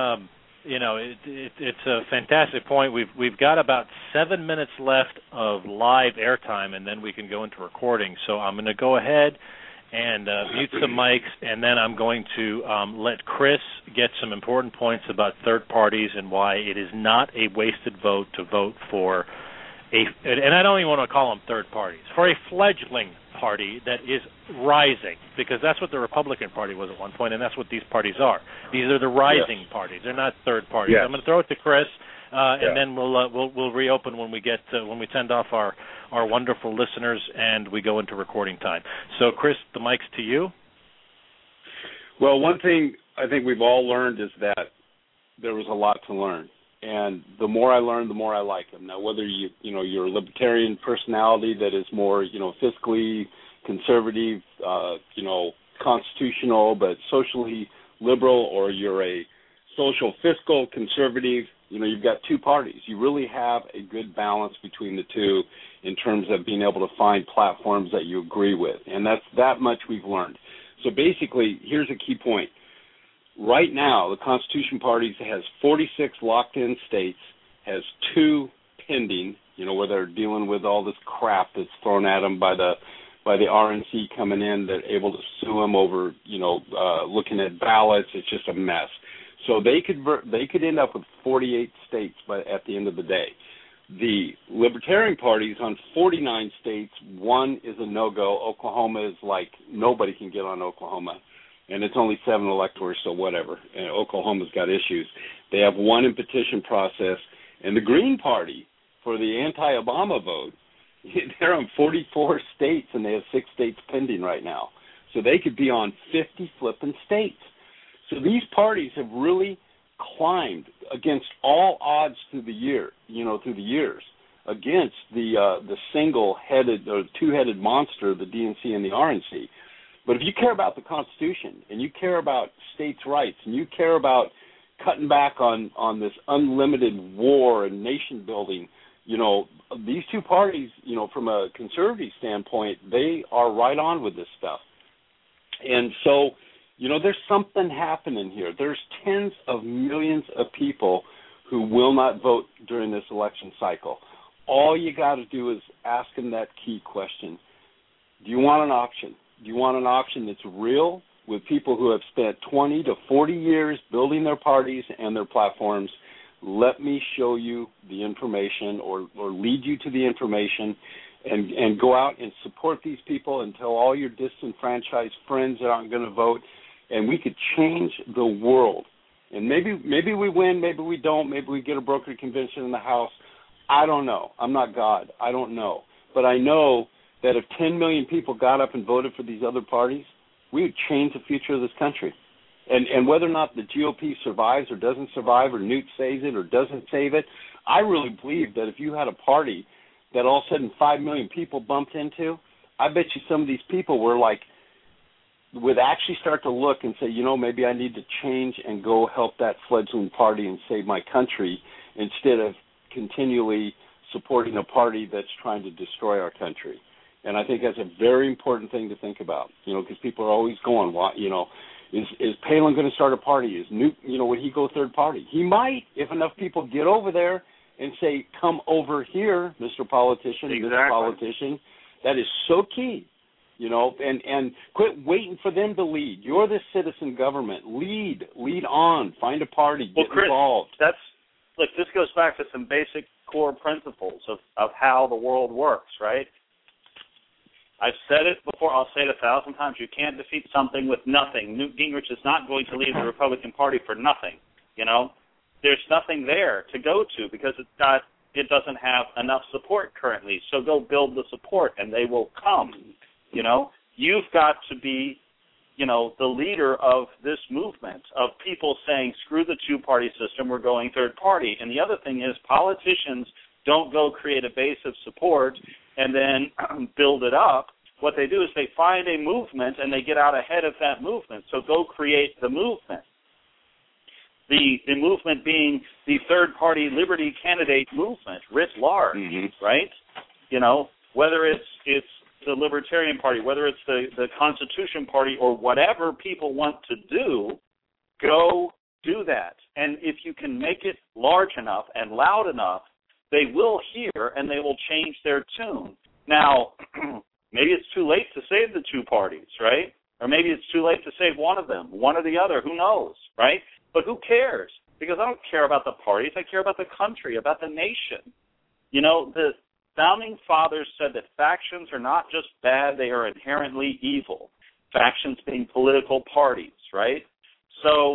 it's a fantastic point. We've got about 7 minutes left of live airtime, and then we can go into recording. So I'm going to go ahead and mute some mics, and then I'm going to let Chris get some important points about third parties and why it is not a wasted vote to vote for and I don't even want to call them third parties, for a fledgling party that is rising, because that's what the Republican Party was at one point, and that's what these parties are. These are the rising parties. They're not third parties. Yes. I'm going to throw it to Chris, and then we'll reopen when we get when we send off our wonderful listeners and we go into recording time. So, Chris, the mic's to you. Well, one thing I think we've all learned is that there was a lot to learn. And the more I learn, the more I like them. Now, whether you're a libertarian personality that is more, fiscally conservative, constitutional but socially liberal, or you're a social fiscal conservative, you've got two parties. You really have a good balance between the two in terms of being able to find platforms that you agree with. And that's that much we've learned. So basically, here's a key point. Right now, the Constitution Party has 46 locked-in states, has 2 pending, where they're dealing with all this crap that's thrown at them by the RNC coming in. They're able to sue them over, looking at ballots. It's just a mess. So they could end up with 48 states at the end of the day. The Libertarian Party is on 49 states. 1 is a no-go. Oklahoma is like nobody can get on Oklahoma. And it's only 7 electors, so whatever. And Oklahoma's got issues. They have 1 in petition process. And the Green Party, for the anti-Obama vote, they're on 44 states, and they have 6 states pending right now. So they could be on 50 flipping states. So these parties have really climbed against all odds through the years, against the single-headed or two-headed monster, the DNC and the RNC. But if you care about the Constitution and you care about states' rights and you care about cutting back on this unlimited war and nation building, these two parties, from a conservative standpoint, they are right on with this stuff. And so, there's something happening here. There's tens of millions of people who will not vote during this election cycle. All you got to do is ask them that key question. Do you want an option? Do you want an option that's real with people who have spent 20 to 40 years building their parties and their platforms? Let me show you the information or lead you to the information and go out and support these people and tell all your disenfranchised friends that aren't going to vote, and we could change the world. And maybe we win, maybe we don't, maybe we get a brokered convention in the House. I don't know. I'm not God. I don't know. But I know that if 10 million people got up and voted for these other parties, we would change the future of this country. And whether or not the GOP survives or doesn't survive, or Newt saves it or doesn't save it, I really believe that if you had a party that all of a sudden 5 million people bumped into, I bet you some of these people would actually start to look and say, maybe I need to change and go help that fledgling party and save my country instead of continually supporting a party that's trying to destroy our country. And I think that's a very important thing to think about, because people are always going, is Palin going to start a party? Is Newt, would he go third party? He might, if enough people get over there and say, come over here, Mr. Politician, exactly. Mr. Politician. That is so key, and quit waiting for them to lead. You're the citizen government. Lead on. Find a party. Get involved. This goes back to some basic core principles of how the world works, right? I've said it before. I'll say it 1,000 times. You can't defeat something with nothing. Newt Gingrich is not going to leave the Republican Party for nothing. There's nothing there to go to because it doesn't have enough support currently. So go build the support, and they will come. You've got to be, the leader of this movement of people saying, screw the two-party system, we're going third party. And the other thing is politicians don't go create a base of support and then build it up. What they do is they find a movement and they get out ahead of that movement. So go create the movement. The movement being the third-party liberty candidate movement, writ large, right? Whether it's the Libertarian Party, whether it's the Constitution Party or whatever people want to do, go do that. And if you can make it large enough and loud enough, they will hear and they will change their tune. Now, maybe it's too late to save the two parties, right? Or maybe it's too late to save one of them, one or the other, who knows, right? But who cares? Because I don't care about the parties. I care about the country, about the nation. The Founding Fathers said that factions are not just bad, they are inherently evil. Factions being political parties, right? So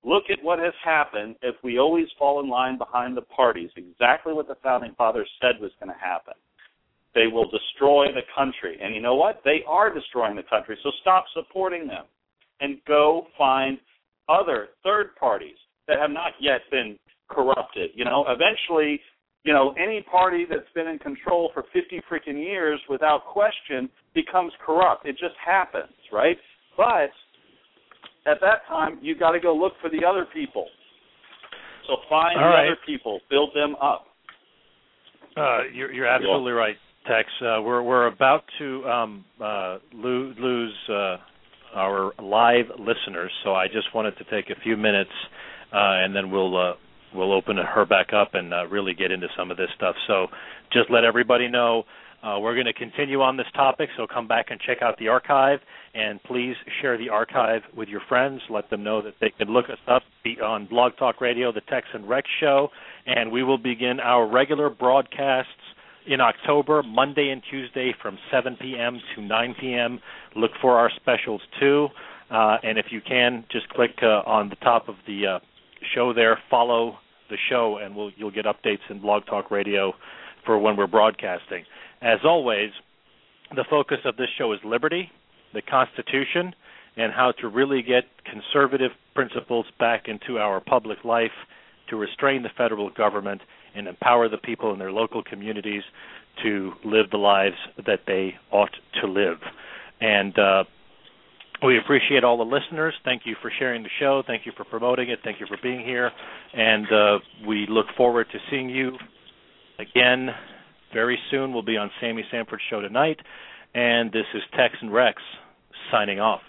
look at what has happened if we always fall in line behind the parties, exactly what the Founding Fathers said was going to happen. They will destroy the country. And you know what? They are destroying the country, so stop supporting them and go find other third parties that have not yet been corrupted. Eventually, any party that's been in control for 50 freaking years without question becomes corrupt. It just happens, right? But at that time, you got to go look for the other people. So find other people, build them up. You're absolutely right, Tex. We're about to lose our live listeners, so I just wanted to take a few minutes, and then we'll open her back up and really get into some of this stuff. So just let everybody know we're going to continue on this topic, so come back and check out the archive, and please share the archive with your friends. Let them know that they can look us up on Blog Talk Radio, the Tex and Rex Show, and we will begin our regular broadcasts in October, Monday and Tuesday from 7 p.m. to 9 p.m. Look for our specials, too. And if you can, just click on the top of the show there, follow the show, and you'll get updates in Blog Talk Radio for when we're broadcasting. As always, the focus of this show is liberty, the Constitution, and how to really get conservative principles back into our public life to restrain the federal government and empower the people in their local communities to live the lives that they ought to live. And we appreciate all the listeners. Thank you for sharing the show. Thank you for promoting it. Thank you for being here. And we look forward to seeing you again very soon. We'll be on Sammy Sanford's show tonight. And this is Tex and Rex signing off.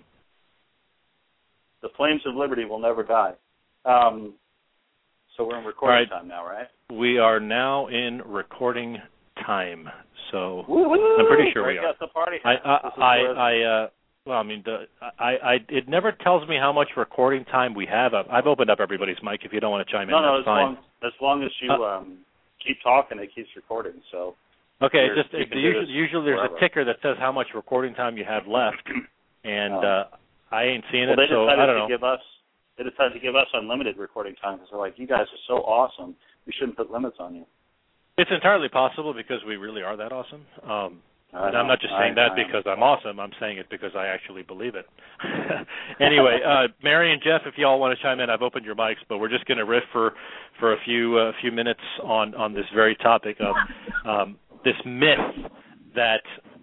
The flames of liberty will never die. So we're in recording time now, right? We are now in recording time. So Woo-hoo! I'm pretty sure we are. The party it never tells me how much recording time we have. I've opened up everybody's mic. If you don't want to chime in, that's fine. As long as you keep talking, it keeps recording. So okay, usually there's a ticker that says how much recording time you have left, and I ain't seeing it. So I don't know. They decided to give us unlimited recording time because they're like, you guys are so awesome. We shouldn't put limits on you. It's entirely possible because we really are that awesome. And I'm not just saying that because I'm awesome. I'm saying it because I actually believe it. Anyway, Mary and Jeff, if you all want to chime in, I've opened your mics, but we're just going to riff for a few minutes on this very topic of this myth that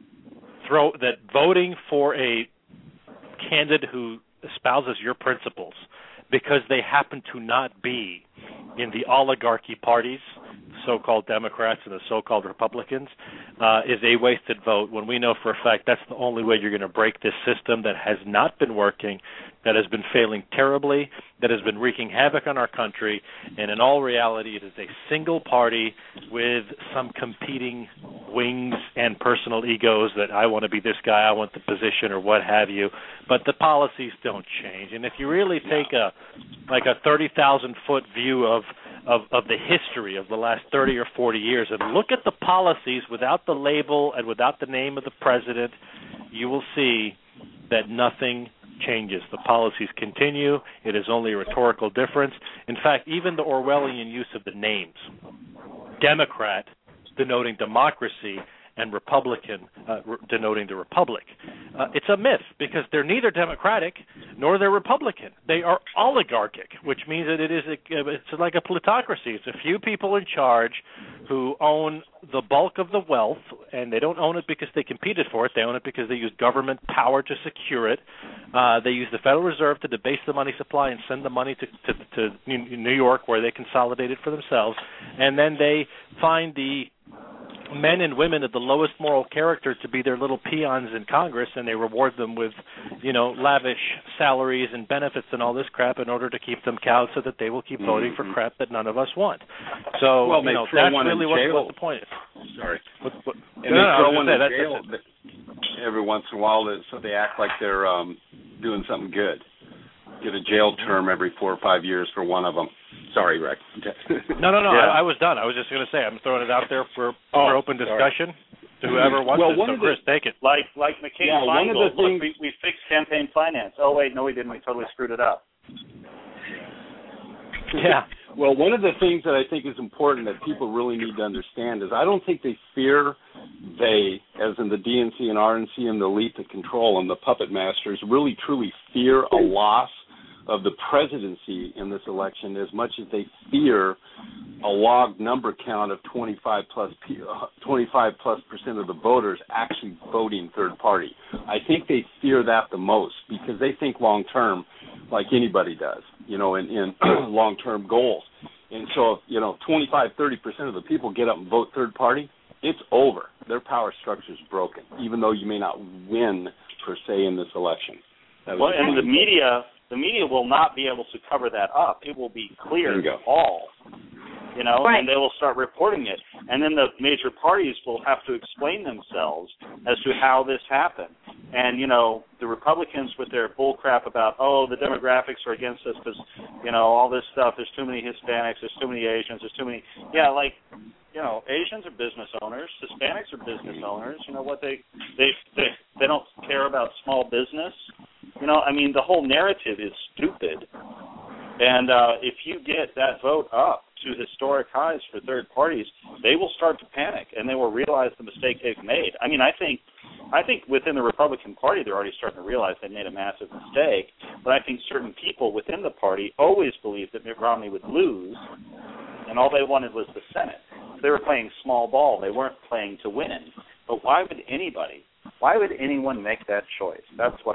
voting for a candidate who espouses your principles because they happen to not be in the oligarchy parties, so-called Democrats and the so-called Republicans, is a wasted vote when we know for a fact that's the only way you're going to break this system that has not been working, that has been failing terribly, that has been wreaking havoc on our country, and in all reality it is a single party with some competing wings and personal egos that I want to be this guy, I want the position or what have you, but the policies don't change. And if you really take a 30,000-foot view of the history of the last 30 or 40 years and look at the policies without the label and without the name of the president, you will see that nothing changes. The policies continue. It is only a rhetorical difference. In fact, even the Orwellian use of the names, Democrat denoting democracy and Republican denoting the republic. It's a myth because they're neither Democratic nor they're Republican. They are oligarchic, which means that it's like a plutocracy. It's a few people in charge who own the bulk of the wealth, and they don't own it because they competed for it. They own it because they use government power to secure it. They use the Federal Reserve to debase the money supply and send the money to New York where they consolidate it for themselves. And then they find the men and women of the lowest moral character to be their little peons in Congress, and they reward them with, lavish salaries and benefits and all this crap in order to keep them cowed so that they will keep voting for crap that none of us want. So, that's really what the point is. Sorry. They throw one in jail every once in a while so they act like they're doing something good. Get a jail term every 4 or 5 years for one of them. Sorry, Rex. No. Yeah. I was done. I was just going to say I'm throwing it out there for open discussion. To whoever wants it, so Chris, take it. Like McCain-Feingold. Look, we fixed campaign finance. Oh, wait, no, we didn't. We totally screwed it up. Yeah. Well, one of the things that I think is important that people really need to understand is I don't think they fear, as in the DNC and RNC and the elite that control them, the puppet masters, really truly fear a loss of the presidency in this election as much as they fear a log number count of 25 plus % of the voters actually voting third party. I think they fear that the most because they think long term, like anybody does, in long term goals. And so, 25-30% of the people get up and vote third party, it's over. Their power structure is broken, even though you may not win per se in this election. Well, and the media will not be able to cover that up. It will be clear to all, right. And they will start reporting it. And then the major parties will have to explain themselves as to how this happened. And, the Republicans with their bull crap about, the demographics are against us because, all this stuff, there's too many Hispanics, there's too many Asians, there's too many, Asians are business owners, Hispanics are business owners. They don't care about small business. The whole narrative is stupid. And if you get that vote up to historic highs for third parties, they will start to panic and they will realize the mistake they've made. I think within the Republican Party they're already starting to realize they made a massive mistake. But I think certain people within the party always believed that Mitt Romney would lose, and all they wanted was the Senate. They were playing small ball. They weren't playing to win. But why would anyone make that choice? That's what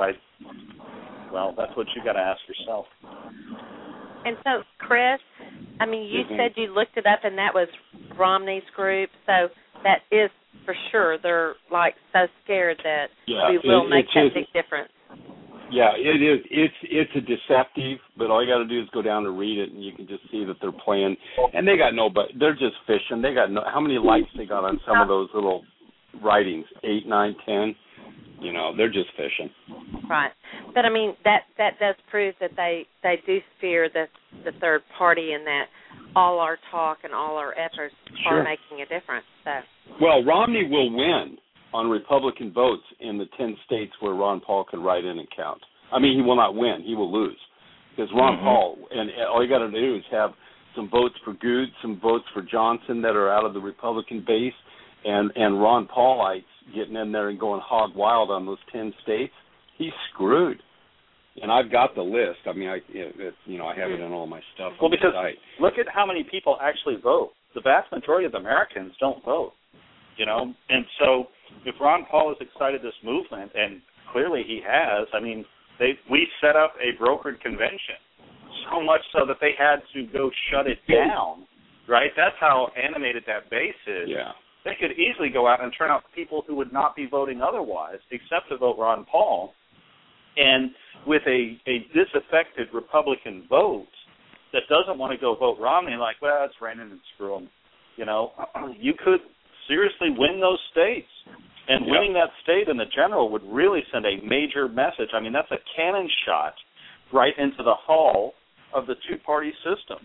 you got to ask yourself. And so, Chris, you said you looked it up, and that was Romney's group. So that is for sure. They're so scared that we will make that big difference. Yeah, it is. It's a deceptive, but all you got to do is go down and read it, and you can just see that they're playing. And they got they're just fishing. They got how many likes they got on some of those little writings? 8, 9, 10. They're just fishing. Right. But, that does prove that they do fear the third party and that all our talk and all our efforts are making a difference. So. Well, Romney will win on Republican votes in the 10 states where Ron Paul can write in and count. He will not win. He will lose. Because Ron Paul, and all you got to do is have some votes for Good, some votes for Johnson that are out of the Republican base, and Ron Paulites getting in there and going hog wild on those 10 states, he's screwed. And I've got the list. I have it in all my stuff. Well, because look at how many people actually vote. The vast majority of Americans don't vote, And so if Ron Paul has excited this movement, and clearly he has, we set up a brokered convention, so much so that they had to go shut it down, right? That's how animated that base is. Yeah. They could easily go out and turn out people who would not be voting otherwise, except to vote Ron Paul. And with a disaffected Republican vote that doesn't want to go vote Romney, it's raining and screw him, you could seriously win those states. And winning that state in the general would really send a major message. That's a cannon shot right into the hull of the two-party system.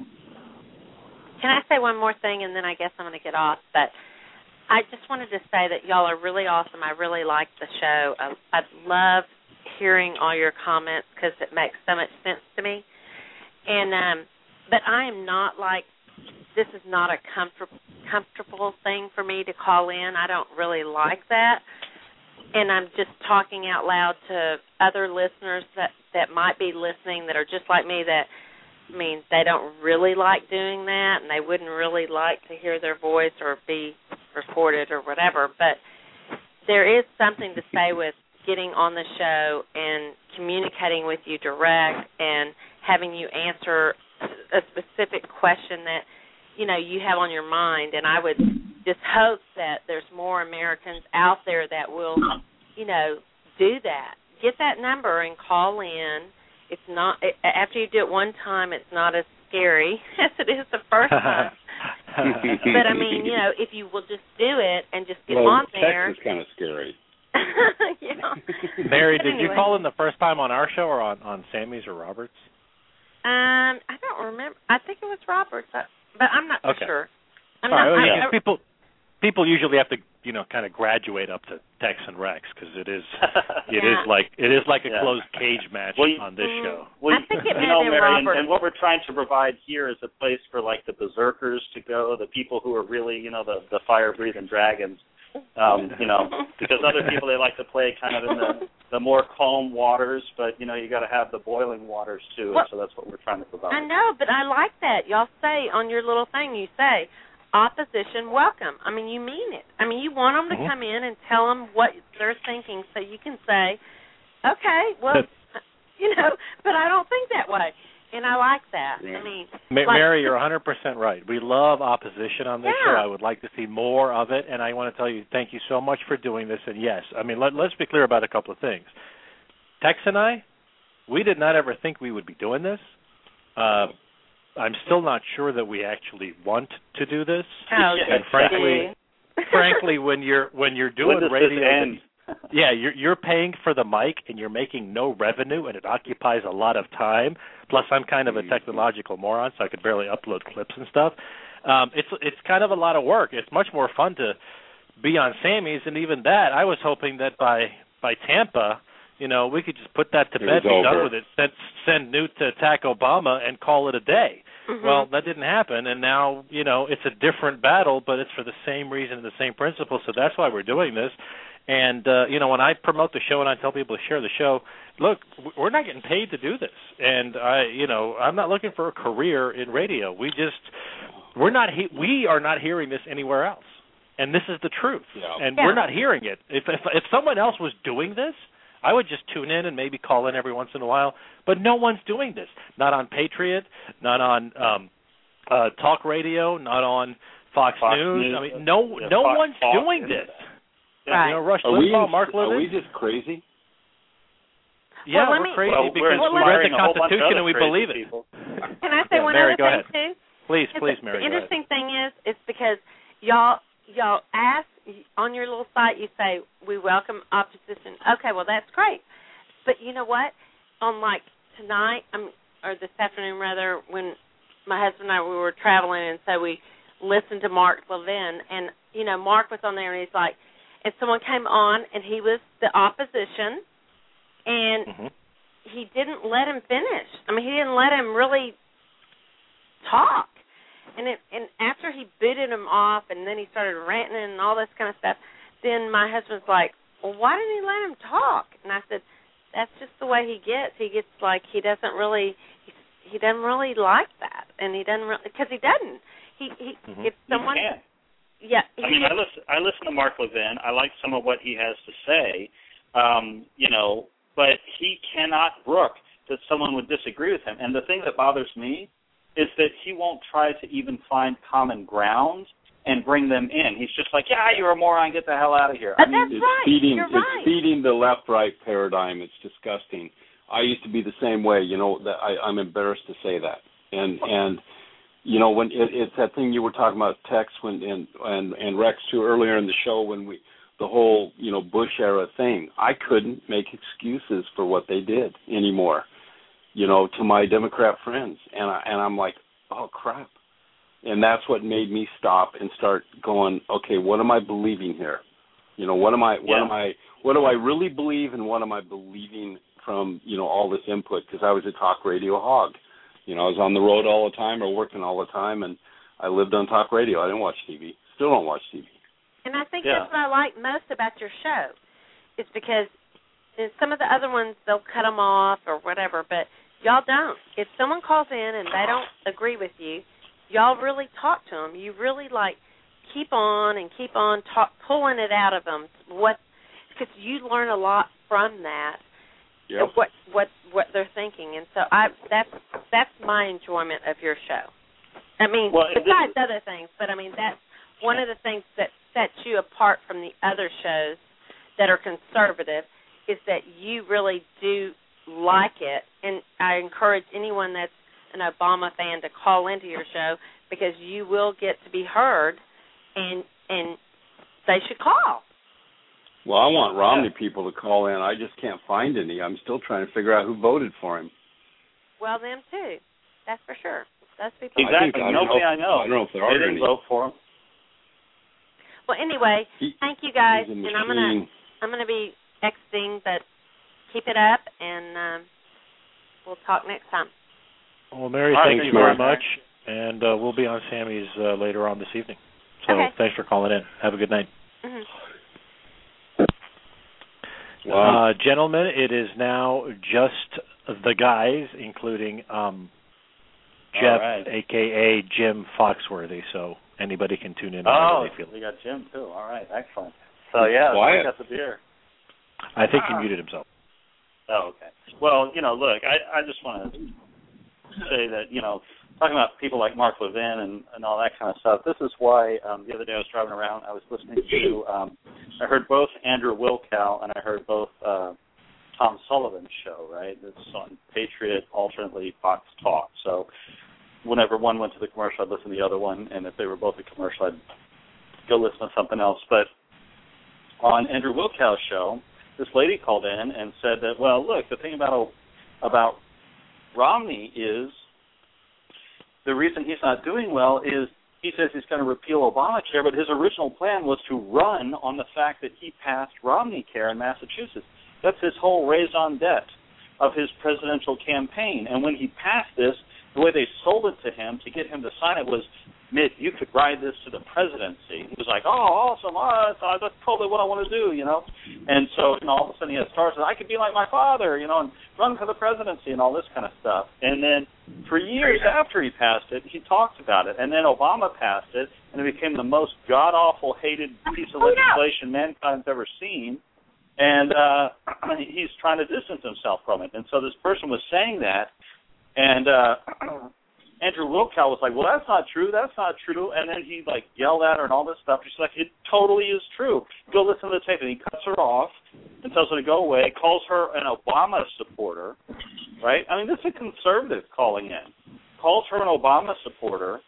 Can I say one more thing, and then I guess I'm going to get off? But I just wanted to say that y'all are really awesome. I really like the show. I love hearing all your comments because it makes so much sense to me. And but I am not this is not a comfortable thing for me to call in. I don't really like that. And I'm just talking out loud to other listeners that might be listening that are just like me that, they don't really like doing that and they wouldn't really like to hear their voice or be recorded or whatever. But there is something to say with getting on the show and communicating with you direct and having you answer a specific question that, you have on your mind. And I would just hope that there's more Americans out there that will, do that. Get that number and call in. It's not, after you do it one time, it's not as scary as it is the first time. But, if you will just do it and just get on there. Text is kind of scary. Mary, did you call in the first time on our show or on Sammy's or Robert's? I don't remember. I think it was Robert's, but I'm not for sure. people usually have to, kind of graduate up to Tex and Rex because it is like a closed cage match on this show. Well, I think it Mary, and what we're trying to provide here is a place for like the berserkers to go, the people who are really, the fire-breathing dragons. Because other people, they like to play kind of in the more calm waters, but you got to have the boiling waters too. Well, so that's what we're trying to provide. I know, but I like that. Y'all say on your little thing, you say, opposition welcome. I mean, you mean it. I mean, you want them to come in and tell them what they're thinking, so you can say, okay, well, but I don't think that way. And I like that. Yeah. I mean, Mary, you're 100% right. We love opposition on this show. I would like to see more of it, and I want to tell you thank you so much for doing this. And yes, I mean, let's be clear about a couple of things. Tex and I, we did not ever think we would be doing this. I'm still not sure that we actually want to do this. Oh, and frankly, when you're doing radio, you're paying for the mic and you're making no revenue, and it occupies a lot of time. Plus, I'm kind of a technological moron, so I could barely upload clips and stuff. It's kind of a lot of work. It's much more fun to be on Sammy's, and even that, I was hoping that by Tampa, we could just put that to bed, be done with it, send Newt to attack Obama, and call it a day. Mm-hmm. Well, that didn't happen, and now, it's a different battle, but it's for the same reason and the same principle, so that's why we're doing this. And, when I promote the show and I tell people to share the show, look, we're not getting paid to do this. And, I'm not looking for a career in radio. We are not hearing this anywhere else. And this is the truth. Yeah. And we're not hearing it. If someone else was doing this, I would just tune in and maybe call in every once in a while. But no one's doing this. Not on Patriot, not on talk radio, not on Fox News. I mean, no one's doing this. Right. Rush Limbaugh, Mark Levin. Are we just crazy? Yeah, we're crazy because we read the Constitution and we believe it. Can I say one Mary, other thing, too? Please, Mary. The interesting thing is because y'all ask on your little site, you say, we welcome opposition. Okay, well, that's great. But you know what? On, like, tonight, or this afternoon, rather, when my husband and I, we were traveling, and so we listened to Mark Levin, and, Mark was on there, and he's like, and someone came on, and he was the opposition, and he didn't let him finish. I mean, he didn't let him really talk. And after he booted him off, and then he started ranting and all this kind of stuff, then my husband's like, well, why didn't he let him talk? And I said, that's just the way he gets. He gets like he doesn't really like that, and he doesn't really, because he doesn't. If someone. Yeah, I listen to Mark Levin. I like some of what he has to say, but he cannot brook that someone would disagree with him. And the thing that bothers me is that he won't try to even find common ground and bring them in. He's just like, you're a moron, get the hell out of here. That's right. It's feeding the left-right paradigm. It's disgusting. I used to be the same way. I'm embarrassed to say that. And when it's that thing you were talking about, Tex, and Rex too earlier in the show, when the whole Bush era thing, I couldn't make excuses for what they did anymore, to my Democrat friends, and I'm like, oh crap, and that's what made me stop and start going, okay, what am I believing here? What do I really believe, and what am I believing from all this input? Because I was a talk radio hog. I was on the road all the time or working all the time, and I lived on talk radio. I didn't watch TV. Still don't watch TV. And I think that's what I like most about your show, is because in some of the other ones, they'll cut them off or whatever, but y'all don't. If someone calls in and they don't agree with you, y'all really talk to them. You really, keep on pulling it out of them, because you learn a lot from that. Yep. What they're thinking, and so that's my enjoyment of your show. I mean, besides other things, but I mean that's one of the things that sets you apart from the other shows that are conservative, is that you really do like it, and I encourage anyone that's an Obama fan to call into your show, because you will get to be heard, and they should call. Well, I want Romney people to call in. I just can't find any. I'm still trying to figure out who voted for him. Well, them too. That's for sure. Those people. Exactly. Nobody I know. I don't know if there are they didn't any. vote for him. Well, anyway, thank you guys, and I'm gonna be exiting, but keep it up, and we'll talk next time. Well, Mary, thank you very much, and we'll be on Sammy's later on this evening. So Thanks for calling in. Have a good night. Wow. Gentlemen, it is now just the guys, including Jeff, a.k.a. Jim Foxworthy, so anybody can tune in. We got Jim, too. All right, excellent. So, we got the beer. I think he muted himself. Oh, okay. Well, look, I just want to say that, talking about people like Mark Levin and all that kind of stuff, this is why the other day I was driving around, I was listening to, I heard both Andrew Wilkow and I heard both Tom Sullivan's show, right? It's on Patriot, alternately Fox Talk. So whenever one went to the commercial, I'd listen to the other one, and if they were both a commercial, I'd go listen to something else. But on Andrew Wilkow's show, this lady called in and said that, well, look, the thing about Romney is the reason he's not doing well is he says he's going to repeal Obamacare, but his original plan was to run on the fact that he passed Romneycare in Massachusetts. That's his whole raison d'etre of his presidential campaign. And when he passed this, the way they sold it to him to get him to sign it was, Mitt, you could ride this to the presidency. He was like, oh, awesome, that's totally what I want to do, And so all of a sudden he had stars that I could be like my father, and run for the presidency and all this kind of stuff. And then for years after he passed it, he talked about it. And then Obama passed it, and it became the most god-awful, hated piece of legislation mankind's ever seen. And he's trying to distance himself from it. And so this person was saying that, and Andrew Wilkow was like, well, that's not true. And then he, yelled at her and all this stuff. She's like, it totally is true. Go listen to the tape. And he cuts her off and tells her to go away, calls her an Obama supporter, right? I mean, this is a conservative calling in. Calls her an Obama supporter,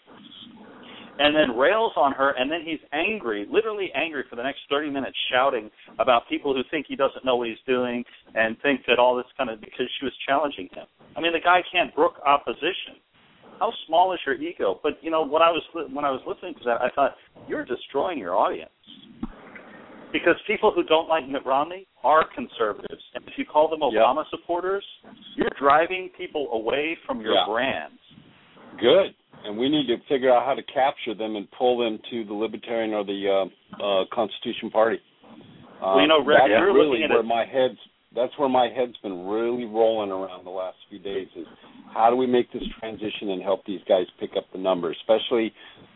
and then rails on her, and then he's angry, literally angry for the next 30 minutes, shouting about people who think he doesn't know what he's doing and think that all this because she was challenging him. I mean, the guy can't brook opposition. How small is your ego? But, when I was listening to that, I thought, you're destroying your audience. Because people who don't like Mitt Romney are conservatives. And if you call them Obama supporters, you're driving people away from your brand. Good. And we need to figure out how to capture them and pull them to the Libertarian or the Constitution Party. Rick, that's really where my head's been really rolling around the last few days is how do we make this transition and help these guys pick up the numbers, especially,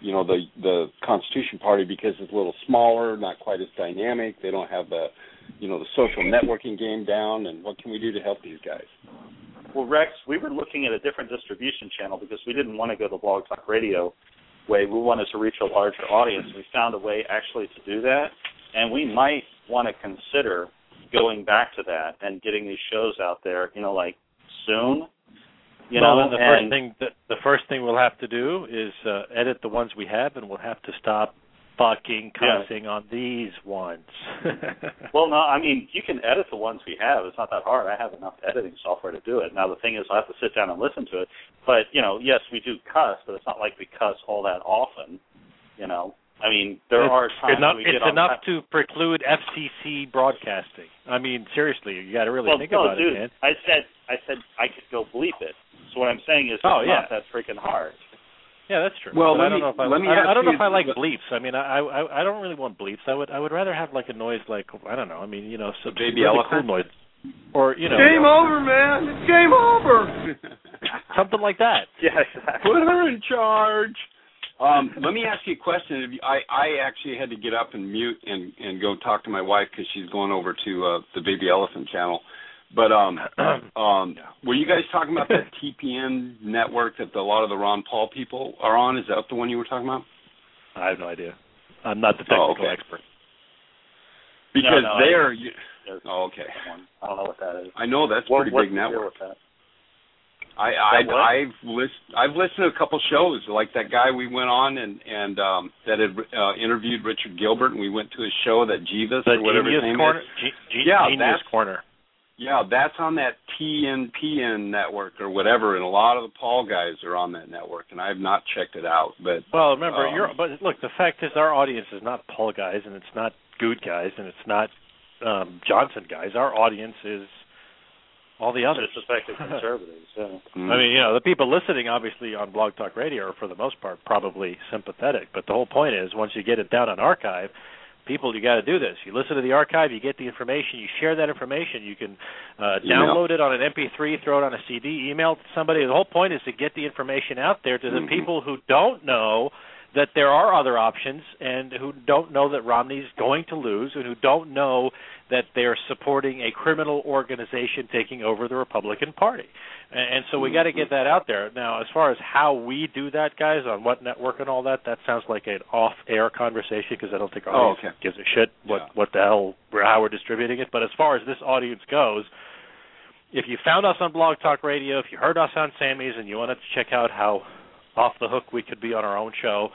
the Constitution Party because it's a little smaller, not quite as dynamic. They don't have the social networking game down, and what can we do to help these guys? Well, Rex, we were looking at a different distribution channel because we didn't want to go the Blog Talk Radio way. We wanted to reach a larger audience. We found a way actually to do that, and we might want to consider going back to that and getting these shows out there, soon. The first thing we'll have to do is edit the ones we have, and we'll have to stop fucking cussing on these ones. Well, no, I mean, you can edit the ones we have. It's not that hard. I have enough editing software to do it. Now, the thing is, I have to sit down and listen to it. But, yes, we do cuss, but it's not like we cuss all that often, I mean, there are times it's enough to preclude FCC broadcasting. I mean, seriously, you got to really think about it, man. I said I could go bleep it. So what I'm saying is, it's not that freaking hard. Yeah, that's true. Well, I don't know if I like bleeps. I mean, I don't really want bleeps. I would rather have a noise I don't know. I mean, some baby really elephant cool noise, or Game over, man! It's game over. Something like that. Yeah, exactly. Put her in charge. Let me ask you a question. I actually had to get up and mute and go talk to my wife because she's going over to the Baby Elephant channel. But were you guys talking about that TPN network that a lot of the Ron Paul people are on? Is that the one you were talking about? I have no idea. I'm not the technical expert. Because they're... okay. I don't know what that is. I know that's a pretty big network. I've listened to a couple shows like that guy we went on and that had interviewed Richard Gilbert, and we went to his show, that Jeeves or whatever his name is. Genius Corner. Yeah, that's on that TNPN network or whatever, and a lot of the Paul guys are on that network, and I have not checked it out. But well, remember, but look, the fact is, our audience is not Paul guys, and it's not Good guys, and it's not Johnson guys. Our audience is all the others. Disaffected conservatives. Yeah. Mm-hmm. I mean, the people listening, obviously, on Blog Talk Radio are, for the most part, probably sympathetic. But the whole point is, once you get it down on archive, people, you got to do this. You listen to the archive, you get the information, you share that information. You can download it on an MP3, throw it on a CD, email it to somebody. The whole point is to get the information out there to the people who don't know that there are other options, and who don't know that Romney's going to lose, and who don't know that they're supporting a criminal organization taking over the Republican Party. And so we got to get that out there. Now, as far as how we do that, guys, on what network and all that, that sounds like an off-air conversation, because I don't think our audience gives a shit what the hell, how we're distributing it. But as far as this audience goes, if you found us on Blog Talk Radio, if you heard us on Sammy's, and you wanted to check out how off the hook we could be on our own show,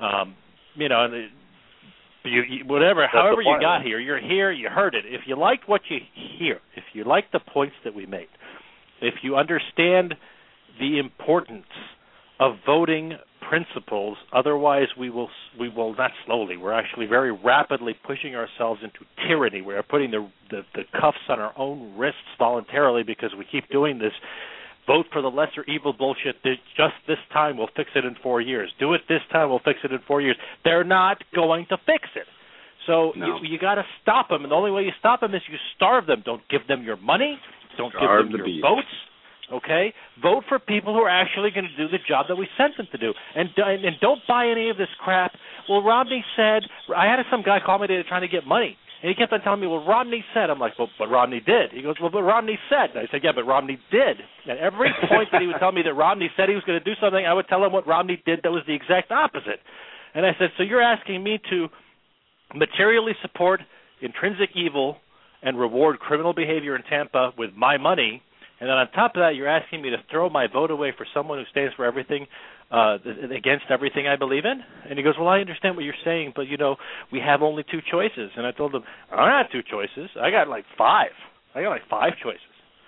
whatever, however you got here, you're here, you heard it. If you liked what you hear, if you like the points that we made, if you understand the importance of voting principles, otherwise we will not slowly, we're actually very rapidly pushing ourselves into tyranny. We're putting the cuffs on our own wrists voluntarily because we keep doing this. Vote for the lesser evil bullshit. Just this time, we'll fix it in 4 years. Do it this time, we'll fix it in 4 years. They're not going to fix it. So you got to stop them, and the only way you stop them is you starve them. Don't give them your money. Don't give them your votes. Okay? Vote for people who are actually going to do the job that we sent them to do. And don't buy any of this crap. Well, Romney said, I had some guy call me today trying to get money. And he kept on telling me, well, Romney said. I'm like, well, but Romney did. He goes, well, but Romney said. And I said, yeah, but Romney did. And every point that he would tell me that Romney said he was going to do something, I would tell him what Romney did that was the exact opposite. And I said, so you're asking me to materially support intrinsic evil and reward criminal behavior in Tampa with my money, and then on top of that, you're asking me to throw my vote away for someone who stands for everything, against everything I believe in? And he goes, well, I understand what you're saying, but, we have only two choices. And I told him, I don't have two choices. I got like five. I got like five choices.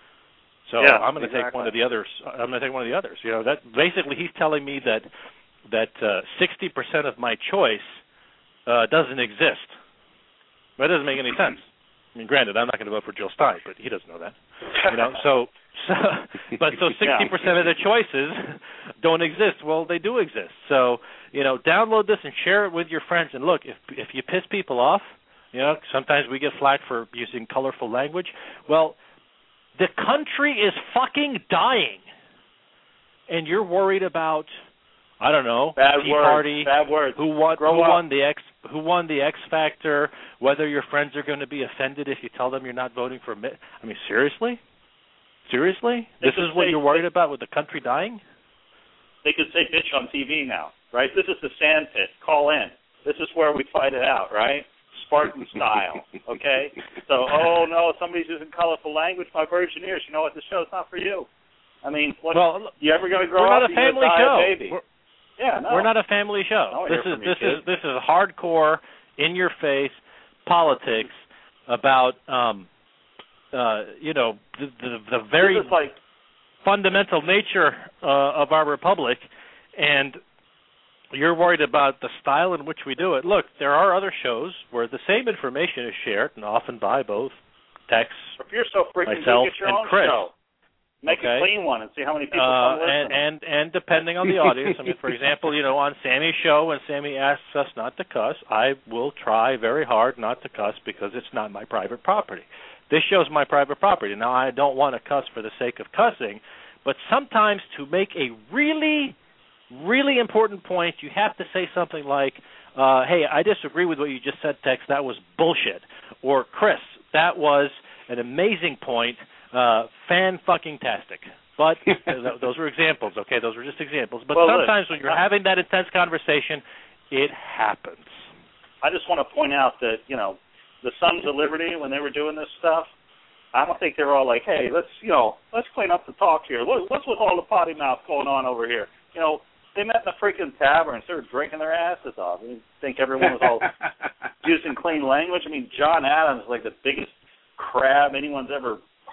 So I'm going to take one of the others. I'm going to take one of the others. That basically he's telling me that 60% of my choice doesn't exist. That doesn't make any sense. I mean, granted, I'm not going to vote for Jill Stein, but he doesn't know that. So 60% of the choices don't exist. Well, they do exist. So, download this and share it with your friends. And look, if you piss people off, sometimes we get flack for using colorful language. Well, the country is fucking dying, and you're worried about, I don't know, Tea Party, who won the X Factor, whether your friends are going to be offended if you tell them you're not voting for Mitt. I mean, seriously? Seriously? This is what you're worried about with the country dying? They could say bitch on TV now, right? This is the sand pit. Call in. This is where we fight it out, right? Spartan style, okay? So, oh, no, somebody's using colorful language. My virgin ears. You know what? This show's not for you. I mean, you ever going to grow up? We're not a family show. We're not a family show. This is hardcore, in your face politics about the very fundamental nature of our republic, and you're worried about the style in which we do it. Look, there are other shows where the same information is shared, and often by both Tex, if you're so freaking myself, get your and own Chris. Show. Make a clean one and see how many people come listen. And depending on the audience, I mean, for example, on Sammy's show, when Sammy asks us not to cuss, I will try very hard not to cuss because it's not my private property. This show's my private property. Now, I don't want to cuss for the sake of cussing, but sometimes to make a really, really important point, you have to say something like, hey, I disagree with what you just said, Tex. That was bullshit. Or, Chris, that was an amazing point. Fan-fucking-tastic. But those were examples, okay? Those were just examples. But sometimes when you're having that intense conversation, it happens. I just want to point out that, the Sons of Liberty, when they were doing this stuff, I don't think they were all like, hey, let's clean up the talk here. What's with all the potty mouth going on over here? They met in a freaking tavern and started drinking their asses off. I think everyone was all using clean language. I mean, John Adams is like the biggest crab anyone's ever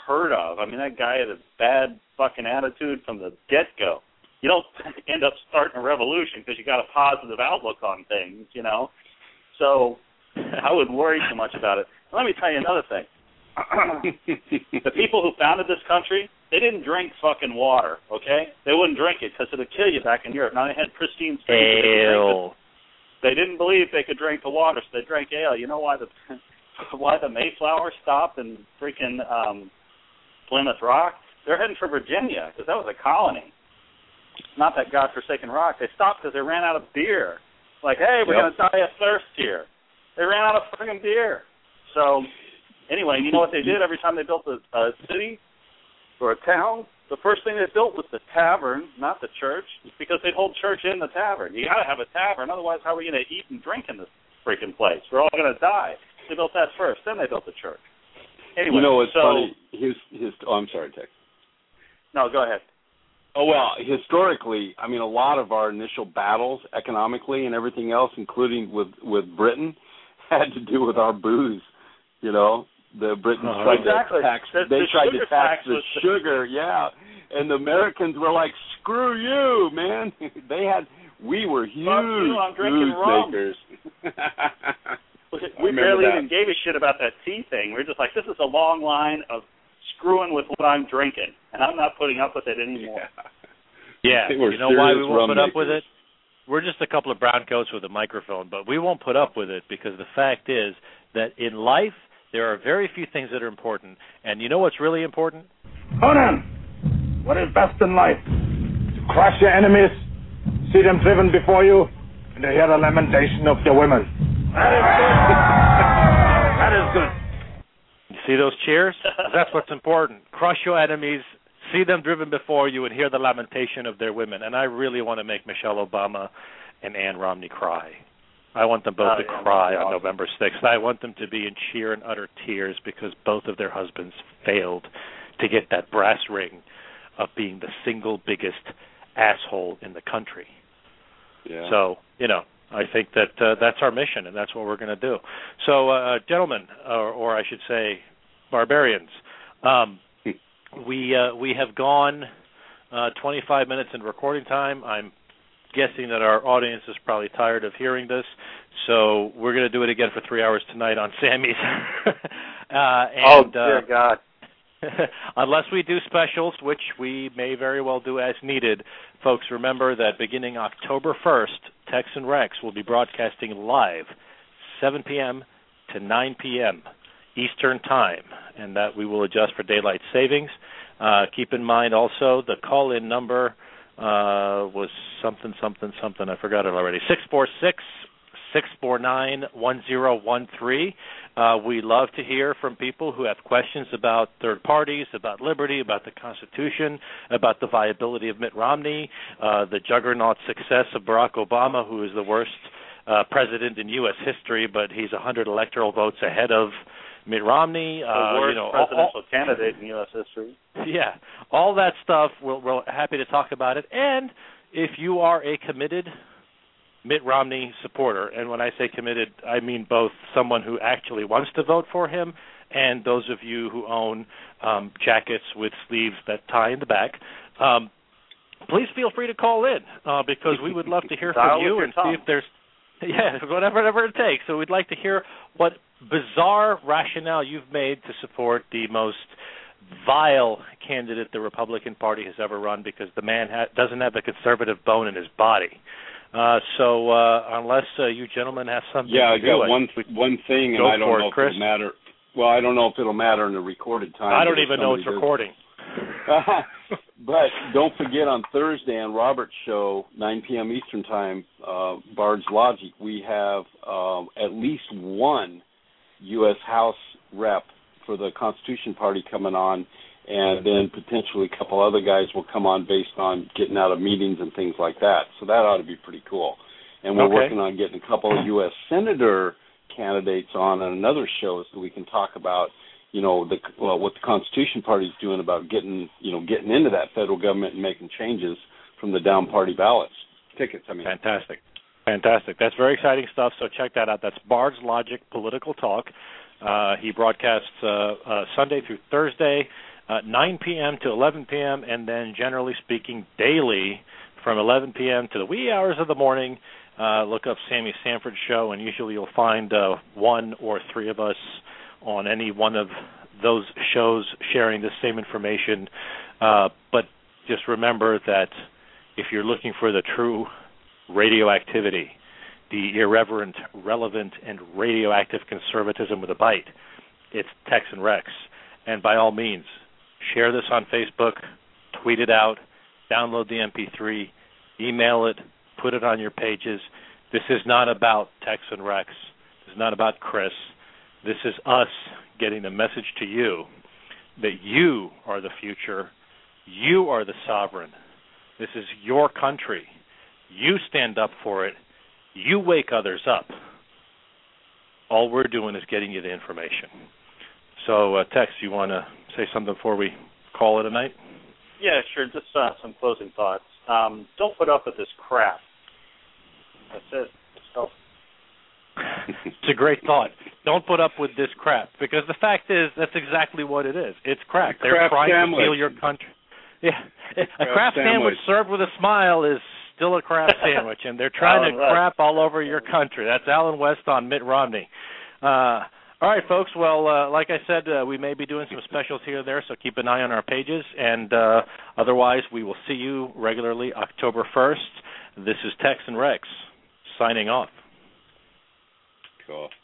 unheard of. I mean, that guy had a bad fucking attitude from the get-go. You don't end up starting a revolution because you got a positive outlook on things, you know. So I wouldn't worry too much about it. Let me tell you another thing. The people who founded this country, they didn't drink fucking water, okay? They wouldn't drink it because it would kill you back in Europe. Now, they had pristine streams. Ale. They didn't believe they could drink the water, so they drank ale. You know why the Mayflower stopped in freaking Plymouth Rock? They're heading for Virginia because that was a colony. Not that godforsaken rock. They stopped because they ran out of beer. Like, hey, we're going to die of thirst here. They ran out of fucking beer. So, anyway, you know what they did every time they built a city or a town? The first thing they built was the tavern, not the church, because they'd hold church in the tavern. You got to have a tavern, otherwise how are we going to eat and drink in this freaking place? We're all going to die. They built that first, then they built the church. Anyway, you know what's funny? I'm sorry, Tex. No, go ahead. Oh, well, historically, I mean, a lot of our initial battles economically and everything else, including with Britain, had to do with our booze, you know. The Britons tried to tax. They tried to tax the sugar, and the Americans were like, "Screw you, man!" We were huge booze makers. We barely even gave a shit about that tea thing. We were just like, "This is a long line of screwing with what I'm drinking, and I'm not putting up with it anymore." Yeah, you know why we won't put up with it? We're just a couple of brown coats with a microphone, but we won't put up with it because the fact is that in life, there are very few things that are important. And you know what's really important? Conan, what is best in life? To crush your enemies, see them driven before you, and to hear the lamentation of your women. That is good. That is good. You see those cheers? That's what's important. Crush your enemies, see them driven before you, and hear the lamentation of their women. And I really want to make Michelle Obama and Ann Romney cry. I want them both to cry on November 6th. I want them to be in sheer and utter tears because both of their husbands failed to get that brass ring of being the single biggest asshole in the country. Yeah. So, you know, I think that that's our mission, and that's what we're going to do. So, gentlemen, or I should say barbarians, we have gone 25 minutes in recording time. I'm guessing that our audience is probably tired of hearing this, so we're going to do it again for 3 hours tonight on Sammy's. Dear God. Unless we do specials, which we may very well do as needed, folks, remember that beginning October 1st, Tex and Rex will be broadcasting live 7 p.m. to 9 p.m. Eastern Time, and that we will adjust for daylight savings. Keep in mind also the call-in number was something. I forgot it already. 646-649-1013. We love to hear from people who have questions about third parties, about liberty, about the Constitution, about the viability of Mitt Romney, the juggernaut success of Barack Obama, who is the worst president in U.S. history, but he's 100 electoral votes ahead of Mitt Romney. The worst presidential candidate in U.S. history. Yeah, all that stuff, we're happy to talk about it. And if you are a committed Mitt Romney supporter, and when I say committed, I mean both someone who actually wants to vote for him and those of you who own jackets with sleeves that tie in the back, please feel free to call in because we would love to hear from you and see if there's, whatever it takes. So we'd like to hear what bizarre rationale you've made to support the most vile candidate the Republican Party has ever run, because the man doesn't have the conservative bone in his body. So unless you gentlemen have something to do. I got one thing, and I don't know if it'll matter. Well, I don't know if it'll matter in the recorded time. I don't even know it's recording. But don't forget, on Thursday on Robert's show, 9 p.m. Eastern Time, Bard's Logic, we have at least one U.S. House rep for the Constitution Party coming on, and then potentially a couple other guys will come on based on getting out of meetings and things like that. So that ought to be pretty cool. And we're working on getting a couple of U.S. Senator candidates on another show so we can talk about, what the Constitution Party is doing about getting into that federal government and making changes from the down party ballots. Tickets, I mean. Fantastic. That's very exciting stuff, so check that out. That's Bard's Logic Political Talk. He broadcasts Sunday through Thursday. 9 p.m. to 11 p.m., and then generally speaking daily from 11 p.m. to the wee hours of the morning. Look up Sammy Sanford Show, and usually you'll find one or three of us on any one of those shows sharing the same information. But just remember that if you're looking for the true radioactivity, the irreverent, relevant, and radioactive conservatism with a bite, it's Tex and Rex. And by all means, share this on Facebook, tweet it out, download the MP3, email it, put it on your pages. This is not about Tex and Rex. This is not about Chris. This is us getting the message to you that you are the future. You are the sovereign. This is your country. You stand up for it. You wake others up. All we're doing is getting you the information. So, Tex, you want to say something before we call it a night? Yeah, sure. Just some closing thoughts. Don't put up with this crap. That's it. So. It's a great thought. Don't put up with this crap, because the fact is that's exactly what it is. It's crap. They're trying to steal your country. Yeah, a crap sandwich served with a smile is still a crap sandwich, and they're trying to crap all over your country. That's Alan West on Mitt Romney. All right, folks. Well, like I said, we may be doing some specials here and there, so keep an eye on our pages. And otherwise, we will see you regularly October 1st. This is Tex and Rex signing off. Cool.